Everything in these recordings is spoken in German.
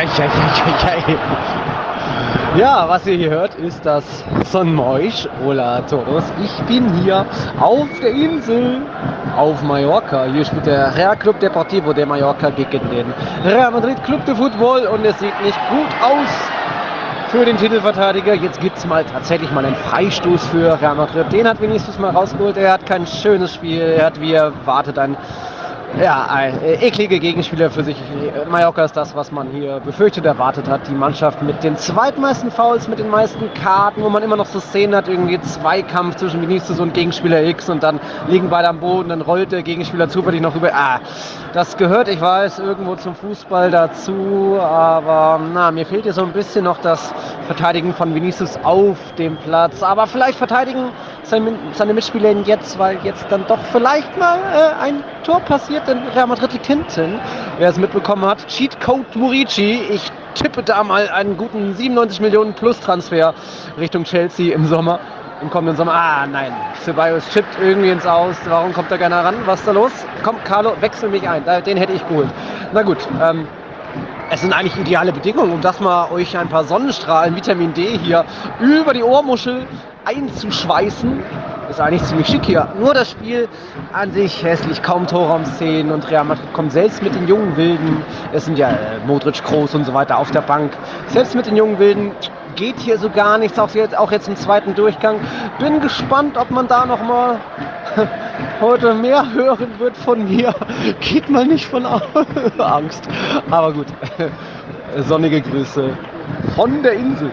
Eieieiei. Ja, was ihr hier hört, ist das Son Moix. Hola a todos. Ich bin hier auf der Insel, auf Mallorca. Hier spielt der Real Club Deportivo de Mallorca gegen den Real Madrid Club de Football und es sieht nicht gut aus für den Titelverteidiger. Jetzt gibt es mal tatsächlich mal einen Freistoß für Real Madrid. Den hat Vinicius mal rausgeholt. Er hat kein schönes Spiel. Er hat, wie erwartet, ein eklige Gegenspieler für sich. Mallorca ist das, was man hier befürchtet, erwartet hat. Die Mannschaft mit den zweitmeisten Fouls, mit den meisten Karten, wo man immer noch so Szenen hat, irgendwie Zweikampf zwischen Vinicius und Gegenspieler X und dann liegen beide am Boden, dann rollt der Gegenspieler zufällig noch rüber. Das gehört, ich weiß, irgendwo zum Fußball dazu, aber mir fehlt hier so ein bisschen noch das Verteidigen von Vinicius auf dem Platz. Aber vielleicht verteidigen seine Mitspieler ihn jetzt, weil jetzt dann doch vielleicht mal ein Tor passiert, denn Real Madrid liegt hinten. Wer es mitbekommen hat, Cheatcode Murici. Ich tippe da mal einen guten 97 Millionen Plus Transfer Richtung Chelsea im kommenden Sommer. Nein, Ceballos chippt irgendwie ins Aus. Warum kommt da keiner ran? Was ist da los? Komm, Carlo, wechsel mich ein. Den hätte ich geholt. Na gut, es sind eigentlich ideale Bedingungen, um das mal euch ein paar Sonnenstrahlen, Vitamin D hier über die Ohrmuschel einzuschweißen. Ist eigentlich ziemlich schick hier. Nur das Spiel an sich hässlich, kaum Torraumszenen und Real Madrid kommt selbst mit den jungen Wilden, es sind ja Modric, Kroos und so weiter auf der Bank, selbst mit den jungen Wilden geht hier so gar nichts, auch jetzt im zweiten Durchgang. Bin gespannt, ob man da nochmal heute mehr hören wird von mir. Geht mal nicht von Angst. Aber gut, sonnige Grüße von der Insel.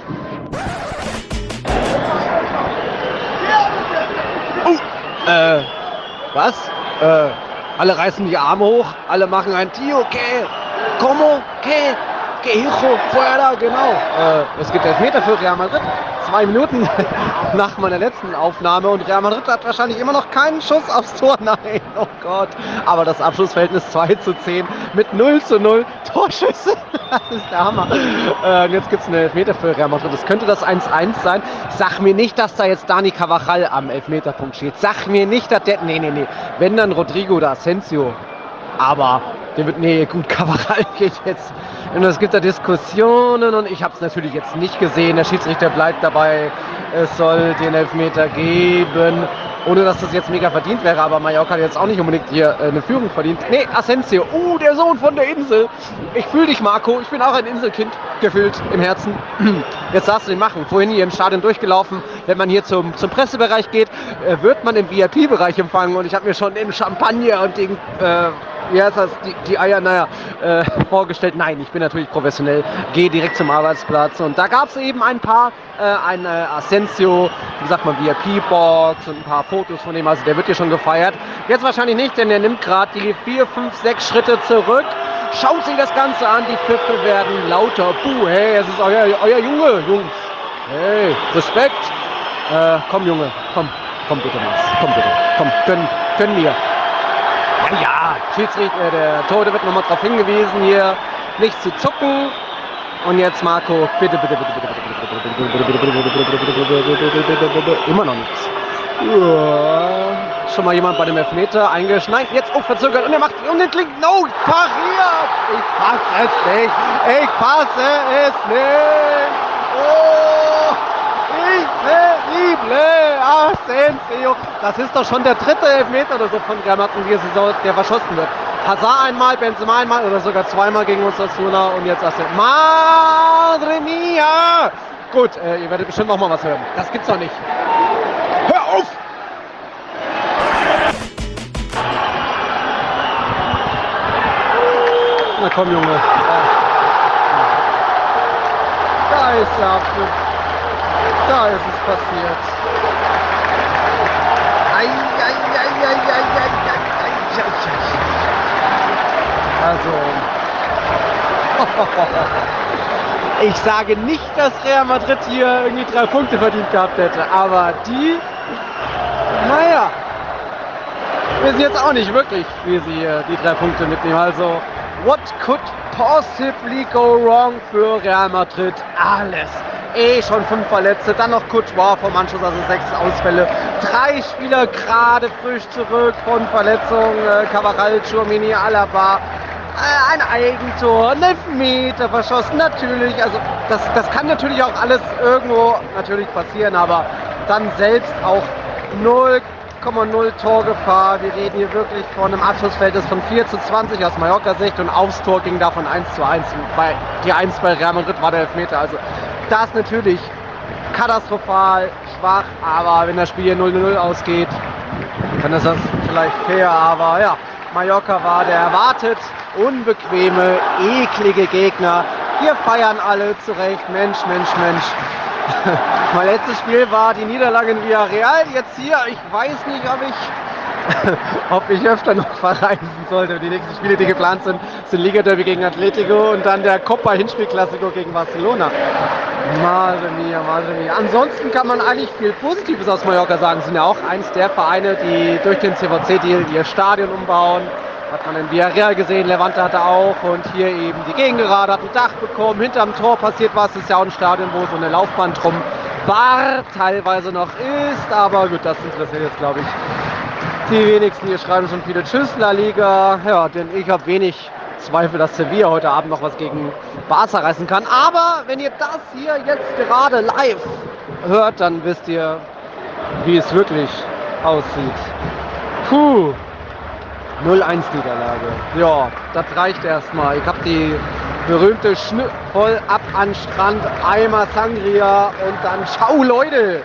Was? Alle reißen die Arme hoch, alle machen ein Tio, que, como, que hijo, fuera, genau. Es gibt Elfmeter für Real Madrid. 2 Minuten nach meiner letzten Aufnahme und Real Madrid hat wahrscheinlich immer noch keinen Schuss aufs Tor. Nein, oh Gott. Aber das Abschlussverhältnis 2:10 mit 0:0 Torschüsse. Das ist der Hammer. Jetzt gibt es einen Elfmeter für Real Madrid. Das könnte das 1:1 sein. Sag mir nicht, dass da jetzt Dani Carvajal am Elfmeterpunkt steht. Sag mir nicht, dass der... Nee. Wenn dann Rodrigo oder Asensio. Aber der wird... Nee, gut, Carvajal geht jetzt... Und es gibt da Diskussionen und ich habe es natürlich jetzt nicht gesehen. Der Schiedsrichter bleibt dabei, es soll den Elfmeter geben, ohne dass das jetzt mega verdient wäre. Aber Mallorca hat jetzt auch nicht unbedingt hier eine Führung verdient. Nee, Asensio, der Sohn von der Insel. Ich fühle dich, Marco. Ich bin auch ein Inselkind, gefühlt im Herzen. Jetzt darfst du den machen. Vorhin hier im Stadion durchgelaufen. Wenn man hier zum Pressebereich geht, wird man im VIP-Bereich empfangen. Und ich habe mir schon den Champagner und den... wie heißt das, die Eier, vorgestellt. Nein, ich bin natürlich professionell, gehe direkt zum Arbeitsplatz und da gab es eben ein paar, ein Asensio, wie sagt man, VIP-Box und ein paar Fotos von dem, also der wird hier schon gefeiert. Jetzt wahrscheinlich nicht, denn er nimmt gerade die 4, 5, 6 Schritte zurück, schaut sich das Ganze an, die Pfiffe werden lauter. Hey, es ist euer Junge, Jungs. Hey, Respekt. Komm, Junge, komm bitte, Max, komm bitte, komm, gönn mir. Ja, Schiedsrichter, der Torhüter wird nochmal darauf hingewiesen, hier nicht zu zucken. Und jetzt Marco, bitte. Immer noch nichts. Schon mal jemand bei dem Elfmeter eingeschneit, jetzt auch verzögert und er macht und den klingt, no, pariert! Ich fasse es nicht! Oh! Asensio. Das ist doch schon der 3. Elfmeter oder so von Real Madrid, der verschossen wird. Hazard einmal, Benzema einmal oder sogar 2-mal gegen uns Osasuna und jetzt Asensio. Madre mia! Gut, ihr werdet bestimmt noch mal was hören. Das gibt's doch nicht. Hör auf! Na komm, Junge. Da ist der Abschluss. Da ist es passiert. Also, ich sage nicht, dass Real Madrid hier irgendwie 3 Punkte verdient gehabt hätte, aber wir sind jetzt auch nicht wirklich, wie sie hier die 3 Punkte mitnehmen. Also, what could possibly go wrong für Real Madrid? Alles. Schon 5 Verletzte, dann noch Courtois vom Anschluss, also 6 Ausfälle. 3 Spieler gerade frisch zurück von Verletzungen, Carvajal, Tchouaméni, Alaba. ein Eigentor, ein Elfmeter verschossen, natürlich. Also das kann natürlich auch alles irgendwo natürlich passieren, aber dann selbst auch 0,0 Torgefahr. Wir reden hier wirklich von einem Abschlussverhältnis von 4:20 aus Mallorca-Sicht und aufs Tor ging davon 1:1. Die 1 bei Real Madrid war der Elfmeter. Also das natürlich katastrophal, schwach, aber wenn das Spiel hier 0:0 ausgeht, dann ist das vielleicht fair, aber ja, Mallorca war der erwartet unbequeme, eklige Gegner. Hier feiern alle zu Recht, Mensch. Mein letztes Spiel war die Niederlage in Villarreal, jetzt hier, ich weiß nicht, ob ich öfter noch verreisen sollte. Die nächsten Spiele, die geplant sind Liga-Derby gegen Atletico und dann der Copa-Hinspiel-Klassiko gegen Barcelona. Madre mia. Ansonsten kann man eigentlich viel Positives aus Mallorca sagen. Sind ja auch eins der Vereine, die durch den CVC-Deal ihr Stadion umbauen. Hat man in Villarreal gesehen, Levante hatte auch und hier eben die Gegengerade hat ein Dach bekommen, hinterm Tor passiert was, das ist ja auch ein Stadion, wo so eine Laufbahn drum war, teilweise noch ist, aber gut, das interessiert jetzt glaube ich die wenigsten. Hier schreiben schon viele Tschüss La Liga, ja, denn ich habe wenig Zweifel, dass Sevilla heute Abend noch was gegen Barca reißen kann, aber wenn ihr das hier jetzt gerade live hört, dann wisst ihr, wie es wirklich aussieht. Puh. 0:1 Niederlage. Ja, das reicht erstmal. Ich habe die berühmte voll ab an Strand, Eimer Sangria und dann ciao Leute.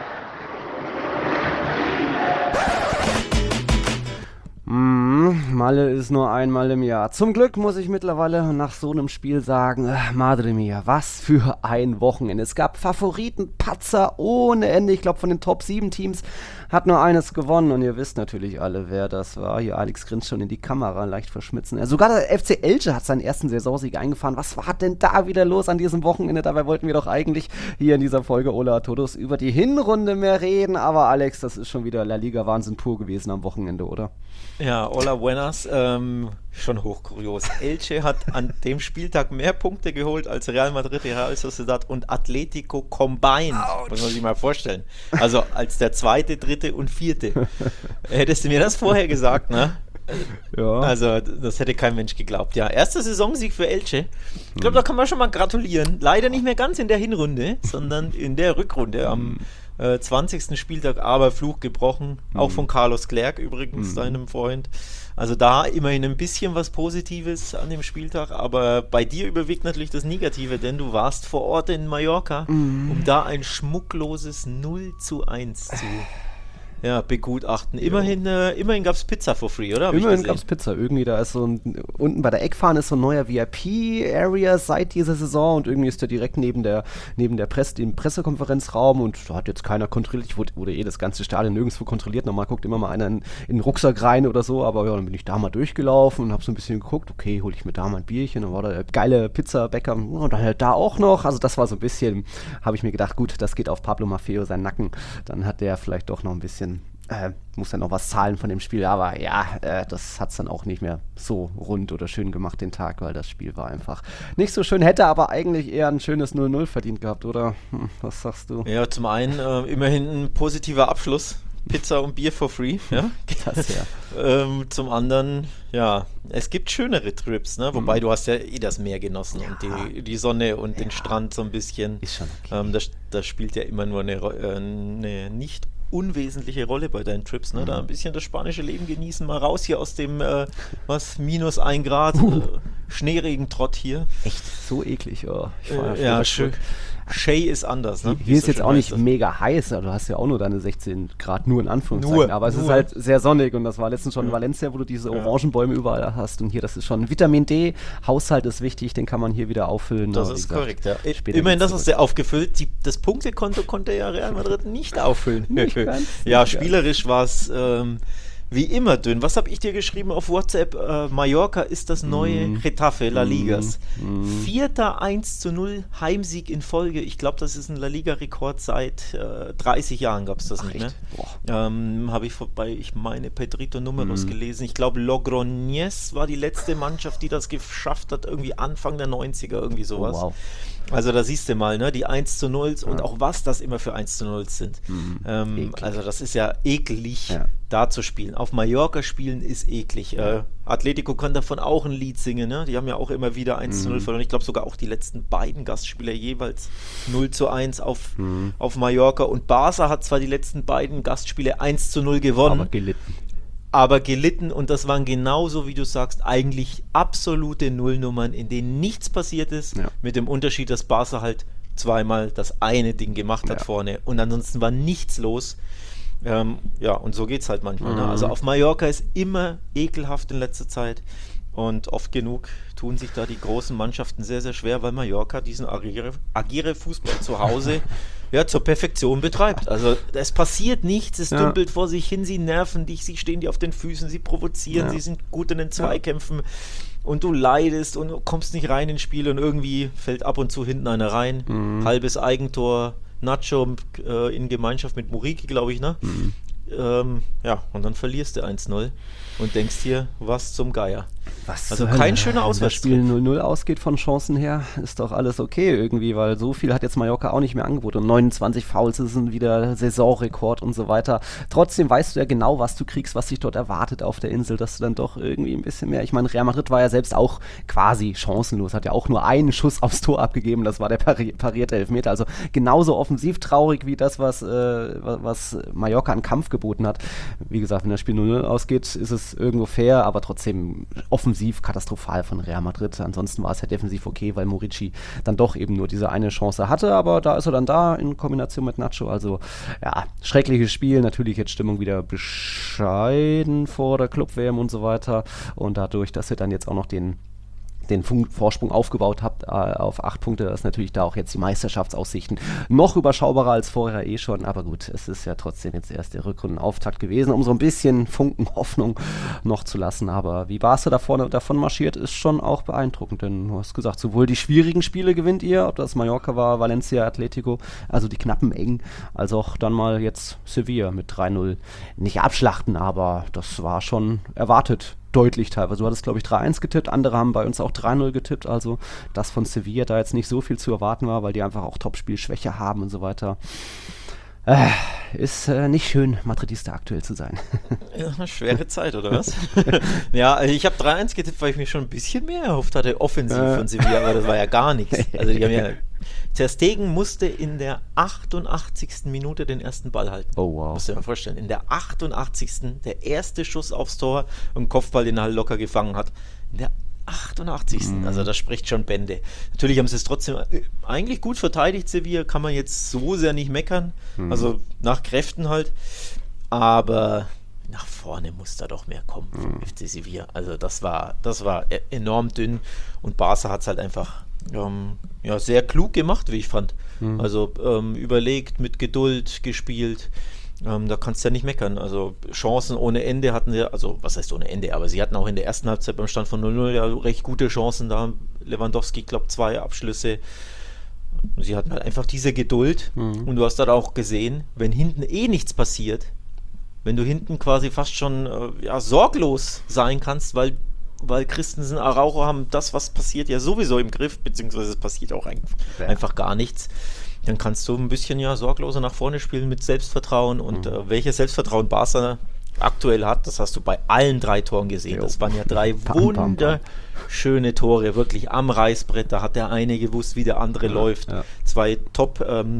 Malle ist nur einmal im Jahr. Zum Glück muss ich mittlerweile nach so einem Spiel sagen, Madre mia, was für ein Wochenende. Es gab Favoriten-Patzer ohne Ende. Ich glaube, von den Top 7 Teams hat nur eines gewonnen. Und ihr wisst natürlich alle, wer das war. Hier, Alex grinst schon in die Kamera, leicht verschmitzen. Sogar der FC Elche hat seinen ersten Saisonsieg eingefahren. Was war denn da wieder los an diesem Wochenende? Dabei wollten wir doch eigentlich hier in dieser Folge Hola a Todos über die Hinrunde mehr reden. Aber Alex, das ist schon wieder La Liga-Wahnsinn pur gewesen am Wochenende, oder? Ja, hola buenas, schon hochkurios. Elche hat an dem Spieltag mehr Punkte geholt als Real Madrid, Real Sociedad und Atletico combined. Ouch. Muss man sich mal vorstellen. Also als der zweite, dritte und vierte. Hättest du mir das vorher gesagt, ne? Ja. Also das hätte kein Mensch geglaubt. Ja, erster Saisonsieg für Elche. Ich glaube, da kann man schon mal gratulieren. Leider nicht mehr ganz in der Hinrunde, sondern in der Rückrunde am 20. Spieltag, aber Fluch gebrochen. Auch von Carlos Clerc übrigens, deinem Freund. Also da immerhin ein bisschen was Positives an dem Spieltag, aber bei dir überwiegt natürlich das Negative, denn du warst vor Ort in Mallorca, um da ein schmuckloses 0:1 zu begutachten. Immerhin gab es Pizza for free, oder? Immerhin gab es Pizza. Irgendwie da ist unten bei der Eckfahne ist so ein neuer VIP-Area seit dieser Saison und irgendwie ist der direkt neben dem Pressekonferenzraum und da hat jetzt keiner kontrolliert. Wurde das ganze Stadion nirgendwo kontrolliert. Normal guckt immer mal einer in den Rucksack rein oder so, aber ja, dann bin ich da mal durchgelaufen und habe so ein bisschen geguckt, okay, hole ich mir da mal ein Bierchen, dann war da der geile Pizzabäcker und dann halt da auch noch. Also das war so ein bisschen, habe ich mir gedacht, gut, das geht auf Pablo Maffeo seinen Nacken. Dann hat der vielleicht doch noch ein bisschen muss dann noch was zahlen von dem Spiel, aber ja, das hat es dann auch nicht mehr so rund oder schön gemacht den Tag, weil das Spiel war einfach nicht so schön, hätte aber eigentlich eher ein schönes 0:0 verdient gehabt, oder? Was sagst du? Ja, zum einen immerhin ein positiver Abschluss, Pizza und Bier for free, ja? Das ja. Zum anderen, ja, es gibt schönere Trips, ne? Wobei du hast ja das Meer genossen und die Sonne und den Strand so ein bisschen. Ist schon okay. Das spielt ja immer nur eine nicht unwesentliche Rolle bei deinen Trips, ne? Da ein bisschen das spanische Leben genießen, mal raus hier aus dem -1 Grad Schneeregentrott hier. Echt so eklig, oh. Ja, schön. Shay ist anders, ne? Hier ist jetzt auch nicht mega heiß, du hast ja auch nur deine 16 Grad, nur in Anführungszeichen, aber es ist halt sehr sonnig und das war letztens schon in Valencia, wo du diese Orangenbäume überall hast und hier, das ist schon Vitamin D, Haushalt ist wichtig, den kann man hier wieder auffüllen. Das ist korrekt, ja. Immerhin, das hast du aufgefüllt, das Punktekonto konnte ja Real Madrid nicht auffüllen. Ja, spielerisch war es wie immer dünn. Was habe ich dir geschrieben auf WhatsApp? Mallorca ist das neue Getafe La Ligas. 4. 1:0 Heimsieg in Folge. Ich glaube, das ist ein La Liga-Rekord seit 30 Jahren gab es das nicht. Ne? Habe ich ich meine Pedrito Números gelesen. Ich glaube, Logroñés war die letzte Mannschaft, die das geschafft hat, irgendwie Anfang der 90er, irgendwie sowas. Oh, wow. Also da siehst du mal, ne, die 1:0 und auch was das immer für 1:0 sind. Also das ist ja eklig da zu spielen. Auf Mallorca spielen ist eklig. Atletico kann davon auch ein Lied singen, ne? Die haben ja auch immer wieder 1:0 verloren. Ich glaube sogar auch die letzten beiden Gastspiele jeweils 0:1 auf Mallorca. Und Barca hat zwar die letzten beiden Gastspiele 1:0 gewonnen. Aber gelitten, und das waren genauso, wie du sagst, eigentlich absolute Nullnummern, in denen nichts passiert ist, mit dem Unterschied, dass Barca halt zweimal das eine Ding gemacht hat vorne und ansonsten war nichts los. Und so geht es halt manchmal. Ne? Also auf Mallorca ist immer ekelhaft in letzter Zeit und oft genug tun sich da die großen Mannschaften sehr, sehr schwer, weil Mallorca diesen Agire-Fußball zu Hause zur Perfektion betreibt. Also es passiert nichts, es dümpelt vor sich hin, sie nerven dich, sie stehen dir auf den Füßen, sie provozieren, sie sind gut in den Zweikämpfen und du leidest und kommst nicht rein ins Spiel und irgendwie fällt ab und zu hinten einer rein. Halbes Eigentor, Nacho in Gemeinschaft mit Muriqi, glaube ich, ne? Und dann verlierst du 1:0 und denkst dir, was zum Geier. Also kein schöner Auswärtstrip. Wenn das Spiel 0:0 ausgeht von Chancen her, ist doch alles okay irgendwie, weil so viel hat jetzt Mallorca auch nicht mehr angeboten. Und 29 Fouls sind wieder Saisonrekord und so weiter. Trotzdem weißt du ja genau, was du kriegst, was dich dort erwartet auf der Insel, dass du dann doch irgendwie ein bisschen mehr, ich meine, Real Madrid war ja selbst auch quasi chancenlos, hat ja auch nur einen Schuss aufs Tor abgegeben, das war der parierte Elfmeter. Also genauso offensiv traurig wie das, was Mallorca an Kampf geboten hat. Wie gesagt, wenn das Spiel 0:0 ausgeht, ist es irgendwo fair, aber trotzdem offensiv katastrophal von Real Madrid. Ansonsten war es ja defensiv okay, weil Muriqi dann doch eben nur diese eine Chance hatte, aber da ist er dann da in Kombination mit Nacho. Also ja, schreckliches Spiel. Natürlich jetzt Stimmung wieder bescheiden vor der Club-WM und so weiter. Und dadurch, dass ihr dann jetzt auch noch den Vorsprung aufgebaut habt auf 8 Punkte, ist natürlich da auch jetzt die Meisterschaftsaussichten noch überschaubarer als vorher schon, aber gut, es ist ja trotzdem jetzt erst der Rückrundenauftakt gewesen, um so ein bisschen Funken Hoffnung noch zu lassen, aber wie Barca da vorne davon marschiert, ist schon auch beeindruckend, denn du hast gesagt, sowohl die schwierigen Spiele gewinnt ihr, ob das Mallorca war, Valencia, Atletico, also die knappen eng, als auch dann mal jetzt Sevilla mit 3:0 nicht abschlachten, aber das war schon erwartet. Deutlich teilweise. Du hattest, glaube ich, 3:1 getippt, andere haben bei uns auch 3:0 getippt, also dass von Sevilla da jetzt nicht so viel zu erwarten war, weil die einfach auch Topspielschwäche haben und so weiter. Ist nicht schön, Madridista aktuell zu sein. Ja, eine schwere Zeit, oder was? Ja, ich habe 3:1 getippt, weil ich mir schon ein bisschen mehr erhofft hatte, offensiv von Sevilla, aber das war ja gar nichts. Also die haben ja Ter Stegen musste in der 88. Minute den ersten Ball halten. Oh wow. Musst du dir mal vorstellen. In der 88. der erste Schuss aufs Tor und Kopfball, den er halt locker gefangen hat. In der 88. Also das spricht schon Bände. Natürlich haben sie es trotzdem eigentlich gut verteidigt, Sevilla, kann man jetzt so sehr nicht meckern. Also nach Kräften halt. Aber nach vorne muss da doch mehr kommen vom FC Sevilla. Also das war enorm dünn und Barca hat es halt einfach sehr klug gemacht, wie ich fand. Also überlegt, mit Geduld gespielt. Da kannst du ja nicht meckern. Also Chancen ohne Ende hatten sie, also was heißt ohne Ende, aber sie hatten auch in der ersten Halbzeit beim Stand von 0:0 ja recht gute Chancen. Da Lewandowski, glaube 2 Abschlüsse. Sie hatten halt einfach diese Geduld und du hast dann auch gesehen, wenn hinten nichts passiert, wenn du hinten quasi fast schon sorglos sein kannst, weil Christensen, Araujo haben das, was passiert, ja sowieso im Griff, beziehungsweise es passiert auch einfach gar nichts. Dann kannst du ein bisschen sorgloser nach vorne spielen mit Selbstvertrauen und welches Selbstvertrauen Barca aktuell hat, das hast du bei allen 3 Toren gesehen. Das waren ja 3 wunderschöne Tore, wirklich am Reißbrett. Da hat der eine gewusst, wie der andere läuft. Ja. 2 top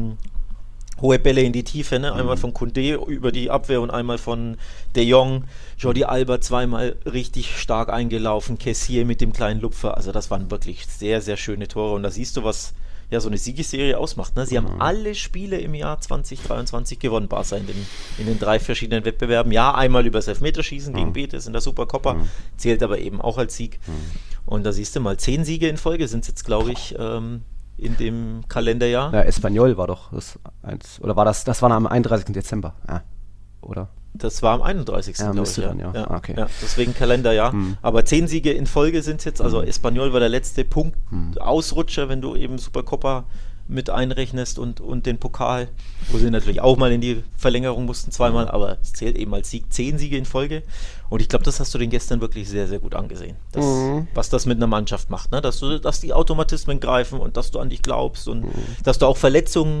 hohe Bälle in die Tiefe, ne? Einmal von Koundé über die Abwehr und einmal von De Jong. Jordi Alba zweimal richtig stark eingelaufen, Kessier mit dem kleinen Lupfer. Also das waren wirklich sehr, sehr schöne Tore und da siehst du, was so eine Siegesserie ausmacht. Ne? Sie haben alle Spiele im Jahr 2023 gewonnen, Barca in den 3 verschiedenen Wettbewerben. Ja, einmal übers Elfmeterschießen gegen Betis in der Supercopa, zählt aber eben auch als Sieg. Und da siehst du mal, 10 Siege in Folge sind es jetzt, glaube ich, in dem Kalenderjahr. Ja, Espanyol war doch das eins. Oder war das war am 31. Dezember, oder? Das war am 31. Ja, glaube ich. Dann, ja. Okay. Ja, deswegen Kalenderjahr. Aber 10 Siege in Folge sind es jetzt. Also Espanyol war der letzte Punkt. Ausrutscher, wenn du eben Supercopa mit einrechnest und den Pokal, wo sie natürlich auch mal in die Verlängerung mussten, zweimal, aber es zählt eben als Sieg. 10 Siege in Folge. Und ich glaube, das hast du den gestern wirklich sehr, sehr gut angesehen. Was das mit einer Mannschaft macht, ne? Dass die Automatismen greifen und dass du an dich glaubst und dass du auch Verletzungen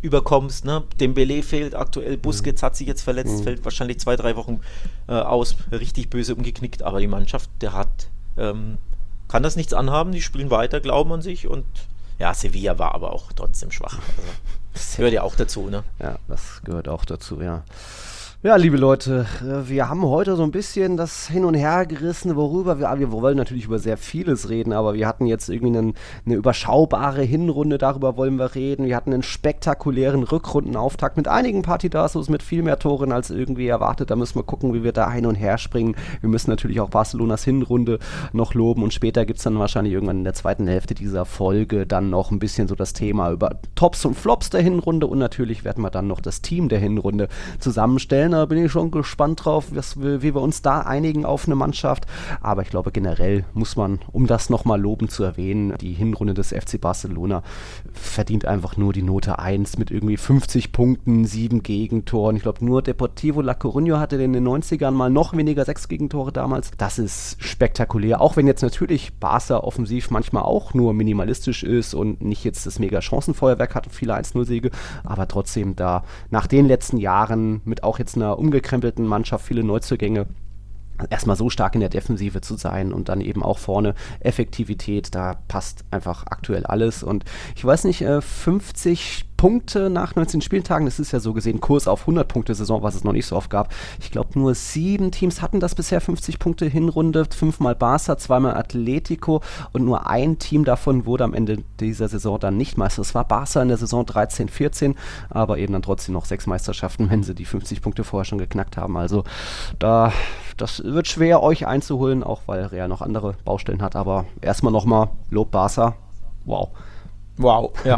überkommst, ne? Dembélé fehlt aktuell, Busquets hat sich jetzt verletzt, fällt wahrscheinlich 2-3 Wochen aus, richtig böse umgeknickt, aber die Mannschaft, kann das nichts anhaben, die spielen weiter, glauben an sich und ja, Sevilla war aber auch trotzdem schwach. Also, das gehört ja auch dazu, ne? Ja, das gehört auch dazu, ja. Ja, liebe Leute, wir haben heute so ein bisschen das Hin- und Hergerissene, worüber wir wollen natürlich über sehr vieles reden, aber wir hatten jetzt irgendwie eine überschaubare Hinrunde, darüber wollen wir reden. Wir hatten einen spektakulären Rückrundenauftakt mit einigen Partidasos, mit viel mehr Toren als irgendwie erwartet. Da müssen wir gucken, wie wir da hin und her springen. Wir müssen natürlich auch Barcelonas Hinrunde noch loben und später gibt es dann wahrscheinlich irgendwann in der zweiten Hälfte dieser Folge dann noch ein bisschen so das Thema über Tops und Flops der Hinrunde und natürlich werden wir dann noch das Team der Hinrunde zusammenstellen. Da bin ich schon gespannt drauf, wie wir uns da einigen auf eine Mannschaft. Aber ich glaube, generell muss man, um das nochmal lobend zu erwähnen, die Hinrunde des FC Barcelona verdient einfach nur die Note 1 mit irgendwie 50 Punkten, 7 Gegentoren. Ich glaube, nur Deportivo La Coruña hatte in den 90ern mal noch weniger 6 Gegentore damals. Das ist spektakulär. Auch wenn jetzt natürlich Barca offensiv manchmal auch nur minimalistisch ist und nicht jetzt das mega Chancenfeuerwerk hat, viele 1-0-Siege, aber trotzdem da nach den letzten Jahren mit auch jetzt einer umgekrempelten Mannschaft, viele Neuzugänge, erstmal so stark in der Defensive zu sein und dann eben auch vorne Effektivität, da passt einfach aktuell alles und ich weiß nicht, 50 Punkte nach 19 Spieltagen, das ist ja so gesehen Kurs auf 100 Punkte Saison, was es noch nicht so oft gab. Ich glaube, nur 7 Teams hatten das bisher, 50 Punkte Hinrunde, 5-mal Barca, 2-mal Atletico und nur ein Team davon wurde am Ende dieser Saison dann nicht Meister. Das war Barca in der Saison 13-14, aber eben dann trotzdem noch 6 Meisterschaften, wenn sie die 50 Punkte vorher schon geknackt haben. Also das wird schwer, euch einzuholen, auch weil Real noch andere Baustellen hat, aber erstmal nochmal Lob Barca. Wow. Wow, ja.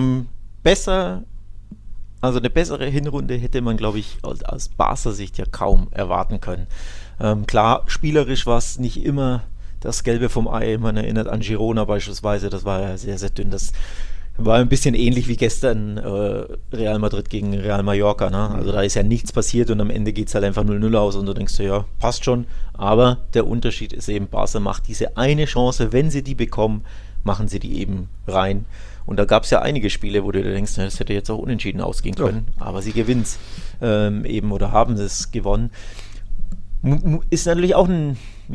Also eine bessere Hinrunde hätte man, glaube ich, aus Barca-Sicht ja kaum erwarten können. Klar, spielerisch war es nicht immer das Gelbe vom Ei. Man erinnert an Girona beispielsweise, das war ja sehr, sehr dünn. Das war ein bisschen ähnlich wie gestern Real Madrid gegen Real Mallorca. Ne? Also da ist ja nichts passiert und am Ende geht es halt einfach 0-0 aus und du denkst dir, ja, passt schon. Aber der Unterschied ist eben, Barca macht diese eine Chance, wenn sie die bekommen, machen sie die eben rein. Und da gab es ja einige Spiele, wo du dir denkst, das hätte jetzt auch unentschieden ausgehen können. Ja. Aber sie gewinnen es eben oder haben es gewonnen. Ist natürlich auch ein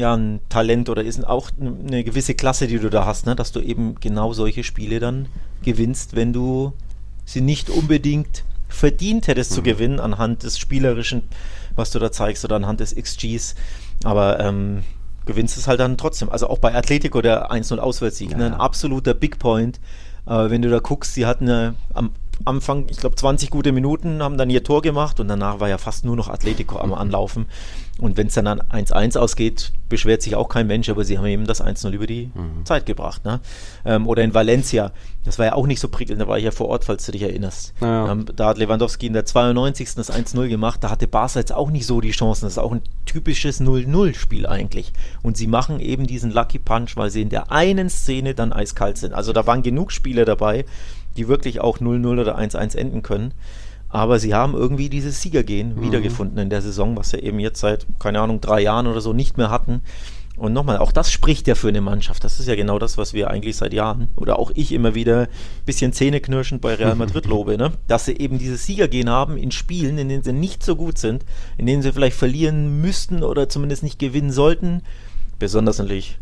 Talent oder ist auch eine gewisse Klasse, die du da hast, ne? Dass du eben genau solche Spiele dann gewinnst, wenn du sie nicht unbedingt verdient hättest zu gewinnen anhand des Spielerischen, was du da zeigst oder anhand des XGs. Aber gewinnst es halt dann trotzdem. Also auch bei Atletico der 1-0 Auswärtssieg, ne? Ein absoluter Big Point. Wenn du da guckst, sie hatten am Anfang, ich glaube 20 gute Minuten, haben dann ihr Tor gemacht und danach war ja fast nur noch Atletico am Anlaufen. Und wenn es dann 1-1 ausgeht, beschwert sich auch kein Mensch, aber sie haben eben das 1-0 über die Zeit gebracht. Ne? Oder in Valencia, das war ja auch nicht so prickelnd, da war ich ja vor Ort, falls du dich erinnerst. Ja. Da hat Lewandowski in der 92. das 1-0 gemacht, da hatte Barca jetzt auch nicht so die Chancen, das ist auch ein typisches 0-0-Spiel eigentlich. Und sie machen eben diesen Lucky Punch, weil sie in der einen Szene dann eiskalt sind. Also da waren genug Spiele dabei, die wirklich auch 0-0 oder 1-1 enden können. Aber sie haben irgendwie dieses Siegergehen wiedergefunden in der Saison, was sie eben jetzt seit, keine Ahnung, 3 Jahren oder so nicht mehr hatten. Und nochmal, auch das spricht ja für eine Mannschaft. Das ist ja genau das, was wir eigentlich seit Jahren, oder auch ich immer wieder ein bisschen zähneknirschend bei Real Madrid lobe, ne? Dass sie eben dieses Siegergehen haben in Spielen, in denen sie nicht so gut sind, in denen sie vielleicht verlieren müssten oder zumindest nicht gewinnen sollten. Besonders natürlich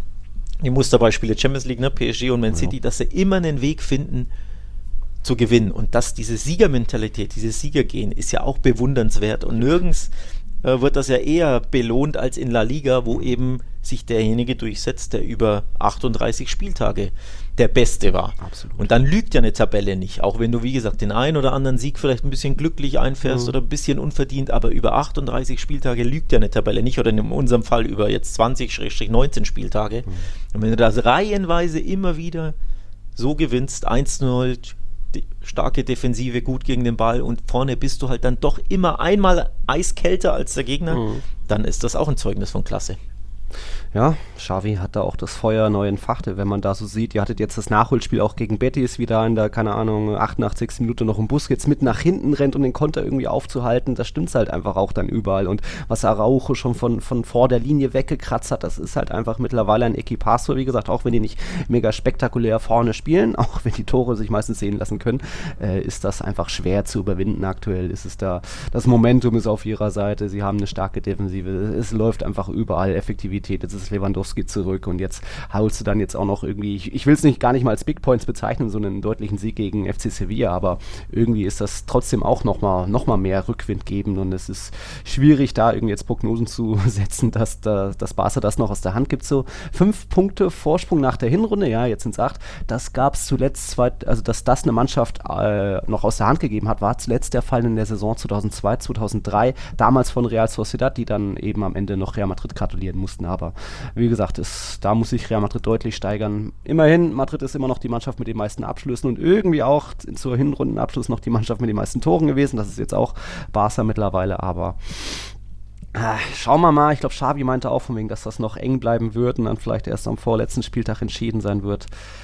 die Musterbeispiele Champions League, ne? PSG und Man City, dass sie immer einen Weg finden, zu gewinnen. Und diese Siegermentalität, dieses Siegergehen ist ja auch bewundernswert und nirgends wird das ja eher belohnt als in La Liga, wo eben sich derjenige durchsetzt, der über 38 Spieltage der Beste war. Absolut. Und dann lügt ja eine Tabelle nicht, auch wenn du, wie gesagt, den einen oder anderen Sieg vielleicht ein bisschen glücklich einfährst oder ein bisschen unverdient, aber über 38 Spieltage lügt ja eine Tabelle nicht oder in unserem Fall über jetzt 20-19 Spieltage. Und wenn du das reihenweise immer wieder so gewinnst, 1-0, starke Defensive, gut gegen den Ball und vorne bist du halt dann doch immer einmal eiskälter als der Gegner, dann ist das auch ein Zeugnis von Klasse. Ja, Xavi hat da auch das Feuer neu entfacht, wenn man da so sieht. Ihr hattet jetzt das Nachholspiel auch gegen Betis wieder in der, keine Ahnung, 88. Minute noch im Bus jetzt mit nach hinten rennt, um den Konter irgendwie aufzuhalten. Das stimmt halt einfach auch dann überall. Und was Araujo schon von vor der Linie weggekratzt hat, das ist halt einfach mittlerweile ein Equipazo, wie gesagt, auch wenn die nicht mega spektakulär vorne spielen, auch wenn die Tore sich meistens sehen lassen können, ist das einfach schwer zu überwinden. Aktuell ist es da, das Momentum ist auf ihrer Seite, sie haben eine starke Defensive, es läuft einfach überall, Effektivität, jetzt ist Lewandowski zurück und jetzt holst du dann jetzt auch noch irgendwie, ich will es gar nicht mal als Big Points bezeichnen, so einen deutlichen Sieg gegen FC Sevilla, aber irgendwie ist das trotzdem auch noch mal mehr Rückwind geben und es ist schwierig, da irgendwie jetzt Prognosen zu setzen, dass Barca das noch aus der Hand gibt. So 5 Punkte Vorsprung nach der Hinrunde, ja, jetzt sind es 8, das gab es zuletzt, also dass das eine Mannschaft noch aus der Hand gegeben hat, war zuletzt der Fall in der Saison 2002, 2003, damals von Real Sociedad, die dann eben am Ende noch Real Madrid gratulieren mussten, aber wie gesagt, da muss sich Real Madrid deutlich steigern. Immerhin, Madrid ist immer noch die Mannschaft mit den meisten Abschlüssen und irgendwie auch zur Hinrundenabschluss noch die Mannschaft mit den meisten Toren gewesen. Das ist jetzt auch Barca mittlerweile, aber schauen wir mal. Ich glaube, Xavi meinte auch von wegen, dass das noch eng bleiben wird und dann vielleicht erst am vorletzten Spieltag entschieden sein wird.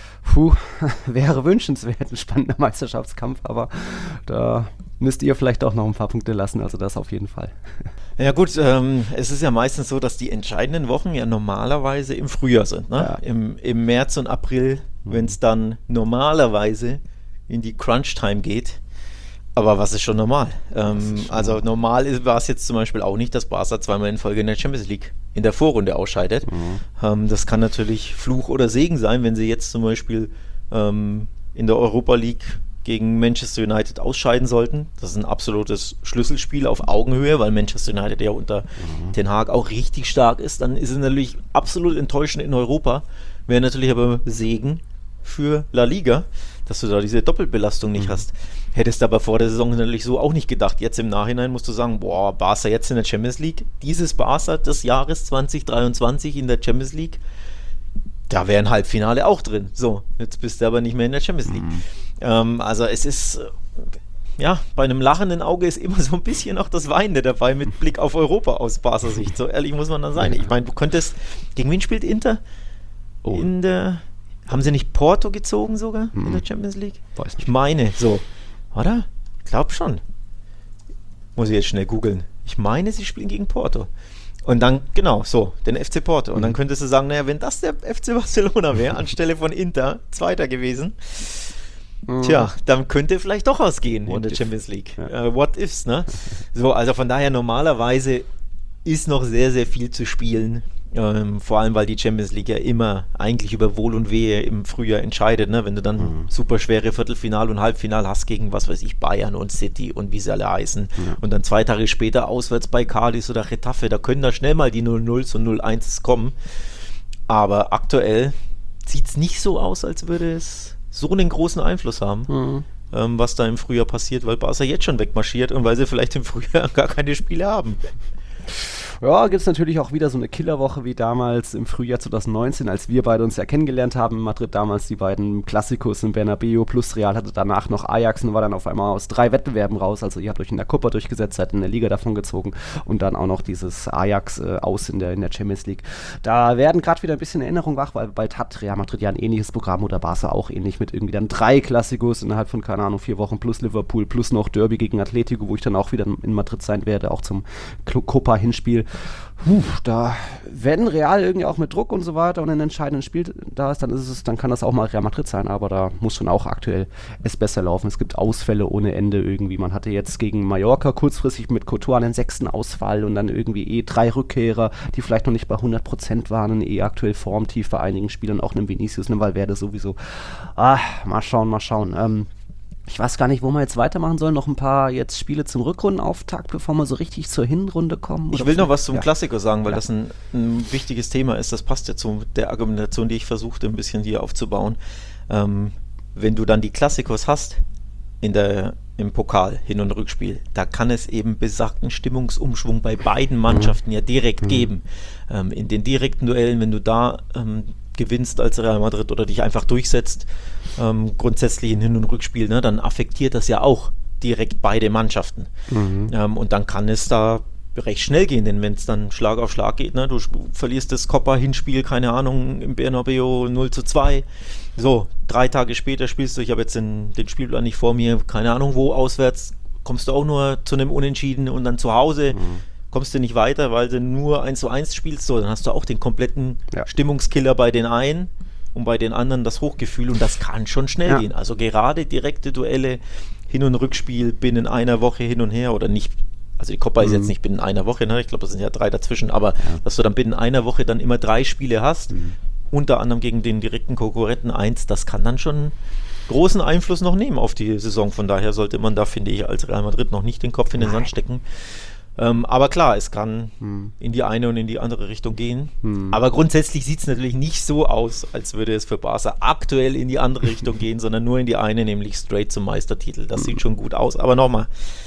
Wäre wünschenswert, ein spannender Meisterschaftskampf, aber da müsst ihr vielleicht auch noch ein paar Punkte lassen, also das auf jeden Fall. Ja gut, es ist ja meistens so, dass die entscheidenden Wochen ja normalerweise im Frühjahr sind, ne? Ja. Im März und April, wenn es dann normalerweise in die Crunch-Time geht. Aber was ist schon normal? Also normal war es jetzt zum Beispiel auch nicht, dass Barca zweimal in Folge in der Champions League in der Vorrunde ausscheidet. Das kann natürlich Fluch oder Segen sein, wenn sie jetzt zum Beispiel in der Europa League gegen Manchester United ausscheiden sollten. Das ist ein absolutes Schlüsselspiel auf Augenhöhe, weil Manchester United ja unter Ten Hag auch richtig stark ist. Dann ist es natürlich absolut enttäuschend in Europa. Wäre natürlich aber Segen für La Liga, dass du da diese Doppelbelastung nicht hast. Hättest aber vor der Saison natürlich so auch nicht gedacht. Jetzt im Nachhinein musst du sagen, boah, Barca jetzt in der Champions League, dieses Barca des Jahres 2023 in der Champions League, da wäre ein Halbfinale auch drin. So, jetzt bist du aber nicht mehr in der Champions League. Also es ist, ja, bei einem lachenden Auge ist immer so ein bisschen auch das Weinende dabei mit Blick auf Europa aus Barca Sicht. So ehrlich muss man dann sein. Ich meine, du könntest, gegen wen spielt Inter? Haben sie nicht Porto gezogen sogar in der Champions League? Weiß nicht. Ich meine, so, oder? Ich glaube schon. Muss ich jetzt schnell googeln. Ich meine, sie spielen gegen Porto. Und dann, genau, so, den FC Porto. Und dann könntest du sagen, naja, wenn das der FC Barcelona wäre, anstelle von Inter, Zweiter gewesen, tja, dann könnte vielleicht doch was gehen in der Champions League. Ja. What ifs, ne? So, also von daher normalerweise ist noch sehr, sehr viel zu spielen. Vor allem, weil die Champions League ja immer eigentlich über Wohl und Wehe im Frühjahr entscheidet, ne? Wenn du dann super schwere Viertelfinal- und Halbfinal hast gegen, was weiß ich, Bayern und City und wie sie alle heißen. Und dann 2 Tage später auswärts bei Cadiz oder Getafe, da können da schnell mal die 0-0s und 0-1s kommen. Aber aktuell sieht es nicht so aus, als würde es so einen großen Einfluss haben, was da im Frühjahr passiert, weil Barca jetzt schon wegmarschiert und weil sie vielleicht im Frühjahr gar keine Spiele haben. Ja, gibt es natürlich auch wieder so eine Killerwoche wie damals im Frühjahr 2019, als wir beide uns ja kennengelernt haben in Madrid, damals die beiden Klassikos in Bernabeu plus Real hatte danach noch Ajax und war dann auf einmal aus 3 Wettbewerben raus, also ihr habt euch in der Copa durchgesetzt, seid in der Liga davon gezogen und dann auch noch dieses Ajax aus in der Champions League. Da werden gerade wieder ein bisschen Erinnerungen wach, weil bald hat Real Madrid ja ein ähnliches Programm oder Barca auch ähnlich mit irgendwie dann 3 Klassikos innerhalb von, keine Ahnung, 4 Wochen plus Liverpool plus noch Derby gegen Atletico, wo ich dann auch wieder in Madrid sein werde, auch zum Copa-Hinspiel. Da wenn Real irgendwie auch mit Druck und so weiter und ein entscheidendes Spiel da ist, dann kann das auch mal Real Madrid sein, aber da muss schon auch aktuell es besser laufen. Es gibt Ausfälle ohne Ende irgendwie. Man hatte jetzt gegen Mallorca kurzfristig mit Courtois einen 6. Ausfall und dann irgendwie 3 Rückkehrer, die vielleicht noch nicht bei 100% waren, aktuell formtief bei einigen Spielern, auch einem Vinicius, einem Valverde sowieso. Mal schauen. Ich weiß gar nicht, wo wir jetzt weitermachen sollen. Noch ein paar jetzt Spiele zum Rückrundenauftakt, bevor wir so richtig zur Hinrunde kommen. Ich will noch was zum Klassiker sagen, weil das ein wichtiges Thema ist. Das passt ja zu der Argumentation, die ich versuchte, ein bisschen hier aufzubauen. Wenn du dann die Klassikos hast im Pokal, Hin- und Rückspiel, da kann es eben besagten Stimmungsumschwung bei beiden Mannschaften ja direkt geben. In den direkten Duellen, wenn du da gewinnst als Real Madrid oder dich einfach durchsetzt, grundsätzlich in Hin- und Rückspiel, ne, dann affektiert das ja auch direkt beide Mannschaften. Und dann kann es da recht schnell gehen, denn wenn es dann Schlag auf Schlag geht, ne, du verlierst das Copa-Hinspiel, keine Ahnung, im Bernabeu 0:2, so, 3 Tage später spielst du, ich habe jetzt den Spielplan nicht vor mir, keine Ahnung wo, auswärts, kommst du auch nur zu einem Unentschieden und dann zu Hause kommst du nicht weiter, weil du nur 1:1 spielst, so, dann hast du auch den kompletten Stimmungskiller bei den einen und bei den anderen das Hochgefühl und das kann schon schnell gehen, also gerade direkte Duelle, Hin- und Rückspiel binnen einer Woche hin und her oder nicht. Also die Copa ist jetzt nicht binnen einer Woche, ne? Ich glaube, das sind ja 3 dazwischen, aber dass du dann binnen einer Woche dann immer 3 Spiele hast, unter anderem gegen den direkten Konkurrenten 1, das kann dann schon großen Einfluss noch nehmen auf die Saison. Von daher sollte man da, finde ich, als Real Madrid noch nicht den Kopf in den Sand stecken. Aber klar, es kann in die eine und in die andere Richtung gehen. Aber grundsätzlich sieht es natürlich nicht so aus, als würde es für Barca aktuell in die andere Richtung gehen, sondern nur in die eine, nämlich straight zum Meistertitel. Das sieht schon gut aus. Aber nochmal,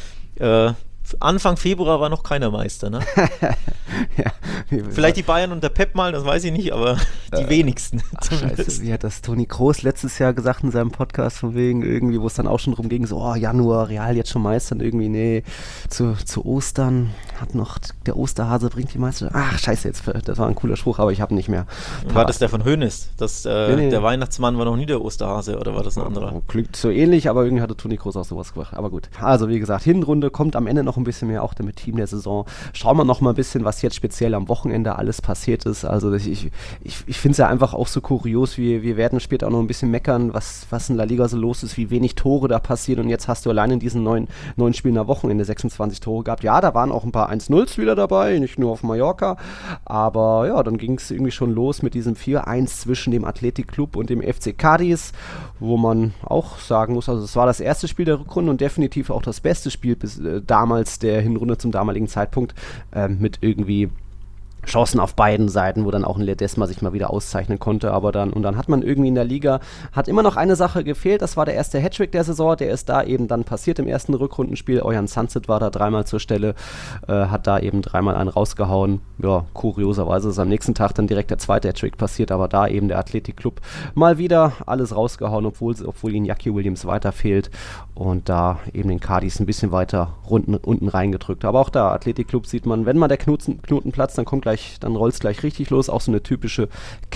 Anfang Februar war noch keiner Meister, ne? Vielleicht die Bayern unter Pep mal, das weiß ich nicht, aber die wenigsten. Scheiße, wie hat das Toni Kroos letztes Jahr gesagt in seinem Podcast, von wegen irgendwie, wo es dann auch schon drum ging, so, Januar, Real jetzt schon Meister und irgendwie, nee, zu Ostern hat noch, der Osterhase bringt die Meister. Ach, scheiße, das war ein cooler Spruch, aber ich habe ihn nicht mehr. War das der von Hoeneß? Nee. Der Weihnachtsmann war noch nie der Osterhase, oder war das ein anderer? Klingt so ähnlich, aber irgendwie hatte Toni Kroos auch sowas gemacht, aber gut. Also, wie gesagt, Hinrunde kommt am Ende noch ein bisschen mehr, auch mit Team der Saison. Schauen wir noch mal ein bisschen, was jetzt speziell am Wochenende alles passiert ist. Also ich finde es ja einfach auch so kurios, wir werden später auch noch ein bisschen meckern, was in La Liga so los ist, wie wenig Tore da passieren und jetzt hast du allein in diesen 9 Spielen am Wochenende 26 Tore gehabt. Ja, da waren auch ein paar 1-0s wieder dabei, nicht nur auf Mallorca, aber ja, dann ging es irgendwie schon los mit diesem 4-1 zwischen dem Athletic Club und dem FC Cádiz, wo man auch sagen muss, also es war das erste Spiel der Rückrunde und definitiv auch das beste Spiel bis damals der Hinrunde zum damaligen Zeitpunkt, mit irgendwie Chancen auf beiden Seiten, wo dann auch ein Ledesma sich mal wieder auszeichnen konnte, aber dann hat man irgendwie in der Liga, hat immer noch eine Sache gefehlt, das war der erste Hattrick der Saison, der ist da eben dann passiert im ersten Rückrundenspiel, Ojan Sunset war da 3-mal zur Stelle, hat da eben 3-mal einen rausgehauen, ja, kurioserweise ist am nächsten Tag dann direkt der zweite Hattrick passiert, aber da eben der Athletic Club mal wieder alles rausgehauen, obwohl Iñaki Williams weiter fehlt und da eben den Cádiz ein bisschen weiter unten reingedrückt, aber auch da, Athletic Club sieht man, wenn mal der Knoten platzt, dann rollt es gleich richtig los. Auch so eine typische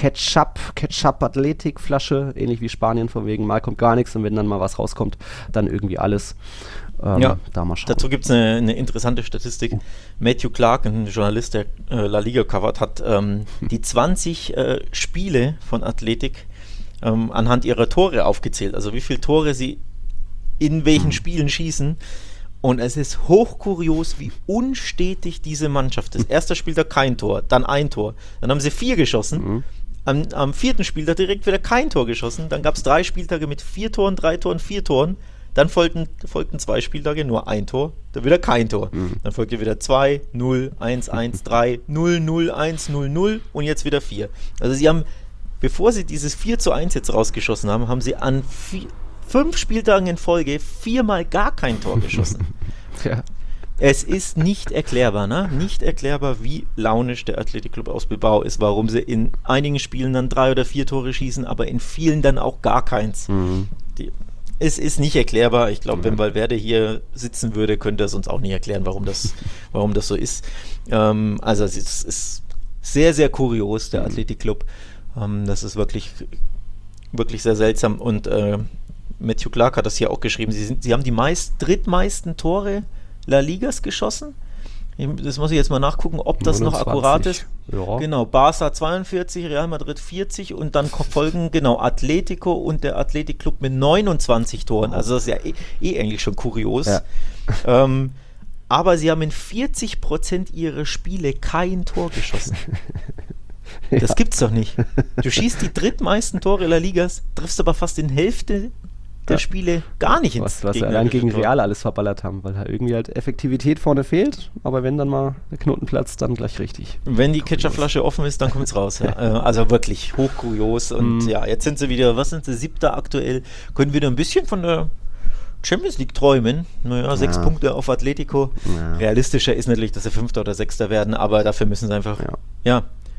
Ketchup-Athletik-Flasche, ähnlich wie Spanien, von wegen mal kommt gar nichts und wenn dann mal was rauskommt, dann irgendwie alles. Da mal schauen. Dazu gibt es eine interessante Statistik. Matthew Clark, ein Journalist, der La Liga covert, hat die 20 Spiele von Athletic anhand ihrer Tore aufgezählt. Also wie viele Tore sie in welchen Spielen schießen. Und es ist hochkurios, wie unstetig diese Mannschaft ist. Erster Spieltag kein Tor, dann ein Tor. Dann haben sie 4 geschossen. Am 4. Spieltag direkt wieder kein Tor geschossen. Dann gab es 3 Spieltage mit 4 Toren, 3 Toren, 4 Toren. Dann folgten 2 Spieltage, nur ein Tor, dann wieder kein Tor. Dann folgte wieder 2, 0, 1, 1, 3, 0, 0, 1, 0, 0 und jetzt wieder 4. Also sie haben, bevor sie dieses 4:1 jetzt rausgeschossen haben, haben sie an 5 Spieltagen in Folge 4-mal gar kein Tor geschossen. Ja. Es ist nicht erklärbar, ne? Nicht erklärbar, wie launisch der Athletic Club aus Bilbao ist, warum sie in einigen Spielen dann 3 oder 4 Tore schießen, aber in vielen dann auch gar keins. Es ist nicht erklärbar. Ich glaube, wenn Valverde hier sitzen würde, könnte er es uns auch nicht erklären, warum das so ist. Also es ist sehr, sehr kurios, der Athletic Club. Das ist wirklich, wirklich sehr seltsam und Matthew Clark hat das hier auch geschrieben. Sie haben die drittmeisten Tore La Ligas geschossen. Das muss ich jetzt mal nachgucken, ob das 29. noch akkurat ist. Ja. Genau, Barca 42, Real Madrid 40 und dann folgen Atletico und der Athletic Club mit 29 Toren. Also das ist ja eigentlich schon kurios. Ja. Aber sie haben in 40% ihrer Spiele kein Tor geschossen. Das gibt's doch nicht. Du schießt die drittmeisten Tore La Ligas, triffst aber fast in Hälfte der Spiele gar nicht ins was allein gegen Real alles verballert haben, weil da irgendwie halt Effektivität vorne fehlt, aber wenn dann mal der Knoten platzt, dann gleich richtig. Wenn die Ketchupflasche offen ist, dann kommt es raus. Ja. Also wirklich hochkurios und ja, jetzt sind sie wieder, was sind sie, 7. aktuell, können wieder ein bisschen von der Champions League träumen. Naja, 6 Punkte auf Atletico. Ja. Realistischer ist natürlich, dass sie 5. oder 6. werden, aber dafür müssen sie einfach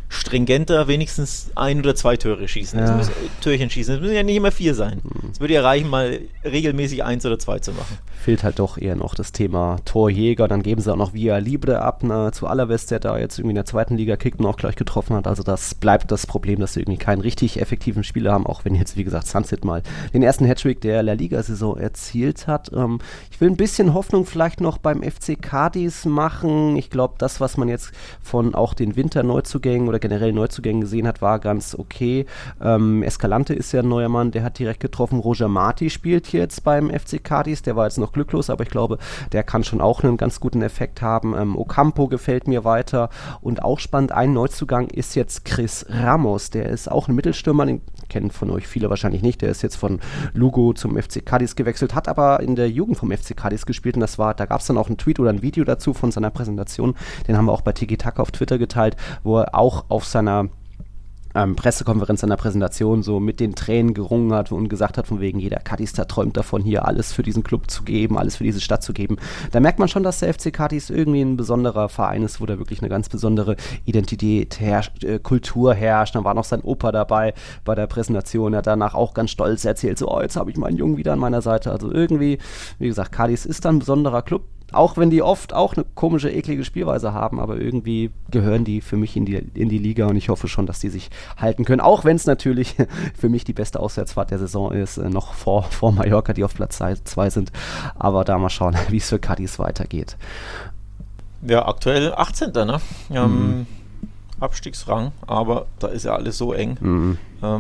stringenter wenigstens 1 oder 2 Tore schießen. Ja. Das müssen Türchen schießen. Es müssen ja nicht immer 4 sein. Es würde ja reichen, mal regelmäßig 1 oder 2 zu machen. Fehlt halt doch eher noch das Thema Torjäger. Dann geben sie auch noch Via Libre ab, zu Alaves, der da jetzt irgendwie in der 2. Liga kickt und auch gleich getroffen hat. Also das bleibt das Problem, dass sie irgendwie keinen richtig effektiven Spieler haben, auch wenn jetzt, wie gesagt, Sunset mal den ersten Hattrick der La Liga-Saison erzielt hat. Ich will ein bisschen Hoffnung vielleicht noch beim FC Cadiz machen. Ich glaube, das, was man jetzt von auch den Winterneuzugängen oder generell Neuzugängen gesehen hat, war ganz okay. Escalante ist ja ein neuer Mann, der hat direkt getroffen. Roger Marti spielt jetzt beim FC Cadiz, der war jetzt noch glücklos, aber ich glaube, der kann schon auch einen ganz guten Effekt haben. Ocampo gefällt mir weiter und auch spannend, ein Neuzugang ist jetzt Chris Ramos, der ist auch ein Mittelstürmer, den kennen von euch viele wahrscheinlich nicht, der ist jetzt von Lugo zum FC Cadiz gewechselt, hat aber in der Jugend vom FC Cadiz gespielt und da gab es dann auch einen Tweet oder ein Video dazu von seiner Präsentation, den haben wir auch bei Tiki Taka auf Twitter geteilt, wo er auch auf seiner Pressekonferenz, seiner Präsentation so mit den Tränen gerungen hat und gesagt hat, von wegen jeder Cadister träumt davon, hier alles für diesen Club zu geben, alles für diese Stadt zu geben. Da merkt man schon, dass der FC Cadiz irgendwie ein besonderer Verein ist, wo da wirklich eine ganz besondere Identität herrscht, Kultur herrscht. Dann war noch sein Opa dabei bei der Präsentation, er hat danach auch ganz stolz erzählt, so, oh, jetzt habe ich meinen Jungen wieder an meiner Seite. Also irgendwie, wie gesagt, Cadiz ist dann ein besonderer Club. Auch wenn die oft auch eine komische, eklige Spielweise haben, aber irgendwie gehören die für mich in die Liga und ich hoffe schon, dass die sich halten können. Auch wenn es natürlich für mich die beste Auswärtsfahrt der Saison ist, noch vor Mallorca, die auf Platz 2 sind. Aber da mal schauen, wie es für Cadiz weitergeht. Ja, aktuell 18. Ne? Abstiegsrang, aber da ist ja alles so eng.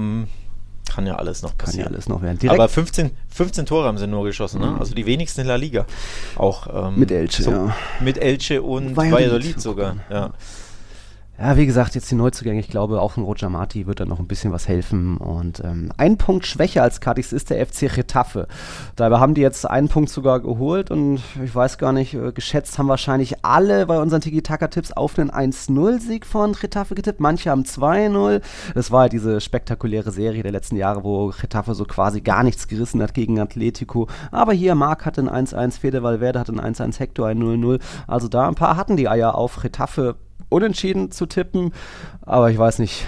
Kann ja alles noch passieren. Kann ja alles noch werden. Aber 15 Tore haben sie nur geschossen, ne? Also die wenigsten in La Liga. Auch mit Elche, ja. Mit Elche und Valladolid sogar, ja. Ja, wie gesagt, jetzt die Neuzugänge, ich glaube, auch ein Roger Marti wird da noch ein bisschen was helfen. Und ein Punkt schwächer als Cadiz ist der FC Getafe. Dabei haben die jetzt einen Punkt sogar geholt und ich weiß gar nicht, geschätzt haben wahrscheinlich alle bei unseren Tiki-Taka-Tipps auf einen 1-0-Sieg von Getafe getippt. Manche haben 2-0. Das war halt diese spektakuläre Serie der letzten Jahre, wo Getafe so quasi gar nichts gerissen hat gegen Atletico. Aber hier, Marc hatte ein 1-1, Fede Valverde hatte ein 1-1, Hector ein 0-0. Also da ein paar hatten die Eier auf Getafe unentschieden zu tippen, aber ich weiß nicht,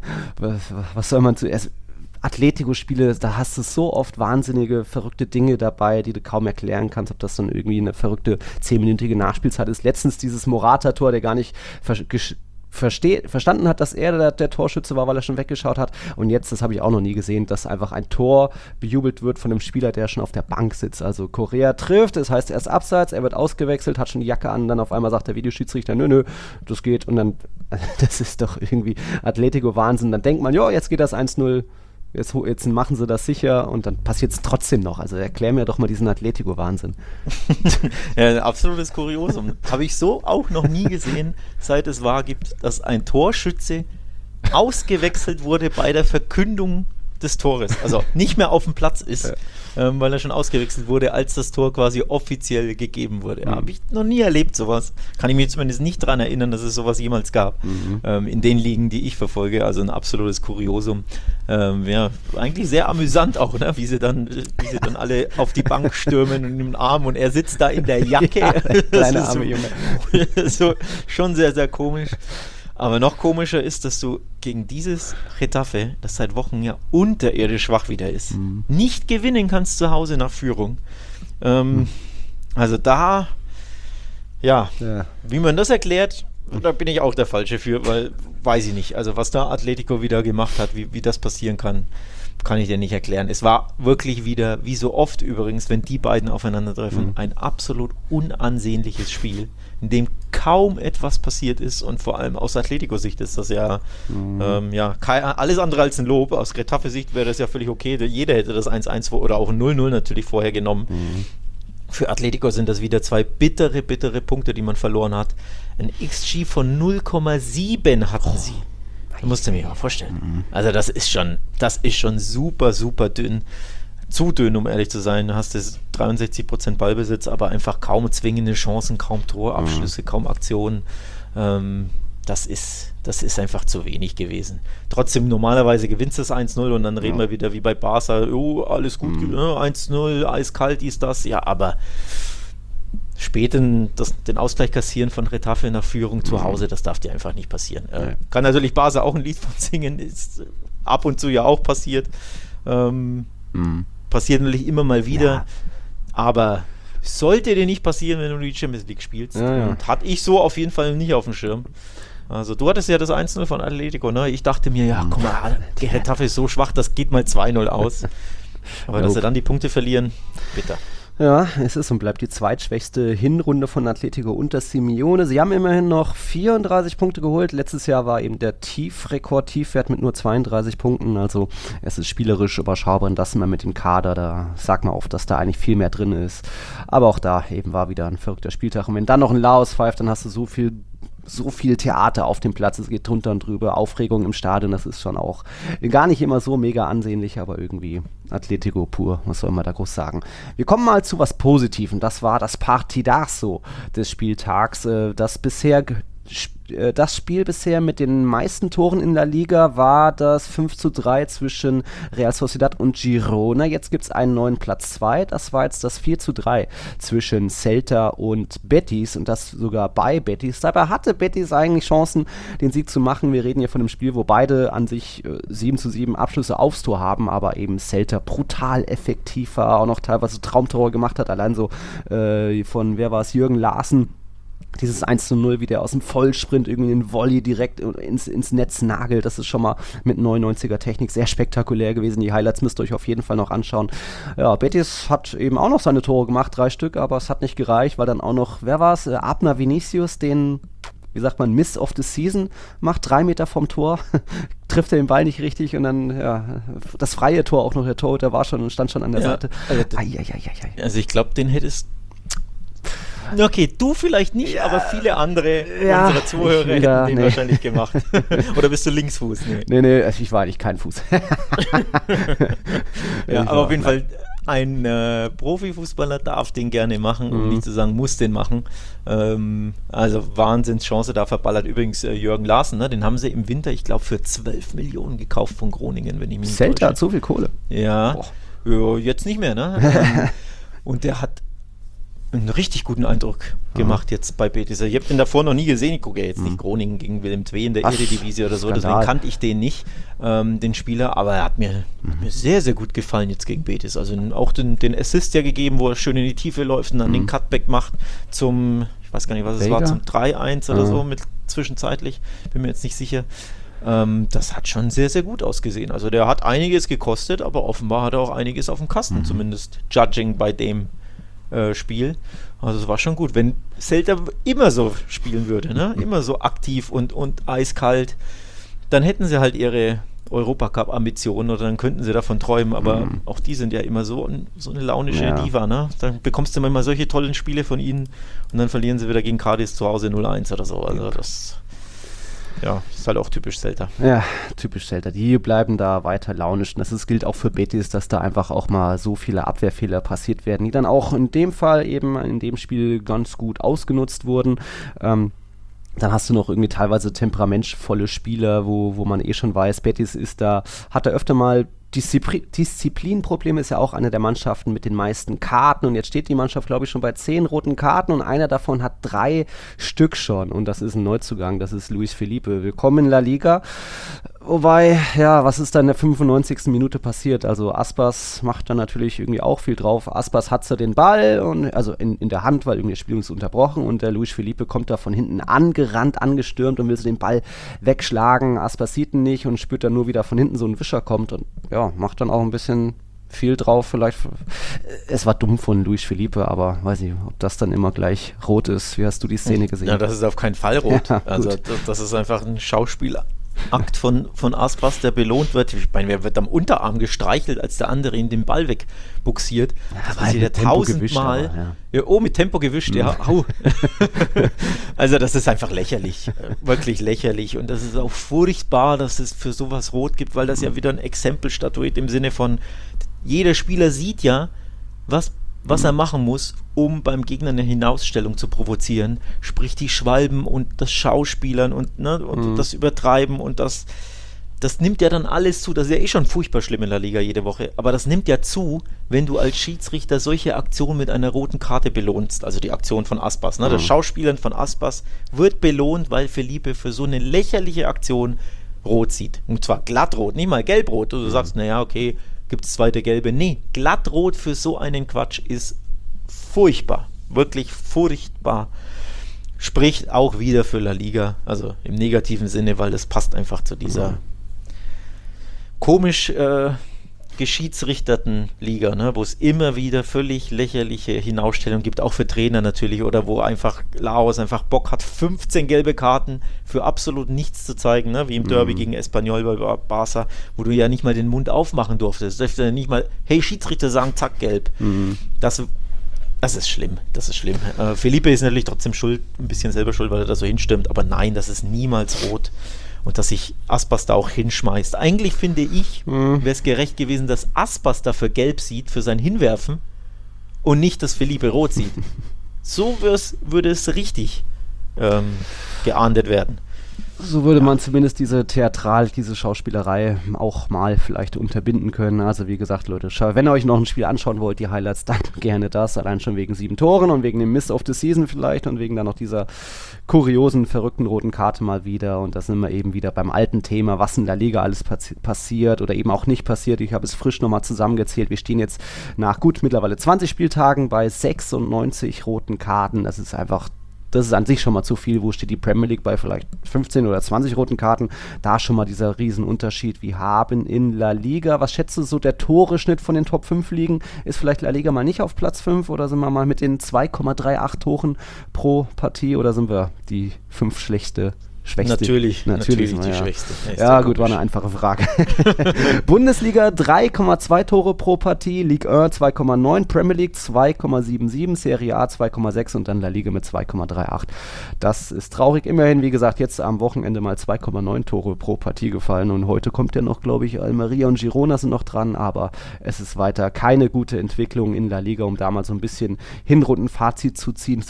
was soll man zuerst. Atletico-Spiele, da hast du so oft wahnsinnige, verrückte Dinge dabei, die du kaum erklären kannst, ob das dann irgendwie eine verrückte 10-minütige Nachspielzeit ist. Letztens dieses Morata-Tor, der gar nicht verstanden hat, dass er der Torschütze war, weil er schon weggeschaut hat. Und jetzt, das habe ich auch noch nie gesehen, dass einfach ein Tor bejubelt wird von einem Spieler, der schon auf der Bank sitzt. Also Correa trifft, das heißt, er ist abseits, er wird ausgewechselt, hat schon die Jacke an, dann auf einmal sagt der Videoschiedsrichter, nö, das geht. Und dann, das ist doch irgendwie Atletico-Wahnsinn. Dann denkt man, ja, jetzt geht das 1-0. Jetzt machen sie das sicher und dann passiert es trotzdem noch. Also erklär mir doch mal diesen Atletico-Wahnsinn. Ja, ein absolutes Kuriosum. Habe ich so auch noch nie gesehen, seit es gibt, dass ein Torschütze ausgewechselt wurde bei der Verkündung des Tores. Also nicht mehr auf dem Platz ist, weil er schon ausgewechselt wurde, als das Tor quasi offiziell gegeben wurde. Habe ich noch nie erlebt, sowas. Kann ich mir zumindest nicht daran erinnern, dass es sowas jemals gab. In den Ligen, die ich verfolge. Also ein absolutes Kuriosum. Ja, eigentlich sehr amüsant auch, ne? Wie sie dann alle auf die Bank stürmen und im Arm und er sitzt da in der Jacke. Ja, kleine arme Junge. So, schon sehr, sehr komisch. Aber noch komischer ist, dass du gegen dieses Getafe, das seit Wochen ja unterirdisch schwach wieder ist, nicht gewinnen kannst zu Hause nach Führung. Also da, ja, wie man das erklärt, da bin ich auch der Falsche für, weil, weiß ich nicht, also was da Atletico wieder gemacht hat, wie das passieren kann ich dir nicht erklären. Es war wirklich wieder, wie so oft übrigens, wenn die beiden aufeinandertreffen, ein absolut unansehnliches Spiel, in dem kaum etwas passiert ist und vor allem aus Atletico-Sicht ist das ja, alles andere als ein Lob. Aus Getafe-Sicht wäre das ja völlig okay. Jeder hätte das 1-1 oder auch 0-0 natürlich vorher genommen. Für Atletico sind das wieder 2 bittere Punkte, die man verloren hat. Ein XG von 0,7 hatten sie. Das musst du mir mal vorstellen. Also das ist schon super, super dünn. Zu dünn, um ehrlich zu sein. Du hast jetzt 63% Ballbesitz, aber einfach kaum zwingende Chancen, kaum Torabschlüsse, kaum Aktionen. Das ist einfach zu wenig gewesen. Trotzdem, normalerweise gewinnst du das 1-0 und dann reden wir wieder wie bei Barca, alles gut, 1-0, eiskalt ist das. Ja, aber spät den Ausgleich kassieren von Retafe nach Führung zu Hause, das darf dir einfach nicht passieren. Kann natürlich Barca auch ein Lied von singen, ist ab und zu ja auch passiert. Passiert natürlich immer mal wieder, aber sollte dir nicht passieren, wenn du die Champions League spielst. Und hatte ich so auf jeden Fall nicht auf dem Schirm. Also du hattest ja das 1-0 von Atletico, ne? Ich dachte mir, ja, guck mal, die Retafe ist so schwach, das geht mal 2-0 aus. Aber dass sie dann die Punkte verlieren, bitter. Ja, es ist und bleibt die zweitschwächste Hinrunde von Atletico unter Simeone. Sie haben immerhin noch 34 Punkte geholt. Letztes Jahr war eben der Tiefwert mit nur 32 Punkten. Also es ist spielerisch überschaubar und das immer mit dem Kader. Da sagt man oft, dass da eigentlich viel mehr drin ist. Aber auch da eben war wieder ein verrückter Spieltag. Und wenn dann noch ein Laos pfeift, dann hast du so viel Theater auf dem Platz, es geht drunter und drüber, Aufregung im Stadion, das ist schon auch gar nicht immer so mega ansehnlich, aber irgendwie Atletico pur, was soll man da groß sagen. Wir kommen mal zu was Positivem, das war das Partidazo des Spieltags, das Spiel bisher mit den meisten Toren in der Liga war das 5:3 zwischen Real Sociedad und Girona. Jetzt gibt es einen neuen Platz 2. Das war jetzt das 4:3 zwischen Celta und Betis und das sogar bei Betis. Dabei hatte Betis eigentlich Chancen, den Sieg zu machen. Wir reden hier von einem Spiel, wo beide an sich 7:7 Abschlüsse aufs Tor haben, aber eben Celta brutal effektiv war, auch noch teilweise Traumtore gemacht hat. Allein so von, wer war es, Jürgen Larsen. Dieses 1:0, wie der aus dem Vollsprint irgendwie einen Volley direkt ins Netz nagelt, das ist schon mal mit 99er Technik sehr spektakulär gewesen. Die Highlights müsst ihr euch auf jeden Fall noch anschauen. Ja, Betis hat eben auch noch seine Tore gemacht, 3 Stück, aber es hat nicht gereicht, weil dann auch noch, wer war es? Abner Vinicius, den, wie sagt man, Miss of the Season macht, 3 Meter vom Tor, trifft er den Ball nicht richtig und dann, ja, das freie Tor auch noch, der Torhüter war schon und stand schon an der Seite. Also ich glaube, den hättest okay, du vielleicht nicht, aber viele andere unserer Zuhörer hätten den wahrscheinlich gemacht. Oder bist du Linksfuß? Nee, ich war eigentlich kein Fuß. Aber auf jeden Fall, ein Profifußballer darf den gerne machen, um nicht zu sagen, muss den machen. Also Wahnsinnschance da verballert. Übrigens Jürgen Larsen, ne, den haben sie im Winter, ich glaube, für 12 Millionen gekauft von Groningen, wenn ich mich nicht täusche. Celta hat so viel Kohle. Ja, jetzt nicht mehr, ne? Und der hat einen richtig guten Eindruck gemacht jetzt bei Betis. Ich habe den davor noch nie gesehen. Ich gucke ja jetzt nicht Groningen gegen Willem II in der Eredivisie oder so, deswegen kannte ich den nicht, den Spieler, aber er hat mir sehr, sehr gut gefallen jetzt gegen Betis. Also auch den Assist ja gegeben, wo er schön in die Tiefe läuft und dann den Cutback macht zum, ich weiß gar nicht, was es war, zum 3-1 oder so, mit zwischenzeitlich, bin mir jetzt nicht sicher. Das hat schon sehr, sehr gut ausgesehen. Also der hat einiges gekostet, aber offenbar hat er auch einiges auf dem Kasten, zumindest judging bei dem Spiel. Also es war schon gut. Wenn Celta immer so spielen würde, ne? Immer so aktiv und eiskalt, dann hätten sie halt ihre Europacup-Ambitionen oder dann könnten sie davon träumen, aber auch die sind ja immer so eine launische Diva, ne? Dann bekommst du manchmal solche tollen Spiele von ihnen und dann verlieren sie wieder gegen Cadiz zu Hause 0-1 oder so. Also das ist halt auch typisch Celta. Ja, typisch Celta. Die bleiben da weiter launisch. Und das gilt auch für Betis, dass da einfach auch mal so viele Abwehrfehler passiert werden, die dann auch in dem Fall eben in dem Spiel ganz gut ausgenutzt wurden. Dann hast du noch irgendwie teilweise temperamentvolle Spieler, wo man schon weiß, Betis hat da öfter mal Disziplinprobleme, ist ja auch eine der Mannschaften mit den meisten Karten und jetzt steht die Mannschaft, glaube ich, schon bei 10 roten Karten und einer davon hat 3 Stück schon und das ist ein Neuzugang, das ist Luis Felipe. Willkommen in La Liga. Wobei, was ist da in der 95. Minute passiert? Also Aspas macht da natürlich irgendwie auch viel drauf. Aspas hat so den Ball also in der Hand, weil irgendwie das Spiel ist unterbrochen und der Luis Felipe kommt da von hinten angerannt, angestürmt und will so den Ball wegschlagen. Aspas sieht ihn nicht und spürt dann nur, wie da von hinten so ein Wischer kommt und macht dann auch ein bisschen viel drauf. Vielleicht, es war dumm von Luis Felipe, aber weiß nicht, ob das dann immer gleich rot ist. Wie hast du die Szene gesehen? Ja, das ist auf keinen Fall rot. Also das ist einfach ein Schauspieler. Akt von Aspas, der belohnt wird. Ich meine, wer wird am Unterarm gestreichelt, als der andere ihn den Ball wegbuxiert? Das passiert ja 1000-mal. Mit Tempo gewischt, Also das ist einfach lächerlich. Wirklich lächerlich. Und das ist auch furchtbar, dass es für sowas rot gibt, weil das ja wieder ein Exempel statuiert im Sinne von, jeder Spieler sieht ja, was er machen muss, um beim Gegner eine Hinausstellung zu provozieren, sprich die Schwalben und das Schauspielern und das Übertreiben und das das nimmt ja dann alles zu, das ist ja eh schon furchtbar schlimm in der Liga jede Woche, aber das nimmt ja zu, wenn du als Schiedsrichter solche Aktionen mit einer roten Karte belohnst, also die Aktion von Aspas, ne? Das Schauspielern von Aspas wird belohnt, weil Felipe für so eine lächerliche Aktion rot sieht, und zwar glattrot, nicht mal gelbrot, du sagst, naja, okay, gibt es zweite Gelbe, nee, glattrot für so einen Quatsch ist furchtbar, wirklich furchtbar. Spricht auch wieder für La Liga, also im negativen Sinne, weil das passt einfach zu dieser komisch geschiedsrichterten Liga, ne, wo es immer wieder völlig lächerliche Hinausstellungen gibt, auch für Trainer natürlich, oder wo einfach Laos einfach Bock hat, 15 gelbe Karten für absolut nichts zu zeigen, ne, wie im Derby gegen Espanyol bei Barca, wo du ja nicht mal den Mund aufmachen durftest. Du durftest ja nicht mal, hey Schiedsrichter, sagen, zack, gelb. Das ist schlimm, das ist schlimm. Felipe ist natürlich trotzdem schuld, ein bisschen selber schuld, weil er da so hinstimmt, aber nein, das ist niemals rot. Und dass sich Aspas da auch hinschmeißt. Eigentlich finde ich, wäre es gerecht gewesen, dass Aspas dafür gelb sieht, für sein Hinwerfen, und nicht, dass Felipe rot sieht. So würde es richtig geahndet werden. So würde man zumindest diese Theatralik, diese Schauspielerei auch mal vielleicht unterbinden können. Also wie gesagt, Leute, wenn ihr euch noch ein Spiel anschauen wollt, die Highlights, dann gerne das. Allein schon wegen 7 Toren und wegen dem Miss of the Season vielleicht und wegen dann noch dieser kuriosen, verrückten roten Karte mal wieder. Und da sind wir eben wieder beim alten Thema, was in der Liga alles passiert oder eben auch nicht passiert. Ich habe es frisch nochmal zusammengezählt. Wir stehen jetzt nach mittlerweile 20 Spieltagen bei 96 roten Karten. Das ist an sich schon mal zu viel. Wo steht die Premier League bei vielleicht 15 oder 20 roten Karten? Da schon mal dieser Riesenunterschied. Wir haben in La Liga, was schätzt du so, der Tore-Schnitt von den Top 5 Ligen? Ist vielleicht La Liga mal nicht auf Platz 5 oder sind wir mal mit den 2,38 Toren pro Partie oder sind wir die 5 schwächste? Natürlich die ja. Schwächste. Ja, gut, war eine einfache Frage. Bundesliga 3,2 Tore pro Partie, Ligue 1 2,9, Premier League 2,77, Serie A 2,6 und dann La Liga mit 2,38. Das ist traurig. Immerhin, wie gesagt, jetzt am Wochenende mal 2,9 Tore pro Partie gefallen und heute kommt ja noch, glaube ich, Almeria und Girona sind noch dran, aber es ist weiter keine gute Entwicklung in La Liga, um da mal so ein bisschen Hinrundenfazit zu ziehen.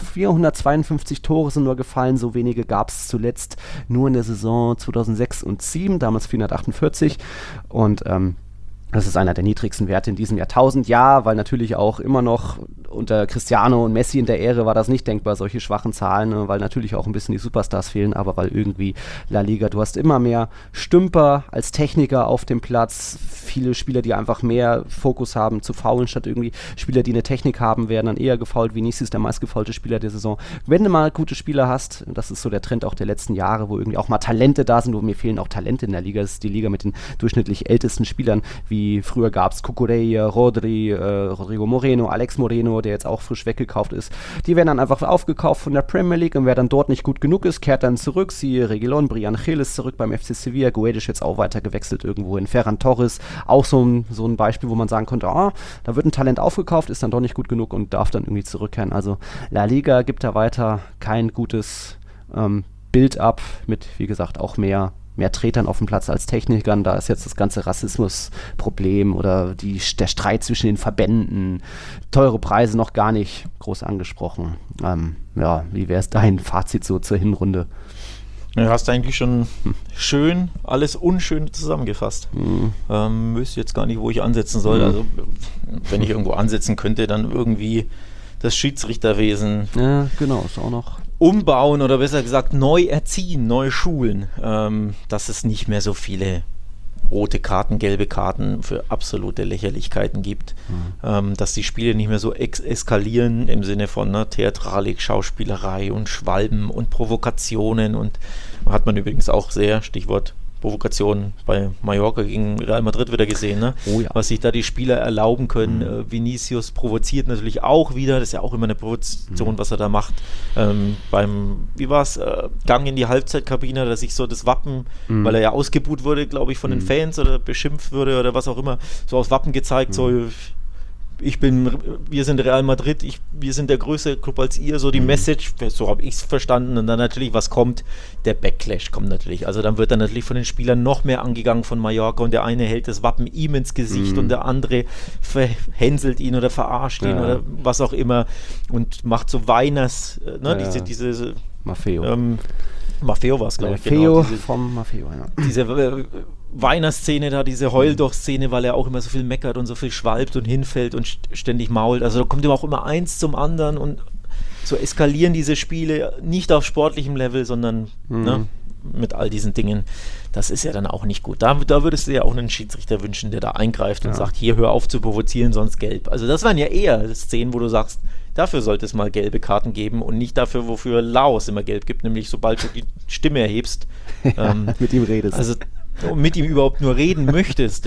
452 Tore sind nur gefallen, so wenige gab es zuletzt nur in der Saison 2006 und 2007, damals 448 und das ist einer der niedrigsten Werte in diesem Jahrtausend. Ja, weil natürlich auch immer noch unter Cristiano und Messi in der Ära war das nicht denkbar, solche schwachen Zahlen, weil natürlich auch ein bisschen die Superstars fehlen, aber weil irgendwie La Liga, du hast immer mehr Stümper als Techniker auf dem Platz, viele Spieler, die einfach mehr Fokus haben zu faulen, statt irgendwie Spieler, die eine Technik haben, werden dann eher gefoult. Vinicius, der meistgefaulte Spieler der Saison. Wenn du mal gute Spieler hast, das ist so der Trend auch der letzten Jahre, wo irgendwie auch mal Talente da sind, wo mir fehlen auch Talente in der Liga, das ist die Liga mit den durchschnittlich ältesten Spielern, wie früher gab es Cucurella, Rodrigo Moreno, Alex Moreno, der jetzt auch frisch weggekauft ist. Die werden dann einfach aufgekauft von der Premier League und wer dann dort nicht gut genug ist, kehrt dann zurück. Siehe Reguilón, Brian Gil ist zurück beim FC Sevilla, Guedes jetzt auch weiter gewechselt irgendwo in Ferran Torres. Auch so ein Beispiel, wo man sagen konnte, da wird ein Talent aufgekauft, ist dann doch nicht gut genug und darf dann irgendwie zurückkehren. Also La Liga gibt da weiter kein gutes Bild ab mit, wie gesagt, auch mehr Tretern auf dem Platz als Technikern. Da ist jetzt das ganze Rassismusproblem oder der Streit zwischen den Verbänden, teure Preise noch gar nicht groß angesprochen. Wie wäre es dein Fazit so zur Hinrunde? Du hast eigentlich schon schön alles Unschöne zusammengefasst. Wüsste jetzt gar nicht, wo ich ansetzen soll. Also, wenn ich irgendwo ansetzen könnte, dann irgendwie das Schiedsrichterwesen. Ja, genau, ist auch noch. Umbauen oder besser gesagt neu erziehen, neu schulen, dass es nicht mehr so viele rote Karten, gelbe Karten für absolute Lächerlichkeiten gibt, dass die Spiele nicht mehr so eskalieren im Sinne von Theatralik, Schauspielerei und Schwalben und Provokationen und hat man übrigens auch sehr, Stichwort Provokation bei Mallorca gegen Real Madrid wieder gesehen, ne? Oh ja. Was sich da die Spieler erlauben können. Vinicius provoziert natürlich auch wieder, das ist ja auch immer eine Provokation, was er da macht. Wie war es, Gang in die Halbzeitkabine, dass sich so das Wappen, weil er ja ausgebuht wurde, glaube ich, von den Fans oder beschimpft wurde oder was auch immer, so aufs Wappen gezeigt, so wir sind Real Madrid, wir sind der größere Club als ihr, so die Message, so habe ich es verstanden und dann natürlich, was kommt, der Backlash kommt natürlich, also dann wird dann natürlich von den Spielern noch mehr angegangen von Mallorca und der eine hält das Wappen ihm ins Gesicht und der andere verhänselt ihn oder verarscht ihn oder was auch immer und macht so Weiners, diese Maffeo. Maffeo war es, glaube ich. Feo vom Maffeo, ja. Diese Weiner-Szene da, diese Heul-doch-Szene, weil er auch immer so viel meckert und so viel schwalbt und hinfällt und ständig mault. Also da kommt immer auch immer eins zum anderen und so eskalieren diese Spiele nicht auf sportlichem Level, sondern ne, mit all diesen Dingen. Das ist ja dann auch nicht gut. Da würdest du ja auch einen Schiedsrichter wünschen, der da eingreift und sagt, hier, hör auf zu provozieren, sonst gelb. Also das waren ja eher Szenen, wo du sagst, dafür sollte es mal gelbe Karten geben und nicht dafür, wofür Laos immer gelb gibt, nämlich sobald du die Stimme erhebst. Mit ihm redest. Also mit ihm überhaupt nur reden möchtest,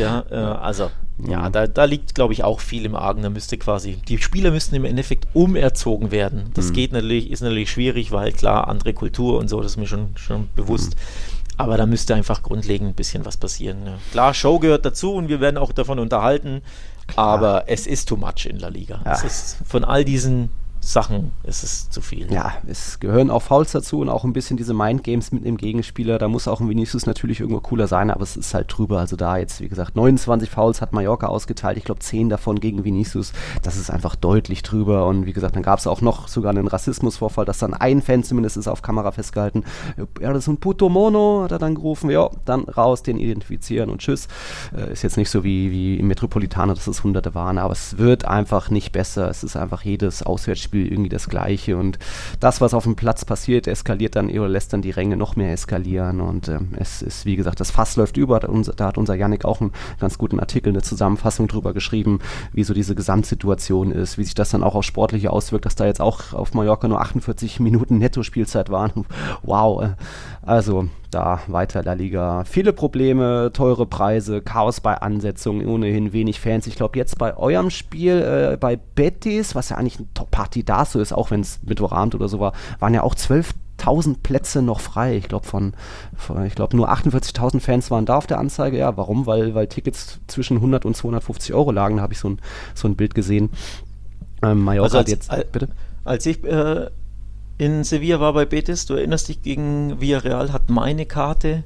da liegt, glaube ich, auch viel im Argen. Da müsste quasi, die Spieler müssten im Endeffekt umerzogen werden. Das ist natürlich schwierig, weil klar, andere Kultur und so, das ist mir schon bewusst. Aber da müsste einfach grundlegend ein bisschen was passieren. Ja. Klar, Show gehört dazu und wir werden auch davon unterhalten, aber es ist too much in La Liga. Ja. Es ist von all diesen Sachen, es ist zu viel. Ja, es gehören auch Fouls dazu und auch ein bisschen diese Mindgames mit dem Gegenspieler. Da muss auch ein Vinicius natürlich irgendwo cooler sein, aber es ist halt drüber. Also da jetzt, wie gesagt, 29 Fouls hat Mallorca ausgeteilt. Ich glaube 10 davon gegen Vinicius. Das ist einfach deutlich drüber. Und wie gesagt, dann gab es auch noch sogar einen Rassismusvorfall, dass dann ein Fan zumindest ist auf Kamera festgehalten. Ja, das ist ein Puto Mono, hat er dann gerufen. Ja, dann raus, den identifizieren und tschüss. Ist jetzt nicht so wie im Metropolitaner, dass es Hunderte waren, aber es wird einfach nicht besser. Es ist einfach jedes Auswärtsspiel irgendwie das Gleiche und das, was auf dem Platz passiert, eskaliert dann oder lässt dann die Ränge noch mehr eskalieren und es ist, wie gesagt, das Fass läuft über, da hat unser Yannick auch einen ganz guten Artikel, eine Zusammenfassung drüber geschrieben, wie so diese Gesamtsituation ist, wie sich das dann auch auf Sportliche auswirkt, dass da jetzt auch auf Mallorca nur 48 Minuten Netto-Spielzeit waren. Wow, also da weiter La Liga. Viele Probleme, teure Preise, Chaos bei Ansetzungen, ohnehin wenig Fans. Ich glaube, jetzt bei eurem Spiel, bei Betis, was ja eigentlich ein Top-Party da so ist, auch wenn es Mittwochabend oder so war, waren ja auch 12.000 Plätze noch frei. Ich glaube, nur 48.000 Fans waren da auf der Anzeige. Ja, warum? Weil Tickets zwischen 100 und 250 Euro lagen. Da habe ich so ein Bild gesehen. Mallorca hat jetzt... Bitte? Als ich... in Sevilla war bei Betis, du erinnerst dich, gegen Villarreal hat meine Karte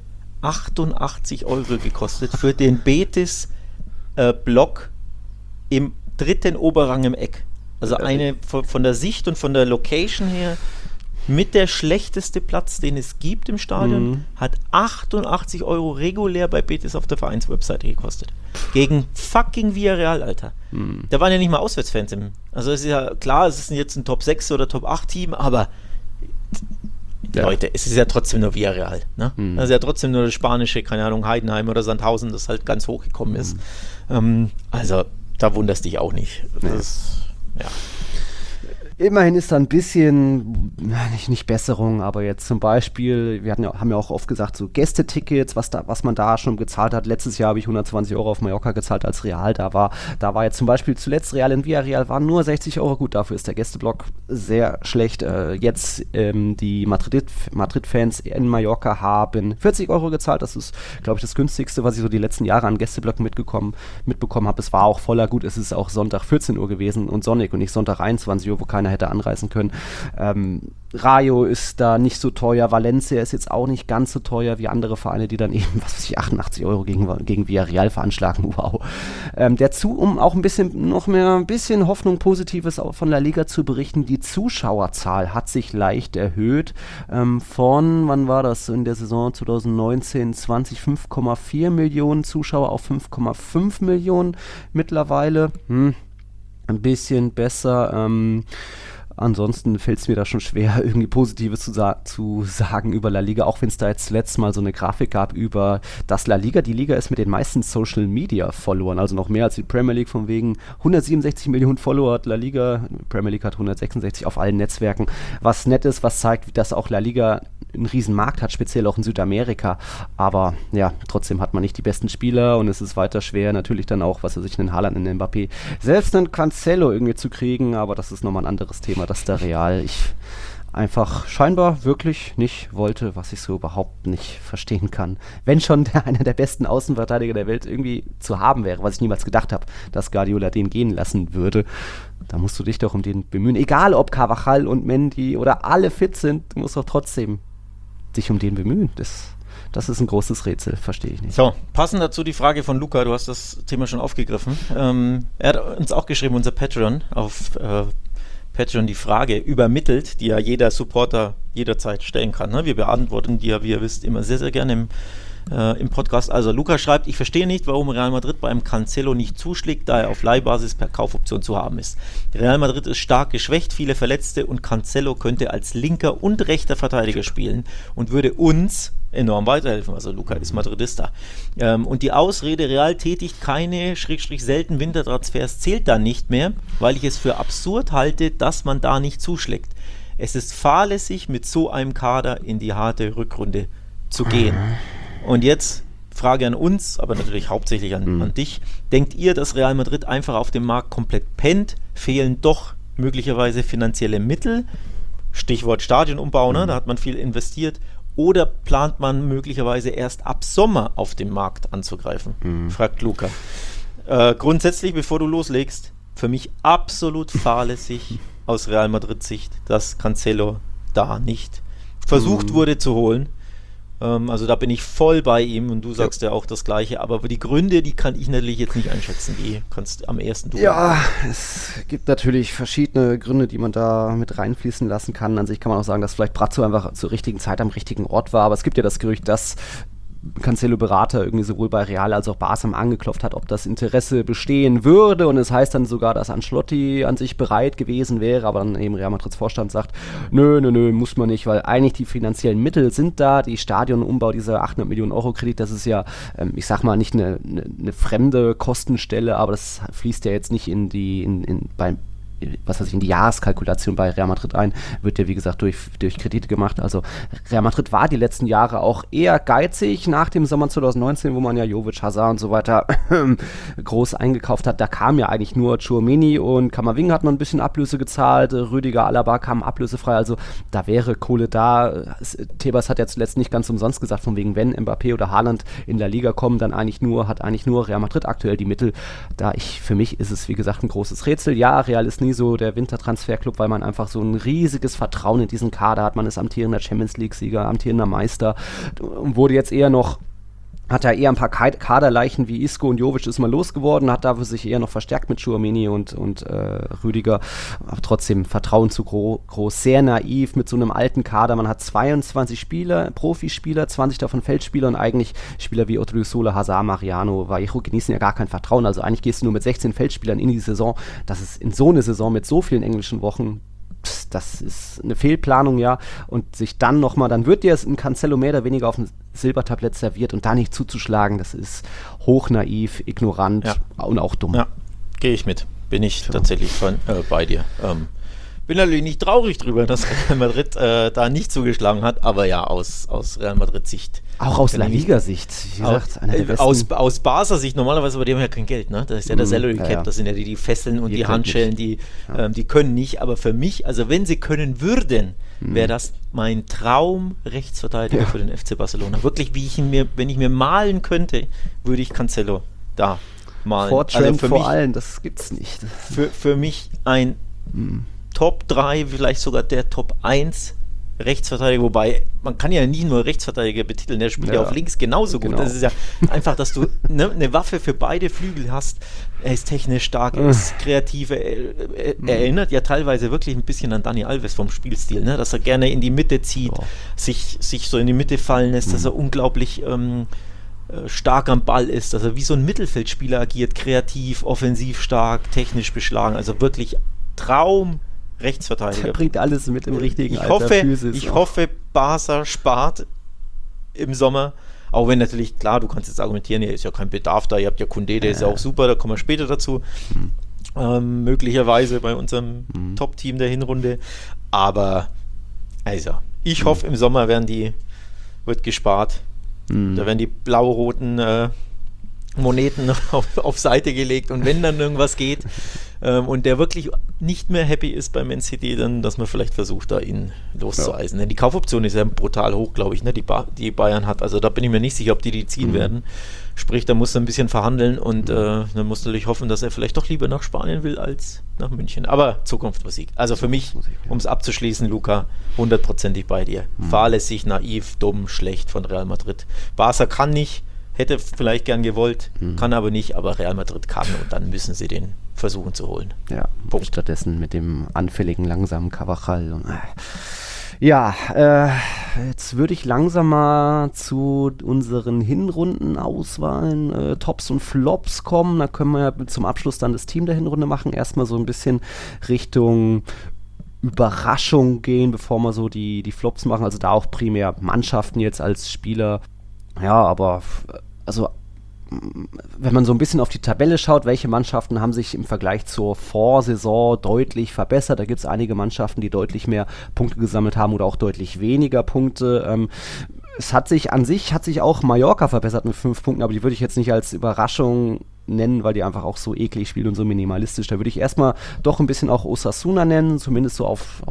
88 Euro gekostet für den Betis-Block im dritten Oberrang im Eck. Also eine von der Sicht und von der Location her mit der schlechteste Platz, den es gibt im Stadion, hat 88 Euro regulär bei Betis auf der Vereinswebseite gekostet. Gegen fucking Villarreal, Alter. Da waren ja nicht mal Auswärtsfans also es ist ja klar, es ist jetzt ein Top 6 oder Top 8 Team, aber Leute, es ist ja trotzdem nur Villarreal, ne? Das ist ja trotzdem nur das spanische, keine Ahnung, Heidenheim oder Sandhausen, das halt ganz hoch gekommen ist. Also, da wunderst dich auch nicht. Immerhin ist da ein bisschen, nicht Besserung, aber jetzt zum Beispiel, haben ja auch oft gesagt, so Gästetickets, was man da schon gezahlt hat. Letztes Jahr habe ich 120 Euro auf Mallorca gezahlt, als Real da war. Da war jetzt zum Beispiel zuletzt Real in Villarreal waren nur 60 Euro. Gut, dafür ist der Gästeblock sehr schlecht. Jetzt die Madrid-Fans in Mallorca haben 40 Euro gezahlt. Das ist, glaube ich, das günstigste, was ich so die letzten Jahre an Gästeblöcken mitbekommen habe. Es war auch voller. Gut, es ist auch Sonntag 14 Uhr gewesen und sonnig und nicht Sonntag 21 Uhr, wo keiner hätte anreisen können. Rayo ist da nicht so teuer, Valencia ist jetzt auch nicht ganz so teuer wie andere Vereine, die dann eben, 88 Euro gegen Villarreal veranschlagen, wow. Dazu, um auch ein bisschen Hoffnung Positives auch von La Liga zu berichten, die Zuschauerzahl hat sich leicht erhöht, von, wann war das, in der Saison 2019/20, 5,4 Millionen Zuschauer auf 5,5 Millionen mittlerweile, ein bisschen besser, ansonsten fällt es mir da schon schwer, irgendwie Positives zu sagen über La Liga, auch wenn es da jetzt letztes Mal so eine Grafik gab über das La Liga. Die Liga ist mit den meisten Social Media Followern, also noch mehr als die Premier League, von wegen 167 Millionen Follower hat La Liga, Premier League hat 166 auf allen Netzwerken, was nett ist, was zeigt, dass auch La Liga einen riesen Markt hat, speziell auch in Südamerika, aber ja, trotzdem hat man nicht die besten Spieler und es ist weiter schwer, natürlich dann auch, einen Haaland, einen Mbappé, selbst einen Cancelo irgendwie zu kriegen, aber das ist nochmal ein anderes Thema, dass der Real einfach scheinbar wirklich nicht wollte, was ich so überhaupt nicht verstehen kann. Wenn schon einer der besten Außenverteidiger der Welt irgendwie zu haben wäre, was ich niemals gedacht habe, dass Guardiola den gehen lassen würde, da musst du dich doch um den bemühen. Egal ob Carvajal und Mendy oder alle fit sind, du musst doch trotzdem dich um den bemühen. Das ist ein großes Rätsel, verstehe ich nicht. So, passend dazu die Frage von Luca, du hast das Thema schon aufgegriffen. Er hat uns auch geschrieben, unser Patreon auf Patreon die Frage übermittelt, die ja jeder Supporter jederzeit stellen kann. Ne? Wir beantworten die ja, wie ihr wisst, immer sehr, sehr gerne im Podcast. Also Luca schreibt, ich verstehe nicht, warum Real Madrid beim Cancelo nicht zuschlägt, da er auf Leihbasis per Kaufoption zu haben ist. Real Madrid ist stark geschwächt, viele Verletzte und Cancelo könnte als linker und rechter Verteidiger spielen und würde uns enorm weiterhelfen. Also Luca ist Madridista. Und die Ausrede, Real tätigt keine, selten Wintertransfers, zählt dann nicht mehr, weil ich es für absurd halte, dass man da nicht zuschlägt. Es ist fahrlässig, mit so einem Kader in die harte Rückrunde zu gehen. Und jetzt Frage an uns, aber natürlich hauptsächlich an dich. Denkt ihr, dass Real Madrid einfach auf dem Markt komplett pennt? Fehlen doch möglicherweise finanzielle Mittel? Stichwort Stadionumbau, ne? Da hat man viel investiert. Oder plant man möglicherweise erst ab Sommer auf dem Markt anzugreifen? Fragt Luca. Grundsätzlich, bevor du loslegst, für mich absolut fahrlässig aus Real Madrid-Sicht, dass Cancelo da nicht versucht wurde zu holen. Also da bin ich voll bei ihm und du sagst ja auch das Gleiche, aber die Gründe, die kann ich natürlich jetzt nicht einschätzen, die kannst am ersten du. Ja, es gibt natürlich verschiedene Gründe, die man da mit reinfließen lassen kann. An sich kann man auch sagen, dass vielleicht Brazzo einfach zur richtigen Zeit am richtigen Ort war, aber es gibt ja das Gerücht, dass Cancelo-Berater irgendwie sowohl bei Real als auch Barca angeklopft hat, ob das Interesse bestehen würde, und es heißt dann sogar, dass Ancelotti an sich bereit gewesen wäre, aber dann eben Real Madrids Vorstand sagt, nö, muss man nicht, weil eigentlich die finanziellen Mittel sind da, die Stadionumbau, dieser 800 Millionen Euro Kredit, das ist ja, ich sag mal, nicht eine fremde Kostenstelle, aber das fließt ja jetzt nicht in die, in die Jahreskalkulation bei Real Madrid ein, wird ja wie gesagt durch Kredite gemacht. Also Real Madrid war die letzten Jahre auch eher geizig nach dem Sommer 2019, wo man ja Jovic, Hazard und so weiter groß eingekauft hat. Da kam ja eigentlich nur Tchouaméni und Camavinga hat noch ein bisschen Ablöse gezahlt, Rüdiger, Alaba kamen ablösefrei, also da wäre Kohle da. Tebas hat ja zuletzt nicht ganz umsonst gesagt, von wegen, wenn Mbappé oder Haaland in der Liga kommen, dann hat eigentlich nur Real Madrid aktuell die Mittel. Für mich ist es wie gesagt ein großes Rätsel. Ja, Real ist nie so der Wintertransferclub, weil man einfach so ein riesiges Vertrauen in diesen Kader hat. Man ist amtierender Champions-League-Sieger, amtierender Meister und hat ja eher ein paar Kaderleichen wie Isco und Jovic ist mal losgeworden, hat dafür sich eher noch verstärkt mit Tchouaméni und Rüdiger, aber trotzdem Vertrauen zu groß, sehr naiv mit so einem alten Kader. Man hat 22 Profispieler, 20 davon Feldspieler und eigentlich Spieler wie Odriozola, Hazard, Mariano, Vallejo genießen ja gar kein Vertrauen. Also eigentlich gehst du nur mit 16 Feldspielern in die Saison. Das ist in so eine Saison mit so vielen englischen Wochen, das ist eine Fehlplanung, ja, und sich dann nochmal, dann wird dir es ein Cancelo mehr oder weniger auf dem Silbertablett serviert und da nicht zuzuschlagen, das ist hochnaiv, ignorant und auch dumm. Ja, gehe ich mit, bin ich tatsächlich bei dir. Bin natürlich nicht traurig drüber, dass Real Madrid da nicht zugeschlagen hat, aber ja, aus Real Madrid-Sicht. Auch aus La Liga-Sicht, wie gesagt, einer der besten. Aus Barca-Sicht normalerweise, aber die haben ja kein Geld, ne? Das ist ja der Salary Cap, das sind ja die Fesseln und die Handschellen, die können nicht, aber für mich, also wenn sie können würden, wäre das mein Traum-Rechtsverteidiger für den FC Barcelona. Wirklich, wenn ich mir malen könnte, würde ich Cancelo da malen. Vor allem, das gibt's nicht. Für mich ein Top 3, vielleicht sogar der Top 1 Rechtsverteidiger, wobei man kann ja nicht nur Rechtsverteidiger betiteln, der spielt ja auf links genauso gut. Das ist ja einfach, dass du eine Waffe für beide Flügel hast. Er ist technisch stark, er ist kreativ, er erinnert ja teilweise wirklich ein bisschen an Dani Alves vom Spielstil, ne? Dass er gerne in die Mitte zieht, sich so in die Mitte fallen lässt, dass er unglaublich stark am Ball ist, dass er wie so ein Mittelfeldspieler agiert, kreativ, offensiv stark, technisch beschlagen, also wirklich Traum Rechtsverteidiger. Der bringt alles mit im richtigen Alter. Ich hoffe, Barca spart im Sommer, auch wenn natürlich, klar, du kannst jetzt argumentieren, hier ist ja kein Bedarf da, ihr habt ja Koundé, der ist ja auch super, da kommen wir später dazu, möglicherweise bei unserem Top-Team der Hinrunde, aber also, ich hoffe, im Sommer wird gespart, da werden die blau-roten Moneten auf Seite gelegt und wenn dann irgendwas geht und der wirklich nicht mehr happy ist bei Man City, dann, dass man vielleicht versucht, da ihn loszueisen. Denn die Kaufoption ist ja brutal hoch, glaube ich, ne, die Bayern hat. Also da bin ich mir nicht sicher, ob die ziehen werden. Sprich, da muss er ein bisschen verhandeln und dann muss natürlich hoffen, dass er vielleicht doch lieber nach Spanien will als nach München. Aber Zukunftsmusik. Also für mich, um es abzuschließen, Luca, 100%ig bei dir. Fahrlässig, naiv, dumm, schlecht von Real Madrid. Barca kann nicht hätte vielleicht gern gewollt, kann aber nicht, aber Real Madrid kann und dann müssen sie den versuchen zu holen. Ja, Punkt. Stattdessen mit dem anfälligen, langsamen Carvajal. Und, jetzt würde ich langsam mal zu unseren Hinrundenauswahlen, Tops und Flops kommen. Da können wir ja zum Abschluss dann das Team der Hinrunde machen. Erstmal so ein bisschen Richtung Überraschung gehen, bevor wir so die Flops machen. Also da auch primär Mannschaften jetzt als Spieler. Ja, aber also wenn man so ein bisschen auf die Tabelle schaut, welche Mannschaften haben sich im Vergleich zur Vorsaison deutlich verbessert. Da gibt es einige Mannschaften, die deutlich mehr Punkte gesammelt haben oder auch deutlich weniger Punkte. Es hat sich auch Mallorca verbessert mit 5 Punkten, aber die würde ich jetzt nicht als Überraschung nennen, weil die einfach auch so eklig spielen und so minimalistisch. Da würde ich erstmal doch ein bisschen auch Osasuna nennen, zumindest so auf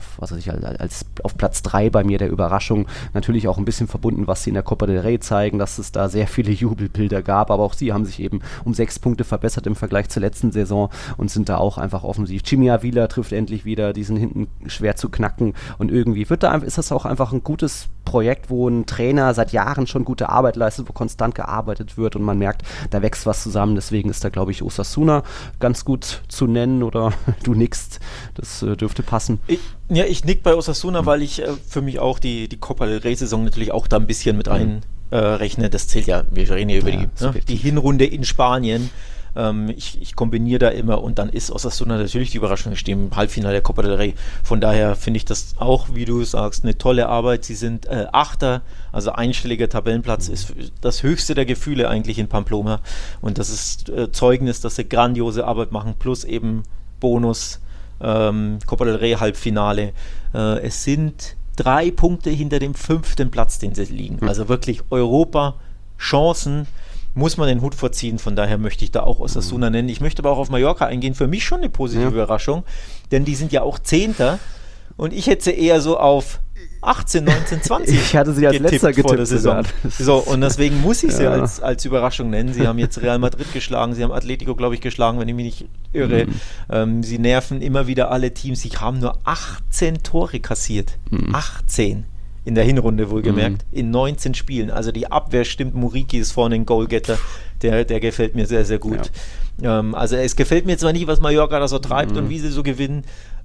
Platz 3 bei mir der Überraschung. Natürlich auch ein bisschen verbunden, was sie in der Copa del Rey zeigen, dass es da sehr viele Jubelbilder gab, aber auch sie haben sich eben um 6 Punkte verbessert im Vergleich zur letzten Saison und sind da auch einfach offensiv. Chimi Avila trifft endlich wieder, die sind hinten schwer zu knacken und irgendwie ist das auch einfach ein gutes Projekt, wo ein Trainer seit Jahren schon gute Arbeit leistet, wo konstant gearbeitet wird und man merkt, da wächst was zusammen. Deswegen ist da, glaube ich, Osasuna ganz gut zu nennen oder du nickst. Das dürfte passen. Ich nick bei Osasuna, weil ich für mich auch die Copa del Rey-Saison natürlich auch da ein bisschen mit einrechne. Das zählt ja, wir reden ja über die Hinrunde in Spanien. Ich kombiniere da immer und dann ist Osasuna natürlich die Überraschung, stehen im Halbfinale der Copa del Rey. Von daher finde ich das auch, wie du sagst, eine tolle Arbeit. Sie sind Achter, also einstelliger Tabellenplatz ist das höchste der Gefühle eigentlich in Pamplona und das ist Zeugnis, dass sie grandiose Arbeit machen, plus eben Bonus, Copa del Rey Halbfinale. Es sind 3 Punkte hinter dem 5. Platz, den sie liegen. Also wirklich Europa, Chancen, muss man den Hut vorziehen, von daher möchte ich da auch Osasuna nennen. Ich möchte aber auch auf Mallorca eingehen, für mich schon eine positive Überraschung, denn die sind ja auch 10. und ich hätte sie eher so auf 18, 19, 20 Ich hatte sie als letzter getippt vor der Saison. So, und deswegen muss ich sie als Überraschung nennen. Sie haben jetzt Real Madrid geschlagen, sie haben Atletico, glaube ich, geschlagen, wenn ich mich nicht irre. Sie nerven immer wieder alle Teams. Sie haben nur 18 Tore kassiert. 18. In der Hinrunde wohlgemerkt, in 19 Spielen. Also die Abwehr stimmt, Muriqi ist vorne ein Goalgetter, der gefällt mir sehr, sehr gut. Ja. Also es gefällt mir zwar nicht, was Mallorca da so treibt und wie sie so gewinnen,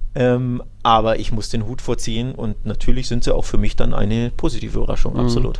aber ich muss den Hut vorziehen und natürlich sind sie auch für mich dann eine positive Überraschung, absolut.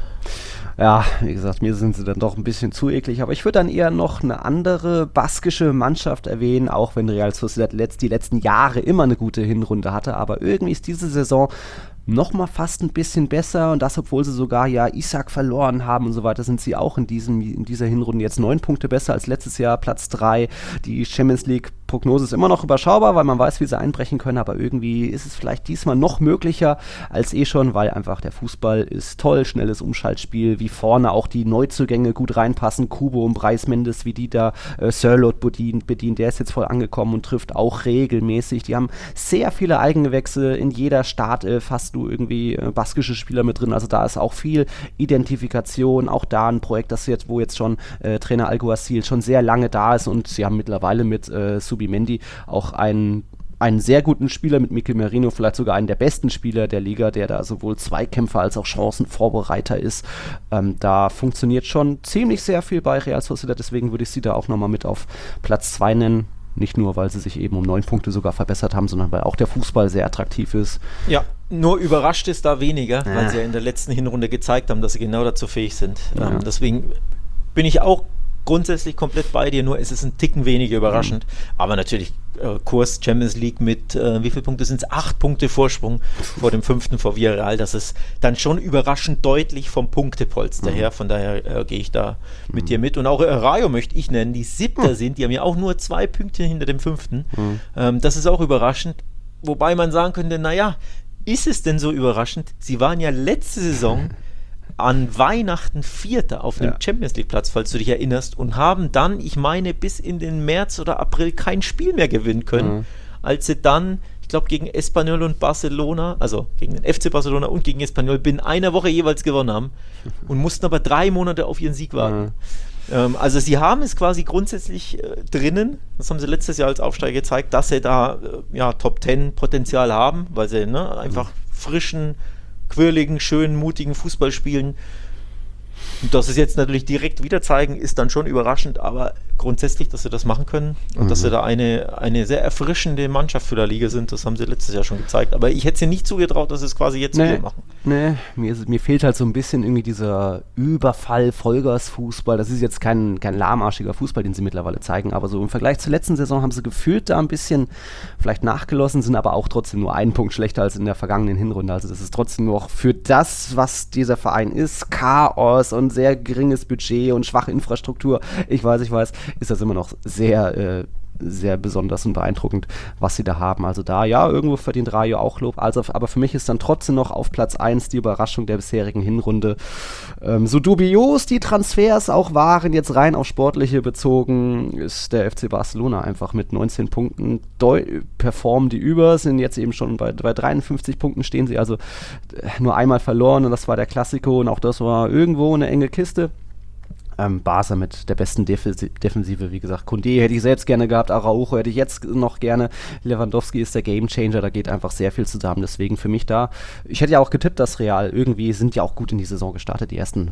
Ja, wie gesagt, mir sind sie dann doch ein bisschen zu eklig, aber ich würde dann eher noch eine andere baskische Mannschaft erwähnen, auch wenn Real Sociedad die letzten Jahre immer eine gute Hinrunde hatte, aber irgendwie ist diese Saison nochmal fast ein bisschen besser und das, obwohl sie sogar ja Isaac verloren haben und so weiter, sind sie auch in dieser Hinrunde jetzt 9 Punkte besser als letztes Jahr, Platz 3. Die Champions League Prognose ist immer noch überschaubar, weil man weiß, wie sie einbrechen können, aber irgendwie ist es vielleicht diesmal noch möglicher als schon, weil einfach der Fußball ist toll, schnelles Umschaltspiel, wie vorne auch die Neuzugänge gut reinpassen, Kubo und Brais Mendes, wie die da Sörloth bedienen, der ist jetzt voll angekommen und trifft auch regelmäßig. Die haben sehr viele Eigengewächse in jeder Startelf, hast du irgendwie baskische Spieler mit drin, also da ist auch viel Identifikation, auch da ein Projekt, wo jetzt schon Trainer Alguacil schon sehr lange da ist und sie haben mittlerweile mit Subimendi auch einen sehr guten Spieler mit Mikel Merino, vielleicht sogar einen der besten Spieler der Liga, der da sowohl Zweikämpfer als auch Chancenvorbereiter ist. Da funktioniert schon ziemlich sehr viel bei Real Sociedad, deswegen würde ich sie da auch nochmal mit auf Platz 2 nennen. Nicht nur, weil sie sich eben um 9 Punkte sogar verbessert haben, sondern weil auch der Fußball sehr attraktiv ist. Ja, nur überrascht ist da weniger, weil sie ja in der letzten Hinrunde gezeigt haben, dass sie genau dazu fähig sind. Deswegen bin ich auch grundsätzlich komplett bei dir, nur ist es ein Ticken weniger überraschend. Aber natürlich Kurs Champions League mit, wie viele Punkte sind es? 8 Punkte Vorsprung vor dem 5. vor Villarreal. Das ist dann schon überraschend deutlich vom Punktepolster her. Von daher gehe ich da mit dir mit. Und auch Rayo möchte ich nennen, die 7. sind. Die haben ja auch nur 2 Punkte hinter dem 5. Das ist auch überraschend. Wobei man sagen könnte, naja, ist es denn so überraschend? Sie waren ja letzte Saison an Weihnachten 4. auf dem Champions League Platz, falls du dich erinnerst, und haben dann, ich meine, bis in den März oder April kein Spiel mehr gewinnen können, als sie dann, ich glaube, gegen Espanyol und Barcelona, also gegen den FC Barcelona und gegen Espanyol binnen einer Woche jeweils gewonnen haben und mussten aber 3 Monate auf ihren Sieg warten. Also sie haben es quasi grundsätzlich drinnen, das haben sie letztes Jahr als Aufsteiger gezeigt, dass sie da Top 10 Potenzial haben, weil sie einfach frischen, quirligen, schönen, mutigen Fußball spielen. Und dass sie es jetzt natürlich direkt wieder zeigen, ist dann schon überraschend, aber grundsätzlich, dass sie das machen können und dass sie da eine sehr erfrischende Mannschaft für die Liga sind, das haben sie letztes Jahr schon gezeigt. Aber ich hätte sie nicht zugetraut, dass sie es quasi jetzt wieder machen. Nee, mir fehlt halt so ein bisschen irgendwie dieser Überfall, Vollgasfußball. Das ist jetzt kein lahmarschiger Fußball, den sie mittlerweile zeigen, aber so im Vergleich zur letzten Saison haben sie gefühlt da ein bisschen vielleicht nachgelassen, sind aber auch trotzdem nur einen Punkt schlechter als in der vergangenen Hinrunde. Also das ist trotzdem noch für das, was dieser Verein ist, Chaos und sehr geringes Budget und schwache Infrastruktur. Ich weiß, ist das immer noch sehr besonders und beeindruckend, was sie da haben. Also da, ja, irgendwo verdient Rayo auch Lob. Also, aber für mich ist dann trotzdem noch auf Platz 1 die Überraschung der bisherigen Hinrunde. So dubios die Transfers auch waren, jetzt rein auf Sportliche bezogen, ist der FC Barcelona einfach mit 19 Punkten performen die über, sind jetzt eben schon bei 53 Punkten stehen sie, also nur einmal verloren und das war der Clasico und auch das war irgendwo eine enge Kiste. Barca mit der besten Defensive, wie gesagt. Koundé hätte ich selbst gerne gehabt, Araujo hätte ich jetzt noch gerne. Lewandowski ist der Gamechanger, da geht einfach sehr viel zusammen. Deswegen für mich da, ich hätte ja auch getippt, dass Real irgendwie sind ja auch gut in die Saison gestartet. Die ersten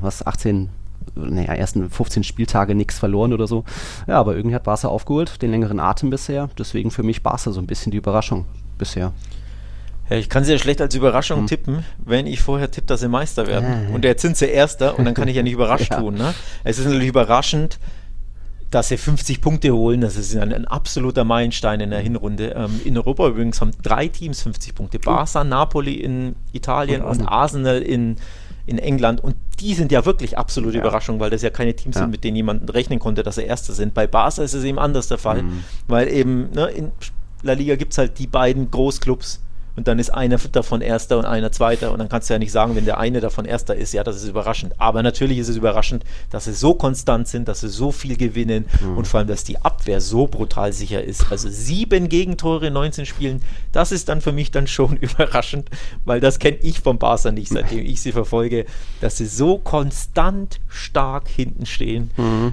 15 Spieltage nichts verloren oder so. Ja, aber irgendwie hat Barca aufgeholt, den längeren Atem bisher. Deswegen für mich Barca so ein bisschen die Überraschung bisher. Ja, ich kann sie ja schlecht als Überraschung tippen, wenn ich vorher tippe, dass sie Meister werden. Und jetzt sind sie Erster und dann kann ich ja nicht überrascht tun. Ne? Es ist natürlich überraschend, dass sie 50 Punkte holen. Das ist ein absoluter Meilenstein in der Hinrunde. In Europa übrigens haben 3 Teams 50 Punkte. Barca, Napoli in Italien und Arsenal in England. Und die sind ja wirklich absolute Überraschung, weil das ja keine Teams sind, mit denen jemand rechnen konnte, dass sie Erster sind. Bei Barca ist es eben anders der Fall, weil eben in La Liga gibt es halt die beiden Großclubs. Und dann ist einer davon Erster und einer Zweiter. Und dann kannst du ja nicht sagen, wenn der eine davon Erster ist, ja, das ist überraschend. Aber natürlich ist es überraschend, dass sie so konstant sind, dass sie so viel gewinnen und vor allem, dass die Abwehr so brutal sicher ist. Also 7 Gegentore in 19 Spielen, das ist dann für mich dann schon überraschend, weil das kenne ich vom Barca nicht, seitdem ich sie verfolge, dass sie so konstant stark hinten stehen,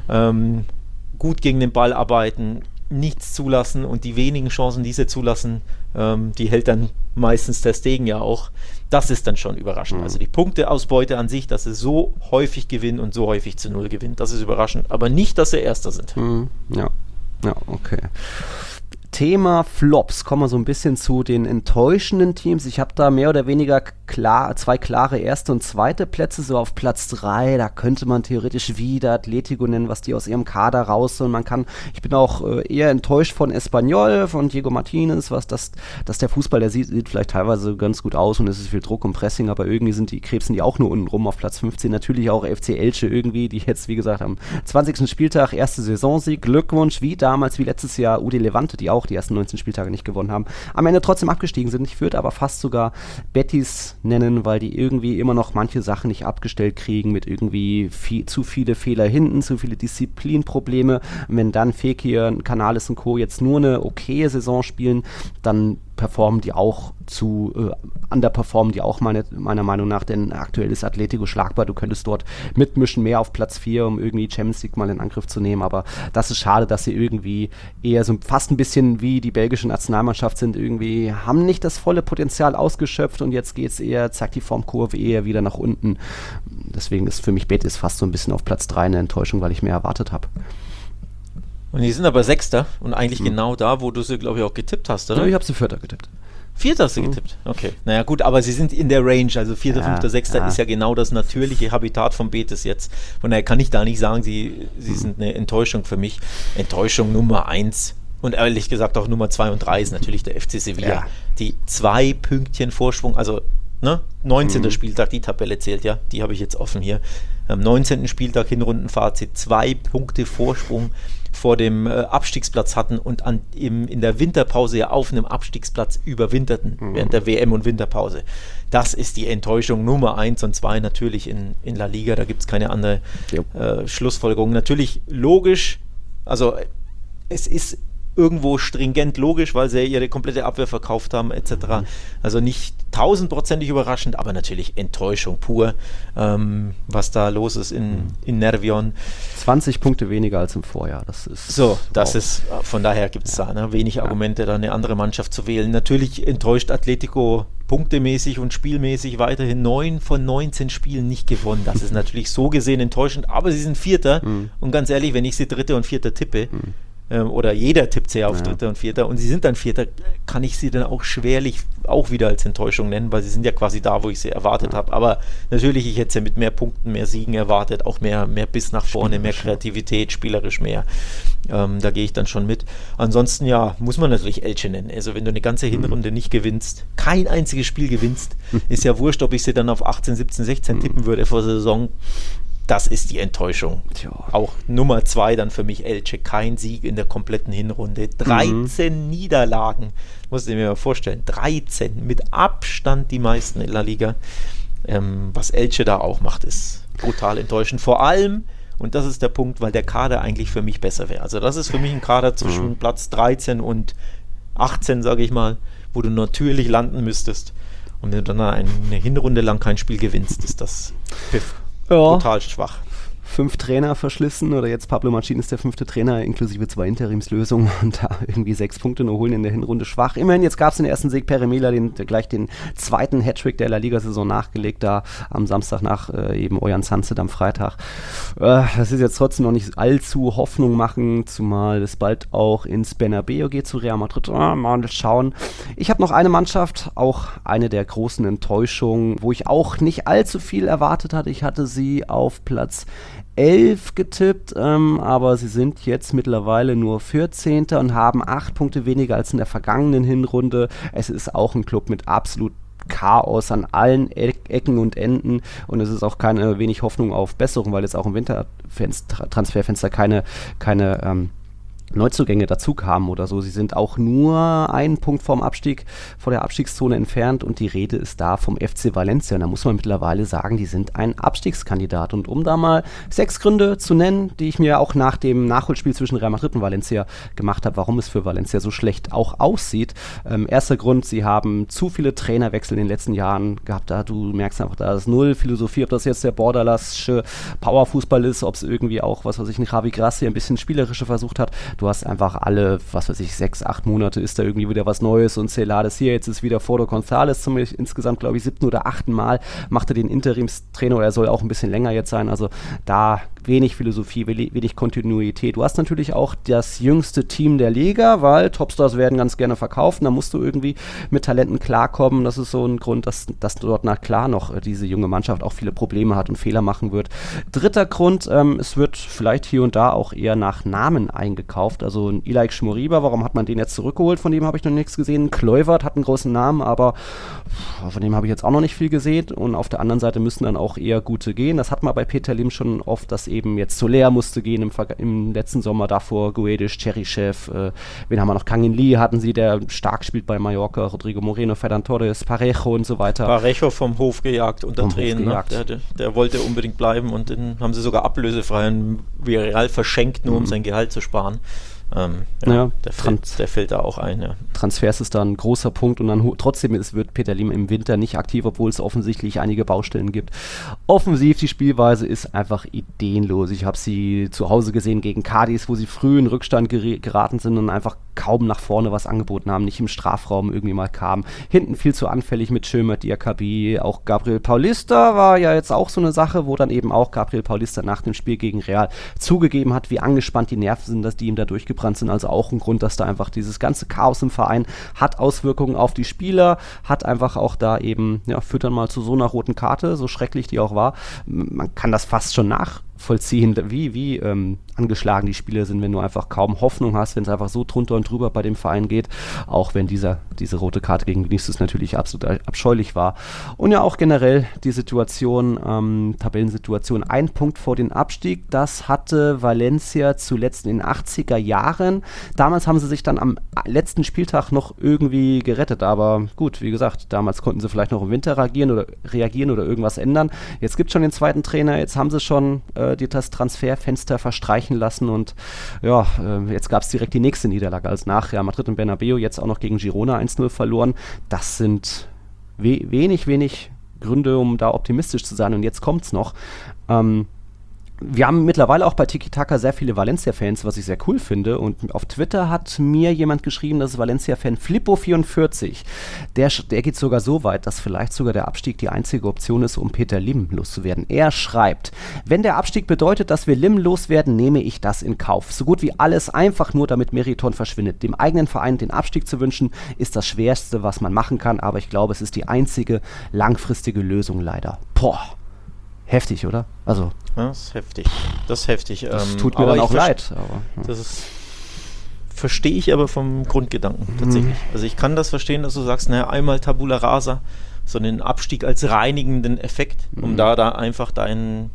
gut gegen den Ball arbeiten, nichts zulassen und die wenigen Chancen, die sie zulassen, die hält dann meistens Ter Stegen ja auch. Das ist dann schon überraschend. Also die Punkteausbeute an sich, dass sie so häufig gewinnen und so häufig zu 0 gewinnen, das ist überraschend. Aber nicht, dass sie Erster sind. Ja, okay. Thema Flops, kommen wir so ein bisschen zu den enttäuschenden Teams. Ich habe da mehr oder weniger 2 klare erste und zweite Plätze, so auf Platz 3, da könnte man theoretisch wieder Atletico nennen, was die aus ihrem Kader rausholen. Ich bin auch eher enttäuscht von Espanyol, von Diego Martinez, dass der Fußball, der sieht vielleicht teilweise ganz gut aus und es ist viel Druck und Pressing, aber irgendwie krebsen die auch nur unten rum auf Platz 15. Natürlich auch FC Elche irgendwie, die jetzt, wie gesagt, am 20. Spieltag erste Saisonsieg, Glückwunsch, wie damals, wie letztes Jahr UD Levante, die auch die ersten 19 Spieltage nicht gewonnen haben, am Ende trotzdem abgestiegen sind. Ich würde aber fast sogar Betis nennen, weil die irgendwie immer noch manche Sachen nicht abgestellt kriegen, mit irgendwie zu viele Fehler hinten, zu viele Disziplinprobleme. Wenn dann Fekir, Canales und Co. jetzt nur eine okaye Saison spielen, dann underperformen die auch meiner Meinung nach, denn aktuell ist Atletico schlagbar, du könntest dort mitmischen, mehr auf Platz 4, um irgendwie Champions League mal in Angriff zu nehmen, aber das ist schade, dass sie irgendwie eher so fast ein bisschen wie die belgische Nationalmannschaft sind, irgendwie haben nicht das volle Potenzial ausgeschöpft und jetzt geht es eher, zeigt die Formkurve eher wieder nach unten. Deswegen ist für mich Betis fast so ein bisschen auf Platz 3 eine Enttäuschung, weil ich mehr erwartet habe. Und die sind aber Sechster und eigentlich genau da, wo du sie, glaube ich, auch getippt hast, oder? Ja, ich habe sie Vierter getippt. Vierter hast du getippt? Okay. Naja gut, aber sie sind in der Range, also Vierter, Fünfter, Sechster ist ja genau das natürliche Habitat von Betis jetzt. Von daher kann ich da nicht sagen, sie sind eine Enttäuschung für mich. Enttäuschung Nummer 1 und ehrlich gesagt auch Nummer 2 und 3 ist natürlich der FC Sevilla. Ja. Die 2 Pünktchen Vorsprung, also 19. Spieltag, die Tabelle zählt ja, die habe ich jetzt offen hier. Am 19. Spieltag Hinrundenfazit, 2 Punkte Vorsprung vor dem Abstiegsplatz hatten und in der Winterpause ja auf einem Abstiegsplatz überwinterten, während der WM- und Winterpause. Das ist die Enttäuschung Nummer 1 und 2 natürlich in La Liga, da gibt es keine andere Schlussfolgerung. Natürlich logisch, also es ist irgendwo stringent logisch, weil sie ihre komplette Abwehr verkauft haben, etc. Also nicht 1000%ig überraschend, aber natürlich Enttäuschung pur, was da los ist in Nervión. 20 Punkte weniger als im Vorjahr. Von daher gibt es da wenig Argumente, da eine andere Mannschaft zu wählen. Natürlich enttäuscht Atletico punktemäßig und spielmäßig weiterhin 9 von 19 Spielen nicht gewonnen. Das ist natürlich so gesehen enttäuschend, aber sie sind Vierter und ganz ehrlich, wenn ich sie Dritter und Vierter tippe, oder jeder tippt sie auf Dritter und Vierter und sie sind dann Vierter, kann ich sie dann auch schwerlich auch wieder als Enttäuschung nennen, weil sie sind ja quasi da, wo ich sie erwartet habe. Aber natürlich, ich hätte sie mit mehr Punkten, mehr Siegen erwartet, auch mehr Biss nach vorne, mehr Kreativität, spielerisch mehr. Da gehe ich dann schon mit. Ansonsten, muss man natürlich Elche nennen. Also wenn du eine ganze Hinrunde nicht gewinnst, kein einziges Spiel gewinnst, ist ja wurscht, ob ich sie dann auf 18, 17, 16 tippen würde vor der Saison. Das ist die Enttäuschung. Tja. Auch Nummer 2 dann für mich Elche. Kein Sieg in der kompletten Hinrunde. 13 Niederlagen. Musst du dir mal vorstellen. 13. Mit Abstand die meisten in La Liga. Was Elche da auch macht, ist brutal enttäuschend. Vor allem, und das ist der Punkt, weil der Kader eigentlich für mich besser wäre. Also das ist für mich ein Kader zwischen Platz 13 und 18, sage ich mal, wo du natürlich landen müsstest. Und wenn du dann eine Hinrunde lang kein Spiel gewinnst, ist das brutal schwach. 5 Trainer verschlissen oder jetzt Pablo Machin ist der 5. Trainer inklusive 2 Interimslösungen und da irgendwie 6 Punkte nur holen in der Hinrunde schwach. Immerhin, jetzt gab es den ersten Sieg, Pere Milla, gleich den zweiten Hattrick der La Liga-Saison nachgelegt, da am Samstag nach eben Ojan Sánchez am Freitag. Das ist jetzt trotzdem noch nicht allzu Hoffnung machen, zumal es bald auch ins Bernabéu geht zu Real Madrid. Mal schauen. Ich habe noch eine Mannschaft, auch eine der großen Enttäuschungen, wo ich auch nicht allzu viel erwartet hatte. Ich hatte sie auf Platz 11 getippt, aber sie sind jetzt mittlerweile nur 14. und haben 8 Punkte weniger als in der vergangenen Hinrunde. Es ist auch ein Club mit absolut Chaos an allen Ecken und Enden und es ist auch keine wenig Hoffnung auf Besserung, weil jetzt auch im Wintertransferfenster keine Neuzugänge dazu kamen oder so. Sie sind auch nur einen Punkt vor der Abstiegszone entfernt und die Rede ist da vom FC Valencia. Und da muss man mittlerweile sagen, die sind ein Abstiegskandidat. Und um da mal 6 Gründe zu nennen, die ich mir auch nach dem Nachholspiel zwischen Real Madrid und Valencia gemacht habe, warum es für Valencia so schlecht auch aussieht. Erster Grund, sie haben zu viele Trainerwechsel in den letzten Jahren gehabt. Du merkst einfach, da ist null Philosophie, ob das jetzt der borderlassche Powerfußball ist, ob es irgendwie auch, ein Javi Gracia ein bisschen spielerische versucht hat. Du hast einfach alle, 6, 8 Monate ist da irgendwie wieder was Neues und Celades hier, jetzt ist wieder Foro González insgesamt, glaube ich, 7. oder 8. Mal macht er den Interimstrainer, oder er soll auch ein bisschen länger jetzt sein, also da wenig Philosophie, wenig Kontinuität. Du hast natürlich auch das jüngste Team der Liga, weil Topstars werden ganz gerne verkauft, da musst du irgendwie mit Talenten klarkommen, das ist so ein Grund, dass dort noch diese junge Mannschaft auch viele Probleme hat und Fehler machen wird. Dritter Grund, es wird vielleicht hier und da auch eher nach Namen eingekauft, also ein Ilaik Schmoriba, warum hat man den jetzt zurückgeholt, von dem habe ich noch nichts gesehen. Kluivert hat einen großen Namen, aber von dem habe ich jetzt auch noch nicht viel gesehen und auf der anderen Seite müssen dann auch eher gute gehen, das hat man bei Peter Lim schon oft, dass eben jetzt Soler musste gehen im letzten Sommer, davor Guedes, Cheryshev, wen haben wir noch, Kangin Lee hatten sie, der stark spielt bei Mallorca, Rodrigo Moreno, Ferran Torres, Parejo und so weiter. Parejo vom Hof gejagt unter Tränen, ne? Der wollte unbedingt bleiben und den haben sie sogar ablösefrei an Villarreal verschenkt, nur um sein Gehalt zu sparen. Der fällt da auch ein. Ja. Transfers ist da ein großer Punkt und dann trotzdem wird Peter Lim im Winter nicht aktiv, obwohl es offensichtlich einige Baustellen gibt. Offensiv, die Spielweise ist einfach ideenlos. Ich habe sie zu Hause gesehen gegen Cádiz, wo sie früh in Rückstand geraten sind und einfach kaum nach vorne was angeboten haben, nicht im Strafraum irgendwie mal kamen. Hinten viel zu anfällig mit Schömer, Diakabi, auch Gabriel Paulista war ja jetzt auch so eine Sache, wo dann eben auch Gabriel Paulista nach dem Spiel gegen Real zugegeben hat, wie angespannt die Nerven sind, dass die ihm da durchgebrannt sind. Also auch ein Grund, dass da einfach dieses ganze Chaos im Verein hat Auswirkungen auf die Spieler, hat einfach auch da eben, führt dann mal zu so einer roten Karte, so schrecklich die auch war. Man kann das fast schon nachvollziehen, wie angeschlagen die Spieler sind, wenn du einfach kaum Hoffnung hast, wenn es einfach so drunter und drüber bei dem Verein geht, auch wenn diese rote Karte gegen Vinicius natürlich absolut abscheulich war. Und ja auch generell die Situation, Tabellensituation, 1 Punkt vor den Abstieg, das hatte Valencia zuletzt in den 80er Jahren. Damals haben sie sich dann am letzten Spieltag noch irgendwie gerettet, aber gut, wie gesagt, damals konnten sie vielleicht noch im Winter reagieren oder irgendwas ändern. Jetzt gibt es schon den zweiten Trainer, jetzt haben sie schon das Transferfenster verstreichen lassen und ja, jetzt gab es direkt die nächste Niederlage, also nach Real Madrid und Bernabeu, jetzt auch noch gegen Girona 1-0 verloren. Das sind wenig Gründe, um da optimistisch zu sein und jetzt kommt's noch. Wir haben mittlerweile auch bei Tiki Taka sehr viele Valencia-Fans, was ich sehr cool finde. Und auf Twitter hat mir jemand geschrieben, das ist Valencia-Fan Flippo44. Der geht sogar so weit, dass vielleicht sogar der Abstieg die einzige Option ist, um Peter Lim loszuwerden. Er schreibt, wenn der Abstieg bedeutet, dass wir Lim loswerden, nehme ich das in Kauf. So gut wie alles einfach nur, damit Meriton verschwindet. Dem eigenen Verein den Abstieg zu wünschen, ist das Schwerste, was man machen kann. Aber ich glaube, es ist die einzige langfristige Lösung leider. Boah. Heftig, oder? Also. Ja, das ist heftig. Das ist heftig. Das tut mir dann auch leid. Aber, ja. Das ist, verstehe ich aber vom Grundgedanken tatsächlich. Also ich kann das verstehen, dass du sagst, naja, einmal Tabula Rasa, so einen Abstieg als reinigenden Effekt, um da einfach den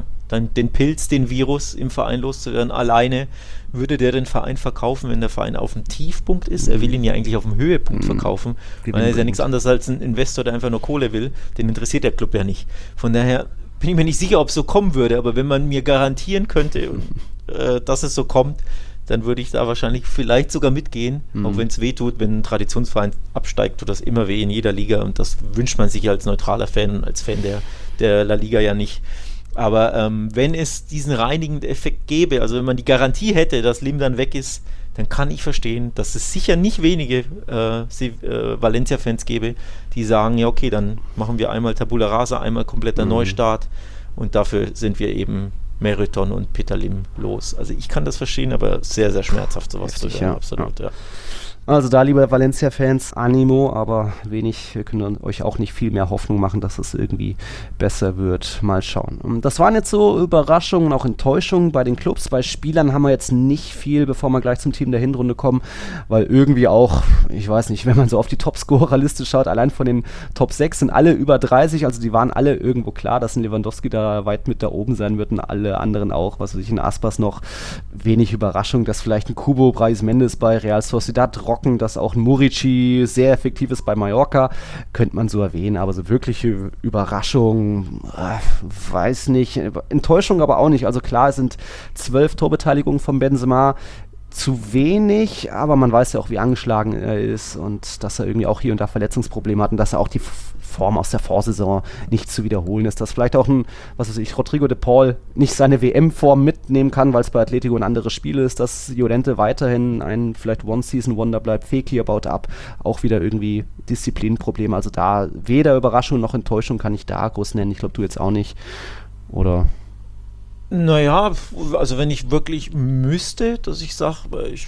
Pilz, den Virus im Verein loszuwerden. Alleine würde der den Verein verkaufen, wenn der Verein auf dem Tiefpunkt ist. Er will ihn ja eigentlich auf dem Höhepunkt verkaufen. Weil er ist ja nichts anderes als ein Investor, der einfach nur Kohle will. Den interessiert der Club ja nicht. Von daher bin ich mir nicht sicher, ob es so kommen würde, aber wenn man mir garantieren könnte, dass es so kommt, dann würde ich da wahrscheinlich vielleicht sogar mitgehen, auch wenn es weh tut, wenn ein Traditionsverein absteigt, tut das immer weh in jeder Liga und das wünscht man sich als neutraler Fan, als Fan der La Liga ja nicht. Aber wenn es diesen reinigenden Effekt gäbe, also wenn man die Garantie hätte, dass Lim dann weg ist, dann kann ich verstehen, dass es sicher nicht wenige Valencia-Fans gäbe, die sagen, ja okay, dann machen wir einmal Tabula Rasa, einmal kompletter Neustart und dafür sind wir eben Meriton und Peter Lim los. Also ich kann das verstehen, aber sehr, sehr schmerzhaft sowas zu hören, absolut, ja. Also da, liebe Valencia-Fans, Animo, aber wir können euch auch nicht viel mehr Hoffnung machen, dass es irgendwie besser wird. Mal schauen. Und das waren jetzt so Überraschungen, auch Enttäuschungen bei den Clubs. Bei Spielern haben wir jetzt nicht viel, bevor wir gleich zum Team der Hinrunde kommen, weil irgendwie auch, ich weiß nicht, wenn man so auf die Topscorer-Liste schaut, allein von den Top 6 sind alle über 30, also die waren alle irgendwo klar, dass ein Lewandowski da weit mit da oben sein wird und alle anderen auch, was weiß ich, in Aspas noch. Wenig Überraschung, dass vielleicht ein Kubo Brais Mendes bei Real Sociedad rocken, dass auch ein Murici sehr effektiv ist bei Mallorca, könnte man so erwähnen, aber so wirkliche Überraschung, weiß nicht, Enttäuschung aber auch nicht, also klar, es sind 12 Torbeteiligungen von Benzema, zu wenig, aber man weiß ja auch, wie angeschlagen er ist und dass er irgendwie auch hier und da Verletzungsprobleme hat und dass er auch die Form aus der Vorsaison nicht zu wiederholen ist, dass vielleicht auch ein, was weiß ich, Rodrigo de Paul nicht seine WM-Form mitnehmen kann, weil es bei Atletico ein anderes Spiel ist, dass Llorente weiterhin ein vielleicht One-Season-Wonder bleibt, Fekir baut ab, auch wieder irgendwie Disziplinprobleme, also da weder Überraschung noch Enttäuschung kann ich da groß nennen, ich glaube du jetzt auch nicht, oder? Naja, also wenn ich wirklich müsste, dass ich sage,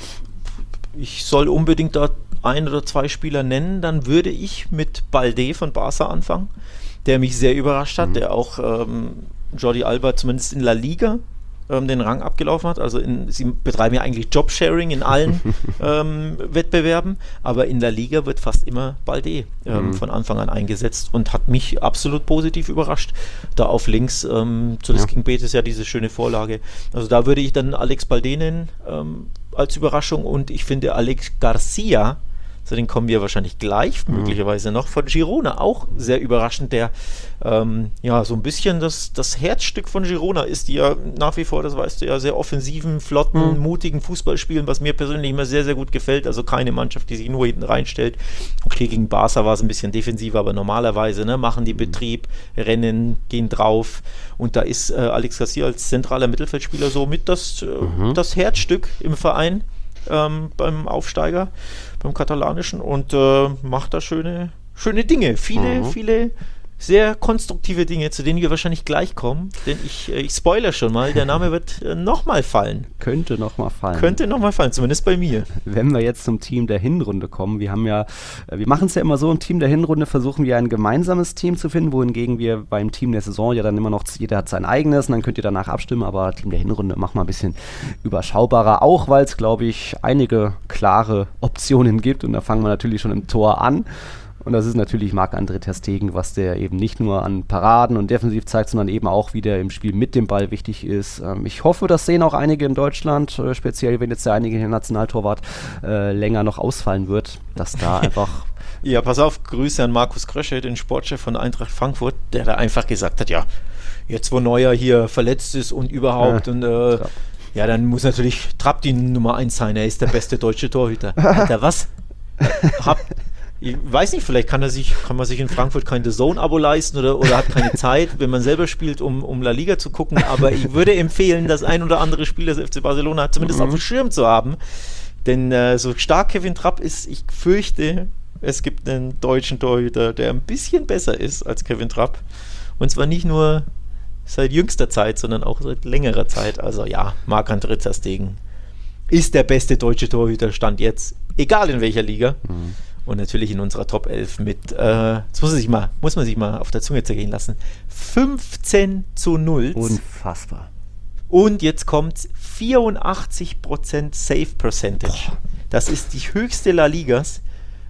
ich soll unbedingt da ein oder zwei Spieler nennen, dann würde ich mit Balde von Barca anfangen, der mich sehr überrascht hat, der auch Jordi Alba zumindest in La Liga den Rang abgelaufen hat. Also sie betreiben ja eigentlich Jobsharing in allen Wettbewerben, aber in der Liga wird fast immer Balde von Anfang an eingesetzt und hat mich absolut positiv überrascht. Da auf links, zuletzt gegen Betis ja diese schöne Vorlage. Also da würde ich dann Alex Balde nennen als Überraschung und ich finde Alex Garcia, zu den kommen wir wahrscheinlich gleich, möglicherweise noch, von Girona, auch sehr überraschend, der so ein bisschen das Herzstück von Girona ist, die ja nach wie vor, das weißt du ja, sehr offensiven, flotten, mutigen Fußball spielen, was mir persönlich immer sehr, sehr gut gefällt, also keine Mannschaft, die sich nur hinten reinstellt. Okay, gegen Barca war es ein bisschen defensiver, aber normalerweise machen die Betrieb, rennen, gehen drauf und da ist Alex Garcia als zentraler Mittelfeldspieler so mit das Herzstück im Verein, beim Aufsteiger, beim Katalanischen und macht da schöne Dinge. Viele sehr konstruktive Dinge, zu denen wir wahrscheinlich gleich kommen, denn ich spoilere schon mal, der Name wird nochmal fallen. Könnte nochmal fallen, zumindest bei mir. Wenn wir jetzt zum Team der Hinrunde kommen, wir machen es ja immer so, im Team der Hinrunde versuchen wir ein gemeinsames Team zu finden, wohingegen wir beim Team der Saison ja dann immer noch, jeder hat sein eigenes und dann könnt ihr danach abstimmen, aber Team der Hinrunde machen wir ein bisschen überschaubarer, auch weil es, glaube ich, einige klare Optionen gibt und da fangen wir natürlich schon im Tor an. Und das ist natürlich Marc-André ter Stegen, was der eben nicht nur an Paraden und defensiv zeigt, sondern eben auch, wie der im Spiel mit dem Ball wichtig ist. Ich hoffe, das sehen auch einige in Deutschland, speziell wenn jetzt der einige Nationaltorwart länger noch ausfallen wird, dass da einfach... Ja, pass auf, Grüße an Markus Krösche, den Sportchef von Eintracht Frankfurt, der da einfach gesagt hat, ja, jetzt wo Neuer hier verletzt ist und überhaupt ja, dann muss natürlich Trapp die Nummer 1 sein, er ist der beste deutsche Torhüter. Alter, was? Ich weiß nicht, vielleicht kann man sich in Frankfurt kein The Zone-Abo leisten oder hat keine Zeit, wenn man selber spielt, um La Liga zu gucken, aber ich würde empfehlen, das ein oder andere Spiel des FC Barcelona zumindest auf dem Schirm zu haben, denn so stark Kevin Trapp ist, ich fürchte, es gibt einen deutschen Torhüter, der ein bisschen besser ist als Kevin Trapp, und zwar nicht nur seit jüngster Zeit, sondern auch seit längerer Zeit. Also ja, Marc-André ter Stegen ist der beste deutsche Torhüter, Stand jetzt, egal in welcher Liga. Und natürlich in unserer Top 11 mit, das muss man sich mal auf der Zunge zergehen lassen, 15:0. Unfassbar. Und jetzt kommt 84% Save Percentage. Das ist die höchste La Ligas.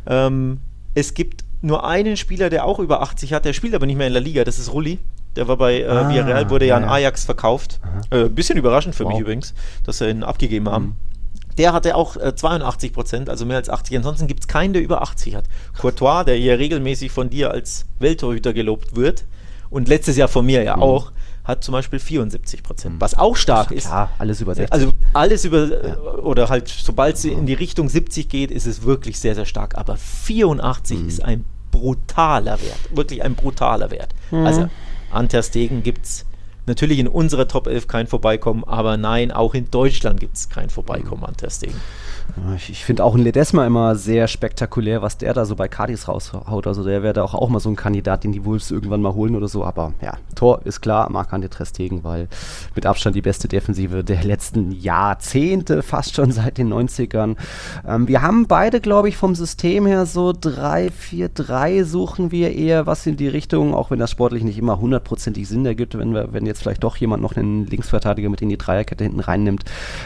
Es gibt nur einen Spieler, der auch über 80 hat, der spielt aber nicht mehr in La Liga, das ist Rulli. Der war bei Villarreal, wurde ja an Ajax verkauft. Bisschen überraschend für mich übrigens, dass sie ihn abgegeben haben. Der hatte auch 82%, also mehr als 80. Ansonsten gibt es keinen, der über 80 hat. Courtois, der hier regelmäßig von dir als Welttorhüter gelobt wird und letztes Jahr von mir ja auch, hat zum Beispiel 74%. Was auch stark ist. Ja, alles über 60. Also alles über, oder halt, sobald sie in die Richtung 70 geht, ist es wirklich sehr, sehr stark. Aber 84 ist ein brutaler Wert. Wirklich ein brutaler Wert. Also an ter Stegen gibt es natürlich in unserer Top 11 kein Vorbeikommen, aber nein, auch in Deutschland gibt es kein Vorbeikommen an ter Stegen. Ich finde auch ein Ledesma immer sehr spektakulär, was der da so bei Cadiz raushaut. Also der wäre da auch mal so ein Kandidat, den die Wolves irgendwann mal holen oder so. Aber ja, Tor ist klar, Marc-André ter Stegen, weil mit Abstand die beste Defensive der letzten Jahrzehnte, fast schon seit den 90ern. Wir haben beide, glaube ich, vom System her so 3-4-3 suchen wir eher was in die Richtung, auch wenn das sportlich nicht immer hundertprozentig Sinn ergibt, wenn jetzt vielleicht doch jemand noch einen Linksverteidiger mit in die Dreierkette hinten reinnimmt.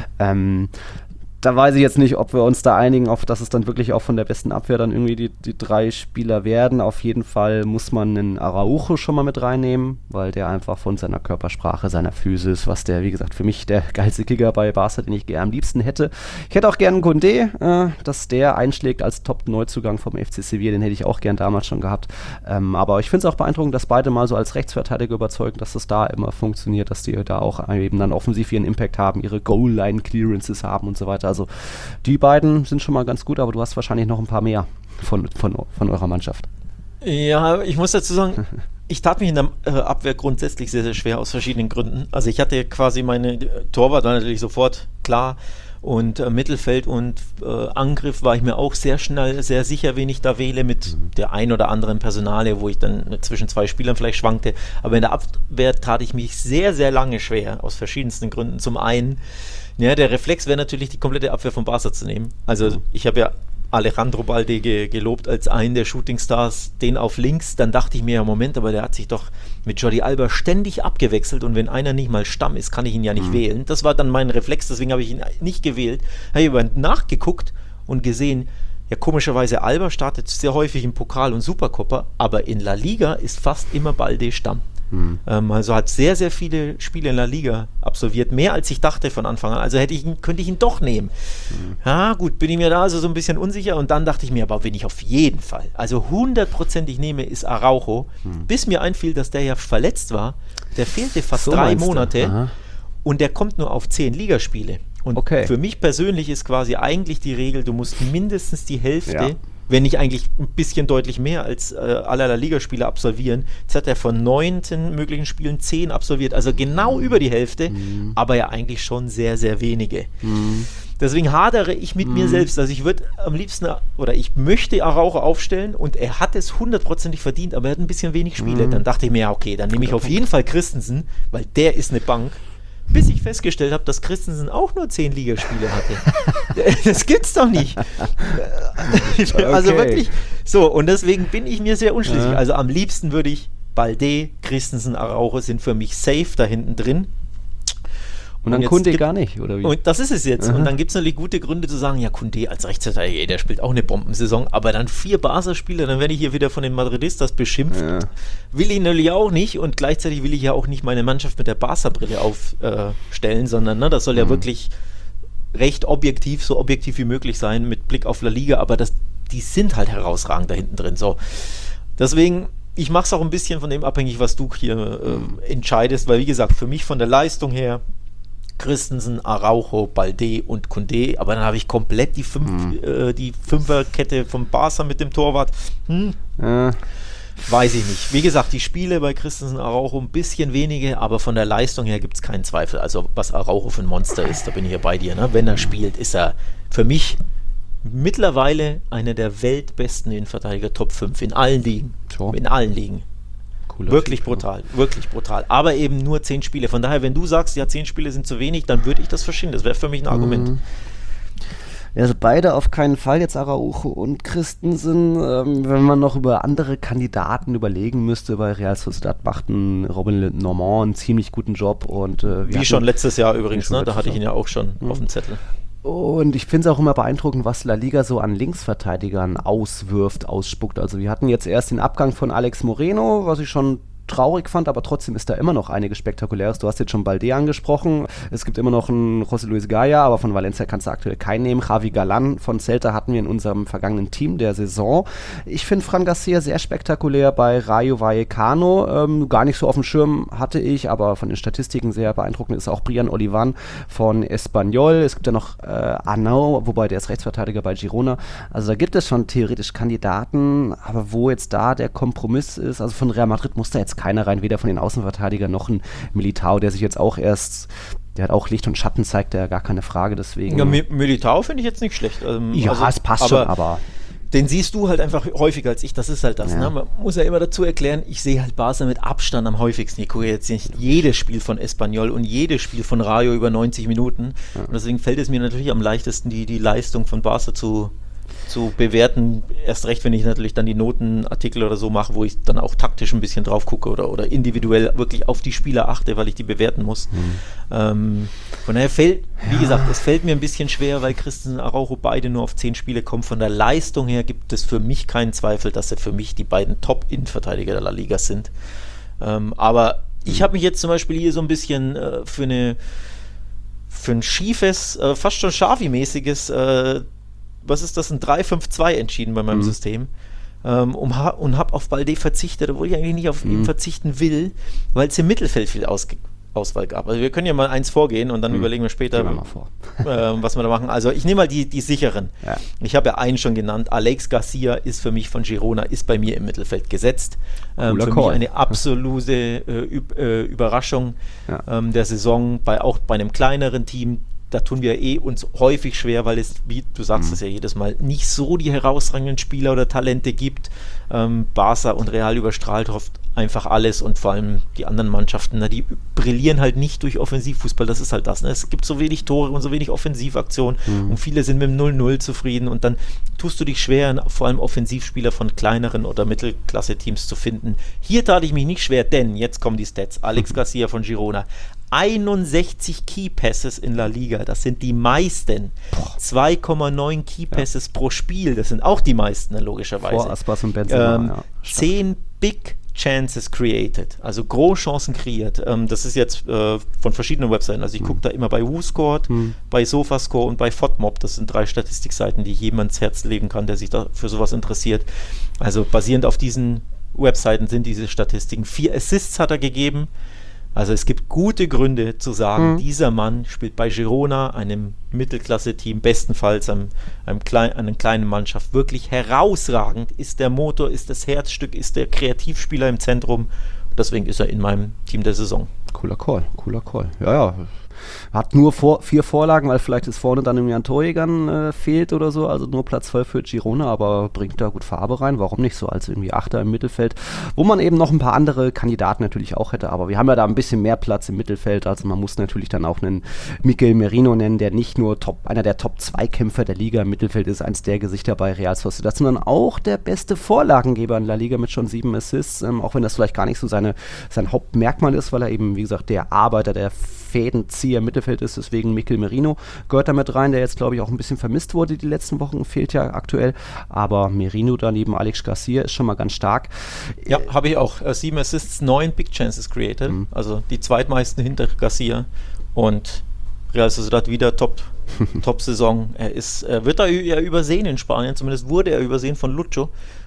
Da weiß ich jetzt nicht, ob wir uns da einigen, auf dass es dann wirklich auch von der besten Abwehr dann irgendwie die 3 Spieler werden. Auf jeden Fall muss man einen Araujo schon mal mit reinnehmen, weil der einfach von seiner Körpersprache, seiner Physis, was der, wie gesagt, für mich der geilste Kicker bei Barca, den ich am liebsten hätte. Ich hätte auch gern einen Koundé, dass der einschlägt als Top-Neuzugang vom FC Sevilla, den hätte ich auch gern damals schon gehabt. Aber ich finde es auch beeindruckend, dass beide mal so als Rechtsverteidiger überzeugen, dass das da immer funktioniert, dass die da auch eben dann offensiv ihren Impact haben, ihre Goal-Line-Clearances haben und so weiter. Also die beiden sind schon mal ganz gut, aber du hast wahrscheinlich noch ein paar mehr von eurer Mannschaft. Ja, ich muss dazu sagen, ich tat mich in der Abwehr grundsätzlich sehr, sehr schwer aus verschiedenen Gründen. Also ich hatte quasi meine Torwart war natürlich sofort klar und Mittelfeld und Angriff war ich mir auch sehr schnell, sehr sicher, wen ich da wähle mit der ein oder anderen Personalie, wo ich dann zwischen 2 Spielern vielleicht schwankte. Aber in der Abwehr tat ich mich sehr, sehr lange schwer, aus verschiedensten Gründen. Zum einen, ja, der Reflex wäre natürlich, die komplette Abwehr von Barca zu nehmen. Also ich habe ja Alejandro Balde gelobt als einen der Shootingstars, den auf links. Dann dachte ich mir, ja Moment, aber der hat sich doch mit Jordi Alba ständig abgewechselt und wenn einer nicht mal Stamm ist, kann ich ihn ja nicht wählen. Das war dann mein Reflex, deswegen habe ich ihn nicht gewählt. Habe ich aber nachgeguckt und gesehen, ja komischerweise Alba startet sehr häufig im Pokal und Supercopa, aber in La Liga ist fast immer Balde Stamm. Also hat sehr, sehr viele Spiele in La Liga absolviert, mehr als ich dachte von Anfang an. Also könnte ich ihn doch nehmen. Ja, gut, bin ich mir da also so ein bisschen unsicher und dann dachte ich mir, aber wenn ich auf jeden Fall, also 100%ig nehme, ist Araujo, bis mir einfiel, dass der ja verletzt war, der fehlte fast 3 Monate und der kommt nur auf 10 Ligaspiele. Und für mich persönlich ist quasi eigentlich die Regel, du musst mindestens die Hälfte, wenn nicht eigentlich ein bisschen deutlich mehr als aller La Liga-Spiele absolvieren. Jetzt hat er von 19 möglichen Spielen 10 absolviert, also genau über die Hälfte, aber ja eigentlich schon sehr, sehr wenige. Deswegen hadere ich mit mir selbst. Also ich würde am liebsten, oder ich möchte Araujo aufstellen und er hat es 100%ig verdient, aber er hat ein bisschen wenig Spiele. Dann dachte ich mir, ja okay, dann nehme ich auf jeden Fall Christensen, weil der ist eine Bank. Bis ich festgestellt habe, dass Christensen auch nur 10 Ligaspiele hatte. Das gibt's doch nicht. Also wirklich. So, und deswegen bin ich mir sehr unschlüssig. Also am liebsten würde ich Balde, Christensen, Araujo sind für mich safe da hinten drin. Und dann Koundé gar nicht, oder wie? Und das ist es jetzt. Und dann gibt es natürlich gute Gründe zu sagen, ja, Koundé als Rechtsverteidiger, der spielt auch eine Bombensaison, aber dann 4 Barca-Spieler, dann werde ich hier wieder von den Madridistas beschimpft. Will ich natürlich auch nicht und gleichzeitig will ich ja auch nicht meine Mannschaft mit der Barca-Brille aufstellen, sondern das soll ja wirklich recht objektiv, so objektiv wie möglich sein mit Blick auf La Liga, aber die sind halt herausragend da hinten drin. So. Deswegen ich mache es auch ein bisschen von dem abhängig, was du hier entscheidest, weil wie gesagt, für mich von der Leistung her Christensen, Araujo, Balde und Koundé, aber dann habe ich komplett die Fünferkette vom Barca mit dem Torwart. Weiß ich nicht. Wie gesagt, die Spiele bei Christensen, Araujo ein bisschen wenige, aber von der Leistung her gibt es keinen Zweifel. Also was Araujo für ein Monster ist, da bin ich ja bei dir. Ne? Wenn er spielt, ist er für mich mittlerweile einer der weltbesten Innenverteidiger, Top 5 in allen Ligen. So. In allen Ligen. Cooler Wirklich Typ, brutal, wirklich brutal. Aber eben nur 10 Spiele. Von daher, wenn du sagst, ja, 10 Spiele sind zu wenig, dann würde ich das verstehen. Das wäre für mich ein Argument. Also beide auf keinen Fall, jetzt Araujo und Christensen. Wenn man noch über andere Kandidaten überlegen müsste, bei Real Sociedad macht ein Robin Normand einen ziemlich guten Job. Und, wie schon letztes Jahr übrigens, ne? Da hatte ich ihn ja auch schon auf dem Zettel. Und ich finde es auch immer beeindruckend, was La Liga so an Linksverteidigern ausspuckt. Also wir hatten jetzt erst den Abgang von Alex Moreno, was ich schon traurig fand, aber trotzdem ist da immer noch einiges Spektakuläres. Du hast jetzt schon Balde angesprochen. Es gibt immer noch einen José Luis Gaya, aber von Valencia kannst du aktuell keinen nehmen. Javi Galan von Celta hatten wir in unserem vergangenen Team der Saison. Ich finde Fran Garcia sehr spektakulär bei Rayo Vallecano. Gar nicht so auf dem Schirm hatte ich, aber von den Statistiken sehr beeindruckend ist auch Brian Olivan von Espanyol. Es gibt ja noch Arnau, wobei der ist Rechtsverteidiger bei Girona. Also da gibt es schon theoretisch Kandidaten, aber wo jetzt da der Kompromiss ist, also von Real Madrid muss da jetzt keiner rein, weder von den Außenverteidigern noch ein Militao, der sich jetzt auch erst, der hat auch Licht und Schatten, zeigt er, gar keine Frage, deswegen. Ja, Militao finde ich jetzt nicht schlecht. Ja, also, es passt schon, aber den siehst du halt einfach häufiger als ich, das ist halt das. Ja. Ne? Man muss ja immer dazu erklären, ich sehe halt Barca mit Abstand am häufigsten. Ich gucke jetzt nicht jedes Spiel von Espanyol und jedes Spiel von Rayo über 90 Minuten. Ja. Und deswegen fällt es mir natürlich am leichtesten, die Leistung von Barca zu bewerten, erst recht, wenn ich natürlich dann die Notenartikel oder so mache, wo ich dann auch taktisch ein bisschen drauf gucke oder individuell wirklich auf die Spieler achte, weil ich die bewerten muss. Von daher wie gesagt, es fällt mir ein bisschen schwer, weil Christensen und Araujo beide nur auf 10 Spiele kommen. Von der Leistung her gibt es für mich keinen Zweifel, dass sie für mich die beiden Top-Innenverteidiger der La Liga sind. Aber ich habe mich jetzt zum Beispiel hier so ein bisschen für ein schiefes, fast schon Xavi-mäßiges was ist das, ein 3-5-2 entschieden bei meinem System und habe auf Balde verzichtet, obwohl ich eigentlich nicht auf ihn verzichten will, weil es im Mittelfeld viel Auswahl gab. Also wir können ja mal eins vorgehen und dann überlegen wir später, was wir da machen. Also ich nehme mal die sicheren. Ja. Ich habe ja einen schon genannt. Alex Garcia ist für mich von Girona, ist bei mir im Mittelfeld gesetzt. Für mich eine absolute Überraschung der Saison, auch bei einem kleineren Team. Da tun wir uns häufig schwer, weil es, wie du sagst es ja jedes Mal, nicht so die herausragenden Spieler oder Talente gibt. Barca und Real überstrahlt oft einfach alles und vor allem die anderen Mannschaften, die brillieren halt nicht durch Offensivfußball, das ist halt das. Ne? Es gibt so wenig Tore und so wenig Offensivaktionen und viele sind mit dem 0-0 zufrieden und dann tust du dich schwer, vor allem Offensivspieler von kleineren oder Mittelklasse-Teams zu finden. Hier tat ich mich nicht schwer, denn jetzt kommen die Stats. Alex Garcia von Girona. 61 Key Passes in La Liga, das sind die meisten. 2,9 Key Passes pro Spiel, das sind auch die meisten, logischerweise. Vor Aspas und Benzema, 10 Big Chances created, also Großchancen kreiert. Das ist jetzt von verschiedenen Webseiten, also ich gucke da immer bei WhoScored, bei SofaScore und bei FODMob, das sind 3 Statistikseiten, die ich jedem ans Herz legen kann, der sich da für sowas interessiert. Also basierend auf diesen Webseiten sind diese Statistiken. 4 Assists hat er gegeben. Also es gibt gute Gründe zu sagen, dieser Mann spielt bei Girona, einem Mittelklasse-Team, bestenfalls einer kleinen Mannschaft, wirklich herausragend, ist der Motor, ist das Herzstück, ist der Kreativspieler im Zentrum. Deswegen ist er in meinem Team der Saison. Cooler Call. Ja. Hat nur 4 Vorlagen, weil vielleicht es vorne dann irgendwie an Torjägern fehlt oder so, also nur Platz 12 für Girona, aber bringt da gut Farbe rein, warum nicht so als irgendwie Achter im Mittelfeld, wo man eben noch ein paar andere Kandidaten natürlich auch hätte, aber wir haben ja da ein bisschen mehr Platz im Mittelfeld, also man muss natürlich dann auch einen Mikel Merino nennen, der nicht nur einer der Top-2-Kämpfer der Liga im Mittelfeld ist, eins der Gesichter bei Real Sociedad, sondern auch der beste Vorlagengeber in La Liga mit schon 7 Assists, auch wenn das vielleicht gar nicht so sein Hauptmerkmal ist, weil er eben, wie gesagt, der Arbeiter, der Fädenzieher im Mittelfeld ist, deswegen Mikel Merino gehört damit rein, der jetzt, glaube ich, auch ein bisschen vermisst wurde die letzten Wochen, fehlt ja aktuell, aber Merino daneben Alex Garcia ist schon mal ganz stark. Ja, habe ich auch. 7 Assists, 9 Big Chances created, also die zweitmeisten hinter Garcia und Real Sociedad wieder Top-Saison. Er wird da ja übersehen in Spanien, zumindest wurde er übersehen von Lucho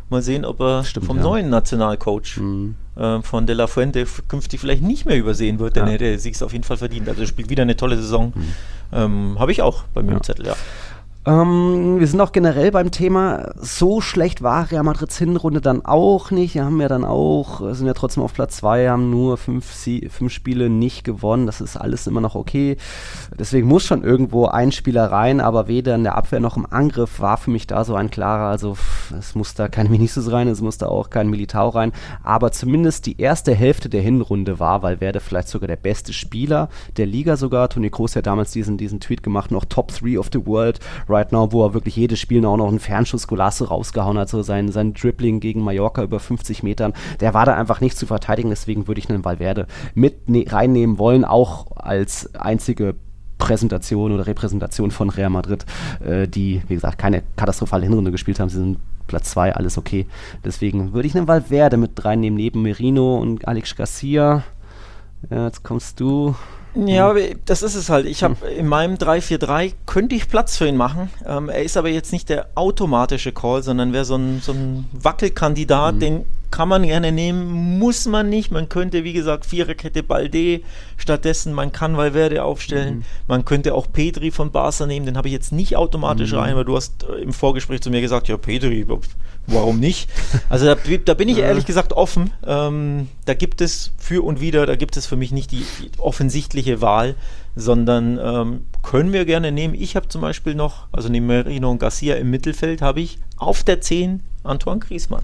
Mal sehen, ob er vom neuen Nationalcoach von De La Fuente künftig vielleicht nicht mehr übersehen wird, denn er hätte sich auf jeden Fall verdient. Also er spielt wieder eine tolle Saison. Habe ich auch bei mir im Zettel, wir sind auch generell beim Thema, so schlecht war Real Madrids Hinrunde dann auch nicht. Wir haben ja dann auch, sind ja trotzdem auf Platz 2, haben nur 5 Spiele nicht gewonnen. Das ist alles immer noch okay. Deswegen muss schon irgendwo ein Spieler rein, aber weder in der Abwehr noch im Angriff war für mich da so ein klarer, also es muss da kein Vinicius rein, es muss da auch kein Militao rein, aber zumindest die erste Hälfte der Hinrunde war Valverde vielleicht sogar der beste Spieler der Liga sogar. Toni Kroos hat damals diesen Tweet gemacht, noch Top 3 of the World right now, wo er wirklich jedes Spiel auch noch einen Fernschuss Golasso rausgehauen hat, so sein Dribbling gegen Mallorca über 50 Metern, der war da einfach nicht zu verteidigen, deswegen würde ich einen Valverde mit reinnehmen wollen, auch als einzige Präsentation oder Repräsentation von Real Madrid, die, wie gesagt, keine katastrophale Hinrunde gespielt haben, sie sind Platz 2, alles okay, deswegen würde ich einen Valverde mit reinnehmen, neben Merino und Alex Garcia. Ja, jetzt kommst du. Ja, das ist es halt. Ich habe in meinem 3-4-3 könnte ich Platz für ihn machen. Er ist aber jetzt nicht der automatische Call, sondern wäre so ein Wackelkandidat, den kann man gerne nehmen, muss man nicht. Man könnte, wie gesagt, Viererkette Balde stattdessen, man kann Valverde aufstellen. Man könnte auch Pedri von Barca nehmen, den habe ich jetzt nicht automatisch rein, weil du hast im Vorgespräch zu mir gesagt, ja Pedri, warum nicht? Also da bin ich ehrlich gesagt offen. Da gibt es für und wider, da gibt es für mich nicht die offensichtliche Wahl, sondern können wir gerne nehmen. Ich habe zum Beispiel noch, also neben Merino und Garcia im Mittelfeld, habe ich auf der 10 Antoine Griezmann.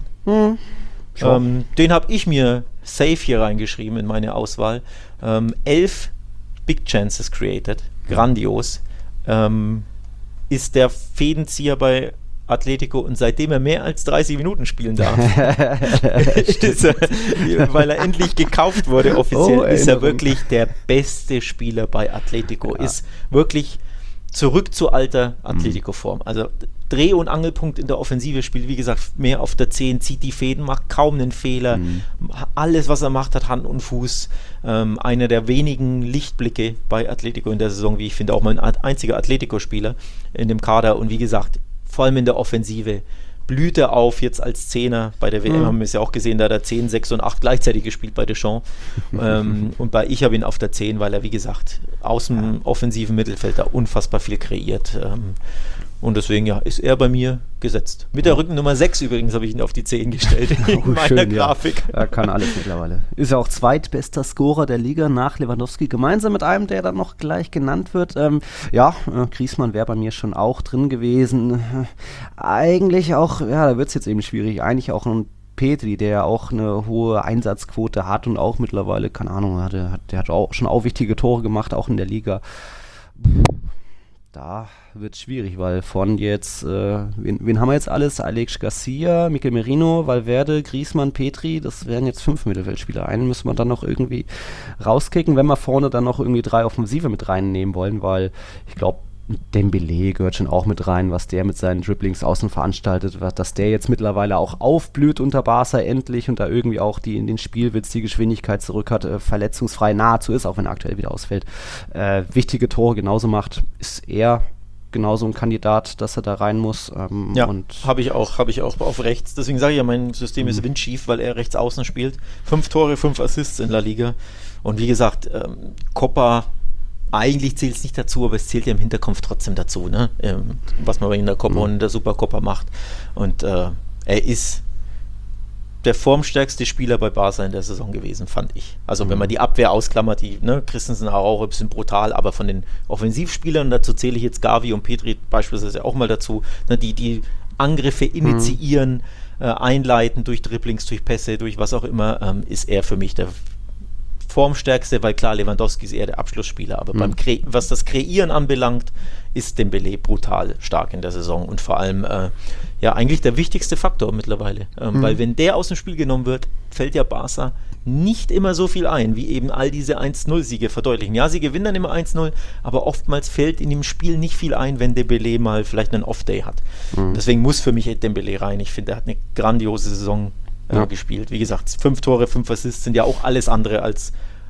Den habe ich mir safe hier reingeschrieben in meine Auswahl. 11 Big Chances created, grandios. Ist der Fädenzieher bei Atletico und seitdem er mehr als 30 Minuten spielen darf, weil er endlich gekauft wurde offiziell, ist er wirklich der beste Spieler bei Atletico. Ist wirklich zurück zu alter Atletico-Form. Also Dreh- und Angelpunkt in der Offensive, spielt wie gesagt mehr auf der 10, zieht die Fäden, macht kaum einen Fehler. Alles, was er macht, hat Hand und Fuß. Einer der wenigen Lichtblicke bei Atletico in der Saison, wie ich finde, auch mein einziger Atletico-Spieler in dem Kader. Und wie gesagt, vor allem in der Offensive blüht er auf, jetzt als Zehner. Bei der WM haben wir es ja auch gesehen, da hat er 10, 6 und 8 gleichzeitig gespielt bei Deschamps. Und ich habe ihn auf der 10, weil er, wie gesagt, aus dem offensiven Mittelfeld da unfassbar viel kreiert. Und deswegen, ja, ist er bei mir gesetzt. Mit der Rückennummer 6 übrigens habe ich ihn auf die 10 gestellt in meiner Grafik. Ja. Er kann alles mittlerweile. Ist ja auch zweitbester Scorer der Liga nach Lewandowski, gemeinsam mit einem, der dann noch gleich genannt wird. Griezmann wäre bei mir schon auch drin gewesen. Eigentlich auch, ja, da wird es jetzt eben schwierig, eigentlich auch ein Pedri, der auch eine hohe Einsatzquote hat und auch mittlerweile, keine Ahnung, der hat auch schon auch wichtige Tore gemacht, auch in der Liga. Da wird es schwierig, weil von jetzt, wen haben wir jetzt alles? Alex Garcia, Mikel Merino, Valverde, Griezmann, Pedri, das wären jetzt 5 Mittelfeldspieler. Einen müssen wir dann noch irgendwie rauskicken, wenn wir vorne dann noch irgendwie 3 Offensive mit reinnehmen wollen, weil ich glaube, Dembélé gehört schon auch mit rein, was der mit seinen Dribblings außen veranstaltet, dass der jetzt mittlerweile auch aufblüht unter Barca endlich und da irgendwie auch in den Spielwitz die Geschwindigkeit zurück hat, verletzungsfrei nahezu ist, auch wenn er aktuell wieder ausfällt. Wichtige Tore genauso macht, ist er genauso ein Kandidat, dass er da rein muss. Habe ich auch auf rechts. Deswegen sage ich ja, mein System ist windschief, weil er rechts außen spielt. 5 Tore, 5 Assists in La Liga. Und wie gesagt, Copa, eigentlich zählt es nicht dazu, aber es zählt ja im Hinterkopf trotzdem dazu, ne? Was man in der Copa und in der Supercopa macht. Und er ist der formstärkste Spieler bei Barca in der Saison gewesen, fand ich. Also wenn man die Abwehr ausklammert, Christensen auch ein bisschen brutal, aber von den Offensivspielern, dazu zähle ich jetzt Gavi und Pedri beispielsweise auch mal dazu, ne, die Angriffe initiieren, einleiten durch Dribblings, durch Pässe, durch was auch immer, ist er für mich der formstärkste, weil klar, Lewandowski ist eher der Abschlussspieler, aber was das Kreieren anbelangt, ist Dembélé brutal stark in der Saison und vor allem eigentlich der wichtigste Faktor mittlerweile, weil wenn der aus dem Spiel genommen wird, fällt ja Barca nicht immer so viel ein, wie eben all diese 1-0-Siege verdeutlichen. Ja, sie gewinnen dann immer 1-0, aber oftmals fällt in dem Spiel nicht viel ein, wenn Dembélé mal vielleicht einen Off-Day hat. Deswegen muss für mich Dembélé rein. Ich finde, er hat eine grandiose Saison gespielt. Wie gesagt, 5 Tore, 5 Assists sind ja auch alles andere als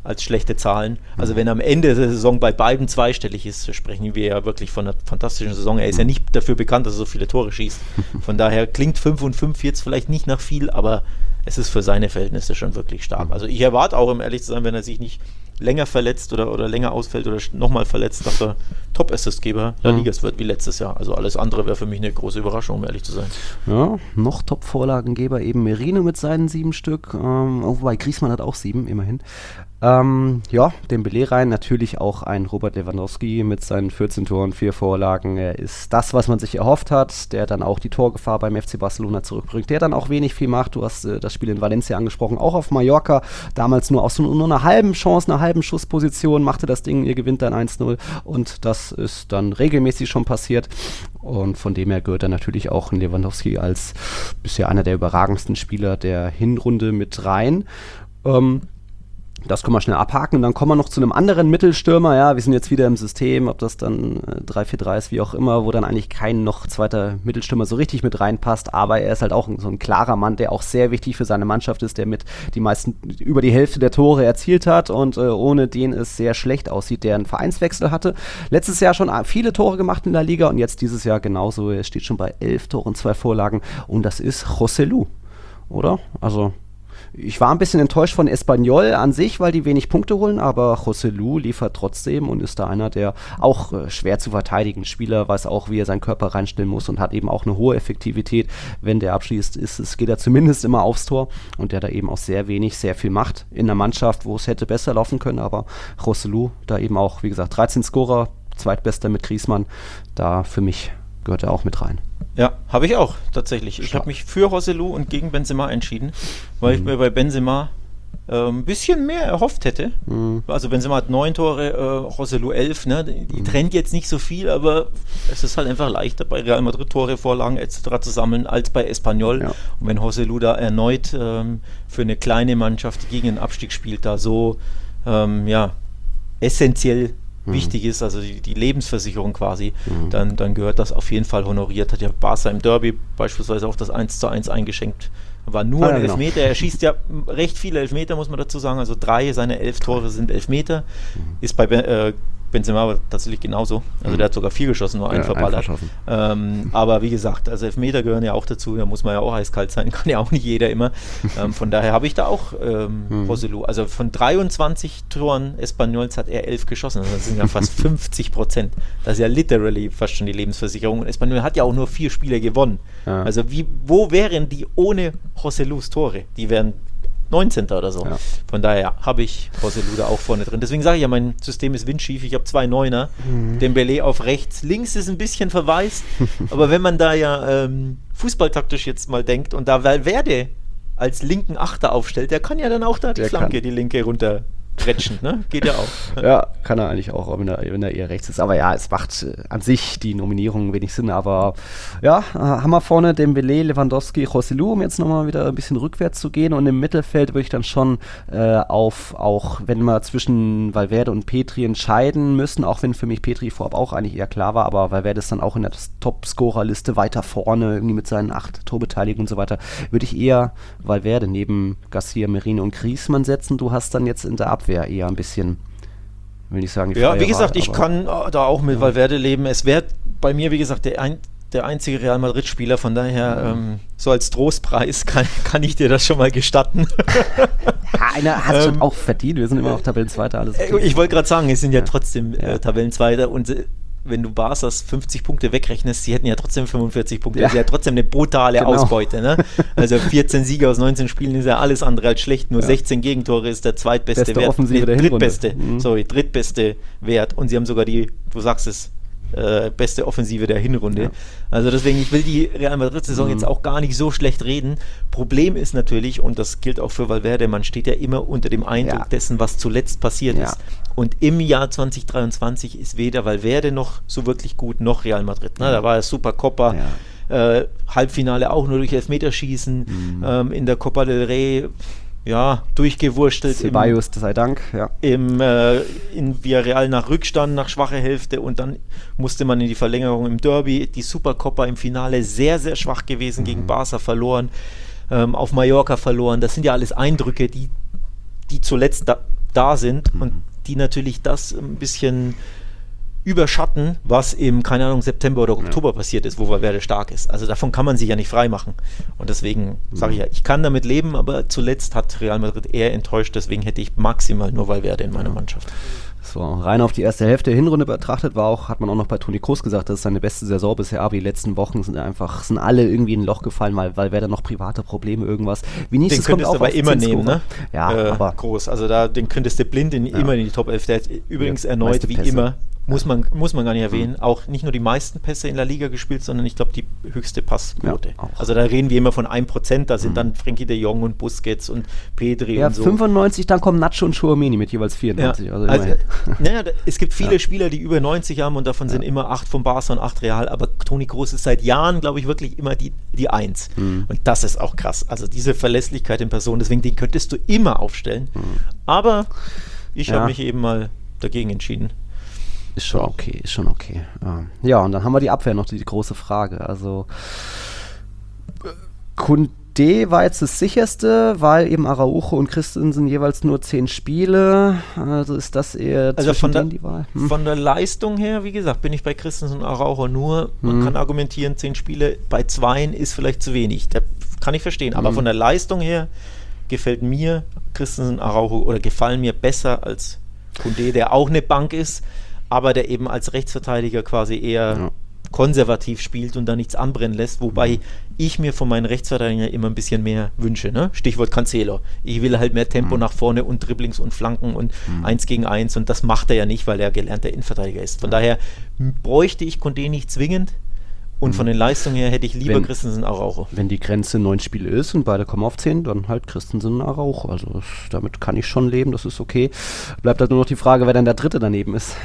als schlechte Zahlen. Also wenn am Ende der Saison bei beiden zweistellig ist, sprechen wir ja wirklich von einer fantastischen Saison. Er ist ja nicht dafür bekannt, dass er so viele Tore schießt. Von daher klingt 5 und 5 jetzt vielleicht nicht nach viel, aber es ist für seine Verhältnisse schon wirklich stark. Also ich erwarte auch, um ehrlich zu sein, wenn er sich nicht länger verletzt oder länger ausfällt oder nochmal verletzt, dass er Top-Assistgeber der Liga wird wie letztes Jahr. Also alles andere wäre für mich eine große Überraschung, um ehrlich zu sein. Ja, noch Top-Vorlagengeber eben Merino mit seinen 7 Stück, wobei Griezmann hat auch 7, immerhin. Ja, Dembélé rein, natürlich auch ein Robert Lewandowski mit seinen 14 Toren, 4 Vorlagen. Er ist das, was man sich erhofft hat, der dann auch die Torgefahr beim FC Barcelona zurückbringt, der dann auch wenig viel macht. Du hast das Spiel in Valencia angesprochen, auch auf Mallorca, damals nur aus nur einer halben Chance, einer halben Schussposition, machte das Ding, ihr gewinnt dann 1-0 und das ist dann regelmäßig schon passiert. Und von dem her gehört dann natürlich auch ein Lewandowski als bisher einer der überragendsten Spieler der Hinrunde mit rein. Das können wir schnell abhaken und dann kommen wir noch zu einem anderen Mittelstürmer. Ja, wir sind jetzt wieder im System, ob das dann 3-4-3 ist, wie auch immer, wo dann eigentlich kein noch zweiter Mittelstürmer so richtig mit reinpasst. Aber er ist halt auch so ein klarer Mann, der auch sehr wichtig für seine Mannschaft ist, der mit die meisten, über die Hälfte der Tore erzielt hat und ohne den es sehr schlecht aussieht, der einen Vereinswechsel hatte. Letztes Jahr schon viele Tore gemacht in der Liga und jetzt dieses Jahr genauso. Er steht schon bei 11 Toren, 2 Vorlagen und das ist Joselu, oder? Also ich war ein bisschen enttäuscht von Espanyol an sich, weil die wenig Punkte holen, aber Joselu liefert trotzdem und ist da einer, der auch schwer zu verteidigen Spieler, weiß auch, wie er seinen Körper reinstellen muss und hat eben auch eine hohe Effektivität. Wenn der abschließt, geht er zumindest immer aufs Tor und der da eben auch sehr viel macht in einer Mannschaft, wo es hätte besser laufen können, aber Joselu da eben auch, wie gesagt, 13 Scorer, zweitbester mit Griezmann, da für mich gehört er auch mit rein. Ja, habe ich auch, tatsächlich. Ich habe mich für Joselu und gegen Benzema entschieden, weil ich mir bei Benzema ein bisschen mehr erhofft hätte. Also Benzema hat 9 Tore, Joselu 11, ne? Die trennt jetzt nicht so viel, aber es ist halt einfach leichter bei Real Madrid Tore, Vorlagen etc. zu sammeln als bei Espanyol. Ja. Und wenn Joselu da erneut für eine kleine Mannschaft, die gegen den Abstieg spielt, da so essentiell wichtig ist, also die Lebensversicherung quasi, dann gehört das auf jeden Fall honoriert. Hat ja Barca im Derby beispielsweise auch das 1:1 eingeschenkt. War nur ein Elfmeter. Er schießt ja recht viele Elfmeter, muss man dazu sagen. Also 3 seiner 11 Tore sind Elfmeter. Ist bei Benzema tatsächlich genauso. Also der hat sogar 4 geschossen, nur einen verballert. Aber wie gesagt, also Elfmeter gehören ja auch dazu. Da muss man ja auch eiskalt sein. Kann ja auch nicht jeder immer. Von daher habe ich da auch Joselu. Also von 23 Toren Espanyols hat er 11 geschossen. Also das sind ja fast 50%. Das ist ja literally fast schon die Lebensversicherung. Und Espanyol hat ja auch nur 4 Spiele gewonnen. Ja. Also wo wären die ohne Joselus Tore? Die wären 19. oder so. Ja. Von daher habe ich Joselu da auch vorne drin. Deswegen sage ich ja, mein System ist windschief. Ich habe 2 Neuner. Dembélé auf rechts. Links ist ein bisschen verwaist. Aber wenn man da ja fußballtaktisch jetzt mal denkt und da Valverde als linken Achter aufstellt, der kann ja dann auch da die Flanke, die linke runter quetschen, ne? Geht ja auch. Ja, kann er eigentlich auch, wenn er eher rechts ist. Aber ja, es macht an sich die Nominierung wenig Sinn. Aber ja, haben wir vorne Dembélé, Lewandowski, Joselu, um jetzt nochmal wieder ein bisschen rückwärts zu gehen. Und im Mittelfeld würde ich dann schon auch wenn wir zwischen Valverde und Petri entscheiden müssen, auch wenn für mich Petri vorab auch eigentlich eher klar war, aber Valverde ist dann auch in der Top-Scorer-Liste weiter vorne, irgendwie mit seinen 8 Torbeteiligungen und so weiter, würde ich eher Valverde neben Garcia, Merino und Griezmann setzen. Du hast dann jetzt in der Abwehr eher ein bisschen, will ich sagen, die ja, wie gesagt, ich kann da auch mit Valverde leben. Es wäre bei mir, wie gesagt, der einzige Real Madrid-Spieler, von daher so als Trostpreis kann ich dir das schon mal gestatten. Einer hat schon auch verdient, wir sind immer noch Tabellenzweiter. Alles ich wollte gerade sagen, es sind ja trotzdem Tabellenzweiter und wenn du Barca's 50 Punkte wegrechnest, sie hätten ja trotzdem 45 Punkte, das ist ja trotzdem eine brutale Ausbeute. Ne? Also 14 Siege aus 19 Spielen ist ja alles andere als schlecht, nur 16 Gegentore ist der zweitbeste beste Wert. Offensive der drittbeste Wert und sie haben sogar du sagst es, beste Offensive der Hinrunde. Ja. Also deswegen, ich will die Real Madrid-Saison jetzt auch gar nicht so schlecht reden. Problem ist natürlich, und das gilt auch für Valverde, man steht ja immer unter dem Eindruck dessen, was zuletzt passiert ist. Und im Jahr 2023 ist weder Valverde noch so wirklich gut, noch Real Madrid. Ne? Da war es Supercopa, Halbfinale auch nur durch Elfmeterschießen, in der Copa del Rey durchgewurstelt. Ceballos, sei Dank, in Villarreal nach Rückstand, nach schwacher Hälfte und dann musste man in die Verlängerung im Derby, die Supercopa im Finale sehr, sehr schwach gewesen, gegen Barca verloren, auf Mallorca verloren. Das sind ja alles Eindrücke, die zuletzt da sind und die natürlich das ein bisschen überschatten, was im, keine Ahnung, September oder Oktober passiert ist, wo Valverde stark ist. Also davon kann man sich ja nicht frei machen. Und deswegen sage ich ja, ich kann damit leben, aber zuletzt hat Real Madrid eher enttäuscht, deswegen hätte ich maximal nur Valverde in meiner Mannschaft. So, rein auf die erste Hälfte der Hinrunde betrachtet hat man auch noch bei Toni Kroos gesagt, das ist seine beste Saison bisher, aber die letzten Wochen sind alle irgendwie in ein Loch gefallen, weil Valverde noch private Probleme, irgendwas. Vinicius den könntest du aber immer nehmen, ne? Ja, aber Kroos, also den könntest du blind immer in die Top 11. Der hat übrigens erneut, wie immer, muss man gar nicht erwähnen, auch nicht nur die meisten Pässe in der Liga gespielt, sondern ich glaube die höchste Passquote. Ja, also da reden wir immer von 1%, da sind dann Frenkie de Jong und Busquets und Pedri und so. 95, dann kommen Nacho und Tchouaméni mit jeweils 94. Ja. Es gibt viele Spieler, die über 90 haben und davon sind immer 8 von Barca und 8 Real, aber Toni Kroos ist seit Jahren, glaube ich, wirklich immer die 1. Und das ist auch krass. Also diese Verlässlichkeit in Person, deswegen den könntest du immer aufstellen. Aber ich habe mich eben mal dagegen entschieden. Ist schon okay. Ja, und dann haben wir die Abwehr noch, die große Frage. Also Koundé war jetzt das sicherste, weil eben Araujo und Christensen jeweils nur 10 Spiele. Also ist das eher zwischen denen die Wahl? Von der Leistung her, wie gesagt, bin ich bei Christensen und Araujo nur. Man kann argumentieren, 10 Spiele bei 2 ist vielleicht zu wenig. Das kann ich verstehen. Aber von der Leistung her gefällt mir Christensen und Araujo oder gefallen mir besser als Koundé, der auch eine Bank ist, aber der eben als Rechtsverteidiger quasi eher konservativ spielt und da nichts anbrennen lässt, wobei ich mir von meinen Rechtsverteidigern immer ein bisschen mehr wünsche, ne? Stichwort Cancelo. Ich will halt mehr Tempo nach vorne und Dribblings und Flanken und 1 gegen 1 und das macht er ja nicht, weil er gelernter Innenverteidiger ist. Von daher bräuchte ich Koundé nicht zwingend. Und von den Leistungen her hätte ich lieber Christensen Araujo. Wenn die Grenze 9 Spiele ist und beide kommen auf 10, dann halt Christensen Araujo. Also damit kann ich schon leben, das ist okay. Bleibt halt nur noch die Frage, wer dann der Dritte daneben ist.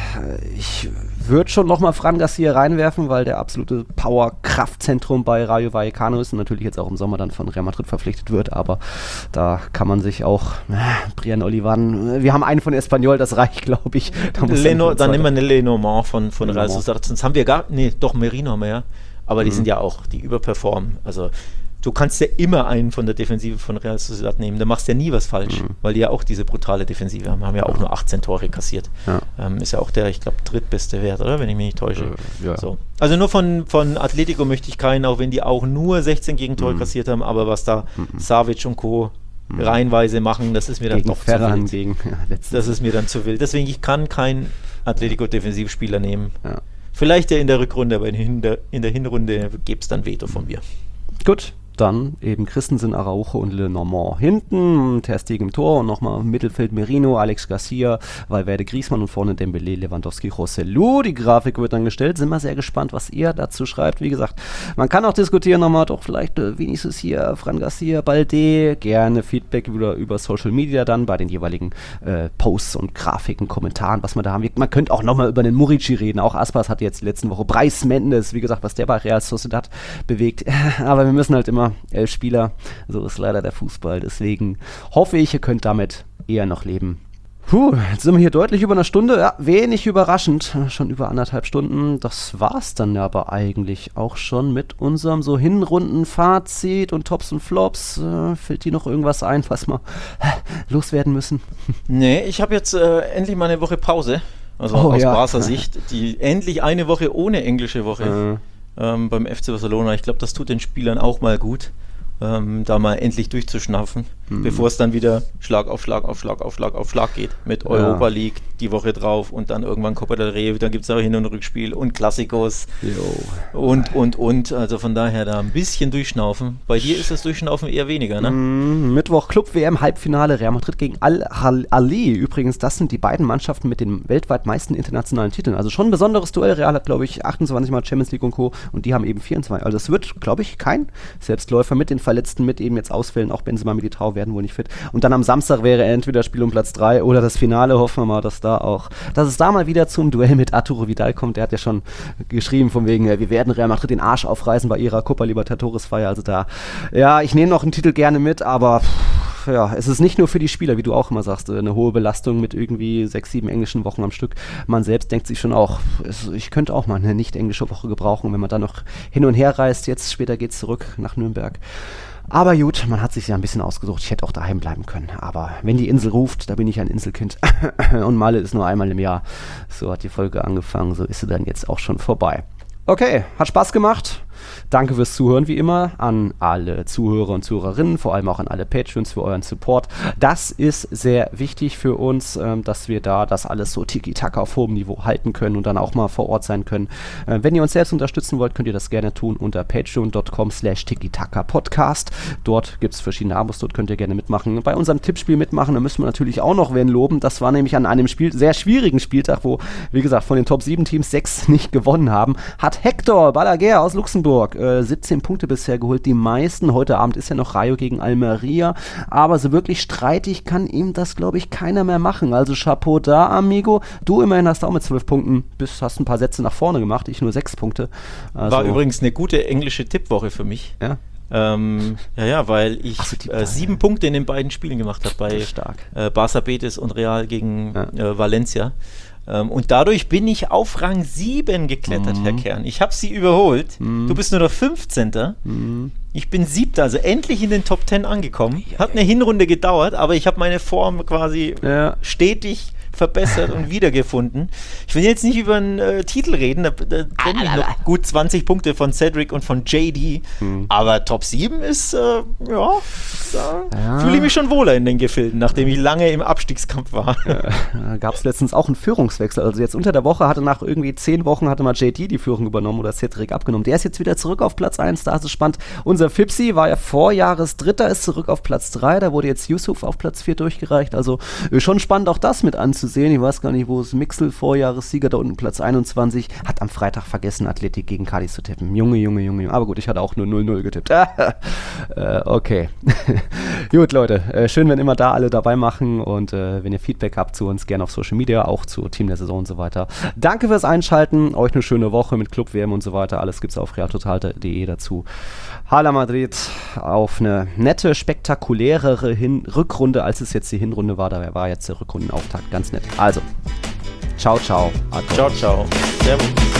Ich würde schon nochmal Fran Garcia reinwerfen, weil der absolute Power-Kraftzentrum bei Rayo Vallecano ist und natürlich jetzt auch im Sommer dann von Real Madrid verpflichtet wird, aber da kann man sich auch Brian Olivan, wir haben einen von Espanyol, das reicht, glaube ich. Dann nehmen wir eine Lenormand von Real Sociedad, sonst haben wir Merino haben wir ja, aber die sind ja auch, die überperformen, also du kannst ja immer einen von der Defensive von Real Sociedad nehmen, da machst du ja nie was falsch, weil die ja auch diese brutale Defensive haben ja auch nur 18 Tore kassiert. Ist ja auch der, ich glaube, drittbeste Wert, oder? Wenn ich mich nicht täusche. So. Also nur von Atletico möchte ich keinen, auch wenn die auch nur 16 Gegentore kassiert haben, aber was da Savic und Co. reihenweise machen, das ist mir dann doch zu wild. Das ist mir dann zu wild. Deswegen, ich kann keinen Atletico-Defensivspieler nehmen. Ja. Vielleicht ja in der Rückrunde, aber in der Hinrunde gibt es dann Veto von mir. Gut. Dann eben Christensen, Araujo und Lenormand hinten, Ter Stegen im Tor und nochmal im Mittelfeld Merino, Alex Garcia, Valverde, Griezmann und vorne Dembélé, Lewandowski, Joselu. Die Grafik wird dann gestellt, sind wir sehr gespannt, was ihr dazu schreibt. Wie gesagt, man kann auch diskutieren nochmal, doch vielleicht Vinicius hier, Fran Garcia, Balde, gerne Feedback über Social Media dann bei den jeweiligen Posts und Grafiken, Kommentaren, was man da haben. Man könnte auch nochmal über den Murici reden, auch Aspas hatte jetzt die letzten Woche Brais Mendes, wie gesagt, was der bei Real Sociedad bewegt, aber wir müssen halt immer 11 Spieler, so ist leider der Fußball. Deswegen hoffe ich, ihr könnt damit eher noch leben. Jetzt sind wir hier deutlich über eine Stunde. Ja, wenig überraschend. Schon über 1,5 Stunden. Das war's dann aber eigentlich auch schon mit unserem so Hinrunden-Fazit und Tops und Flops. Fällt dir noch irgendwas ein, was wir loswerden müssen? Nee, ich habe jetzt endlich mal eine Woche Pause. Also aus Barca Sicht. Endlich eine Woche ohne englische Woche. Beim FC Barcelona. Ich glaube, das tut den Spielern auch mal gut, da mal endlich durchzuschnaufen, bevor es dann wieder Schlag auf Schlag auf Schlag auf Schlag auf Schlag geht. Mit Europa League die Woche drauf und dann irgendwann Copa del Rey, dann gibt es auch Hin- und Rückspiel und Klassikos und. Also von daher da ein bisschen durchschnaufen. Bei dir ist das Durchschnaufen eher weniger, ne? Mittwoch Club-WM-Halbfinale Real Madrid gegen Al-Ahly. Übrigens, das sind die beiden Mannschaften mit den weltweit meisten internationalen Titeln. Also schon ein besonderes Duell. Real hat, glaube ich, 28 Mal Champions League und Co. und die haben eben 24. Also es wird, glaube ich, kein Selbstläufer mit den Verletzten, mit eben jetzt Ausfällen. Auch Benzema, Militao werden wohl nicht fit. Und dann am Samstag wäre entweder Spiel um Platz 3 oder das Finale. Hoffen wir mal, dass es da mal wieder zum Duell mit Arturo Vidal kommt. Der hat ja schon geschrieben von wegen, wir werden Real Madrid den Arsch aufreißen bei ihrer Copa Libertadores Feier. Also da, ich nehme noch einen Titel gerne mit, aber es ist nicht nur für die Spieler, wie du auch immer sagst, eine hohe Belastung mit irgendwie 6, 7 englischen Wochen am Stück. Man selbst denkt sich schon auch, ich könnte auch mal eine nicht englische Woche gebrauchen, wenn man dann noch hin und her reist. Jetzt später geht's zurück nach Nürnberg. Aber gut, man hat sich ja ein bisschen ausgesucht. Ich hätte auch daheim bleiben können. Aber wenn die Insel ruft, da bin ich ein Inselkind. Und Malle ist nur einmal im Jahr. So hat die Folge angefangen, so ist sie dann jetzt auch schon vorbei. Okay, hat Spaß gemacht. Danke fürs Zuhören, wie immer, an alle Zuhörer und Zuhörerinnen, vor allem auch an alle Patreons für euren Support. Das ist sehr wichtig für uns, dass wir da das alles so tiki-taka auf hohem Niveau halten können und dann auch mal vor Ort sein können. Wenn ihr uns selbst unterstützen wollt, könnt ihr das gerne tun unter patreon.com/tiki-taka-podcast. Dort gibt es verschiedene Abos, dort könnt ihr gerne mitmachen. Bei unserem Tippspiel mitmachen, da müssen wir natürlich auch noch wen loben. Das war nämlich an einem sehr schwierigen Spieltag, wo, wie gesagt, von den Top 7 Teams 6 nicht gewonnen haben, hat Hector Balaguer aus Luxemburg 17 Punkte bisher geholt, die meisten. Heute Abend ist ja noch Rayo gegen Almeria, aber so wirklich streitig kann ihm das, glaube ich, keiner mehr machen. Also Chapeau da, amigo. Du immerhin hast auch mit 12 Punkten, hast ein paar Sätze nach vorne gemacht, ich nur 6 Punkte. Also, war übrigens eine gute englische Tippwoche für mich. Ja. Weil ich 7 Punkte in den beiden Spielen gemacht habe bei Barça Betis und Real gegen Valencia. Und dadurch bin ich auf Rang 7 geklettert, Herr Kern. Ich habe sie überholt. Du bist nur noch 15. Ich bin 7. Also endlich in den Top 10 angekommen. Hat eine Hinrunde gedauert, aber ich habe meine Form quasi stetig verbessert und wiedergefunden. Ich will jetzt nicht über einen Titel reden, da trenne ich noch gut 20 Punkte von Cedric und von JD, aber Top 7 ist, fühle ich mich schon wohler in den Gefilden, nachdem ich lange im Abstiegskampf war. Da gab es letztens auch einen Führungswechsel, also jetzt unter der Woche hatte nach irgendwie 10 Wochen hatte mal JD die Führung übernommen oder Cedric abgenommen. Der ist jetzt wieder zurück auf Platz 1, da ist es spannend. Unser Fipsi war ja Vorjahresdritter, ist zurück auf Platz 3, da wurde jetzt Yusuf auf Platz 4 durchgereicht, also schon spannend auch das mit anzusehen. Ich weiß gar nicht, wo es Mixel, Vorjahressieger, da unten Platz 21, hat am Freitag vergessen, Athletik gegen Cadiz zu tippen. Junge. Aber gut, ich hatte auch nur 0-0 getippt. Okay. Gut, Leute, schön, wenn immer da alle dabei machen und wenn ihr Feedback habt zu uns, gerne auf Social Media, auch zu Team der Saison und so weiter. Danke fürs Einschalten, euch eine schöne Woche mit Club WM und so weiter. Alles gibt's auf realtotal.de dazu. Hala Madrid auf eine nette, spektakulärere Rückrunde, als es jetzt die Hinrunde war. Da war jetzt der Rückrundenauftakt ganz nett. Also, ciao. Ciao. Servus.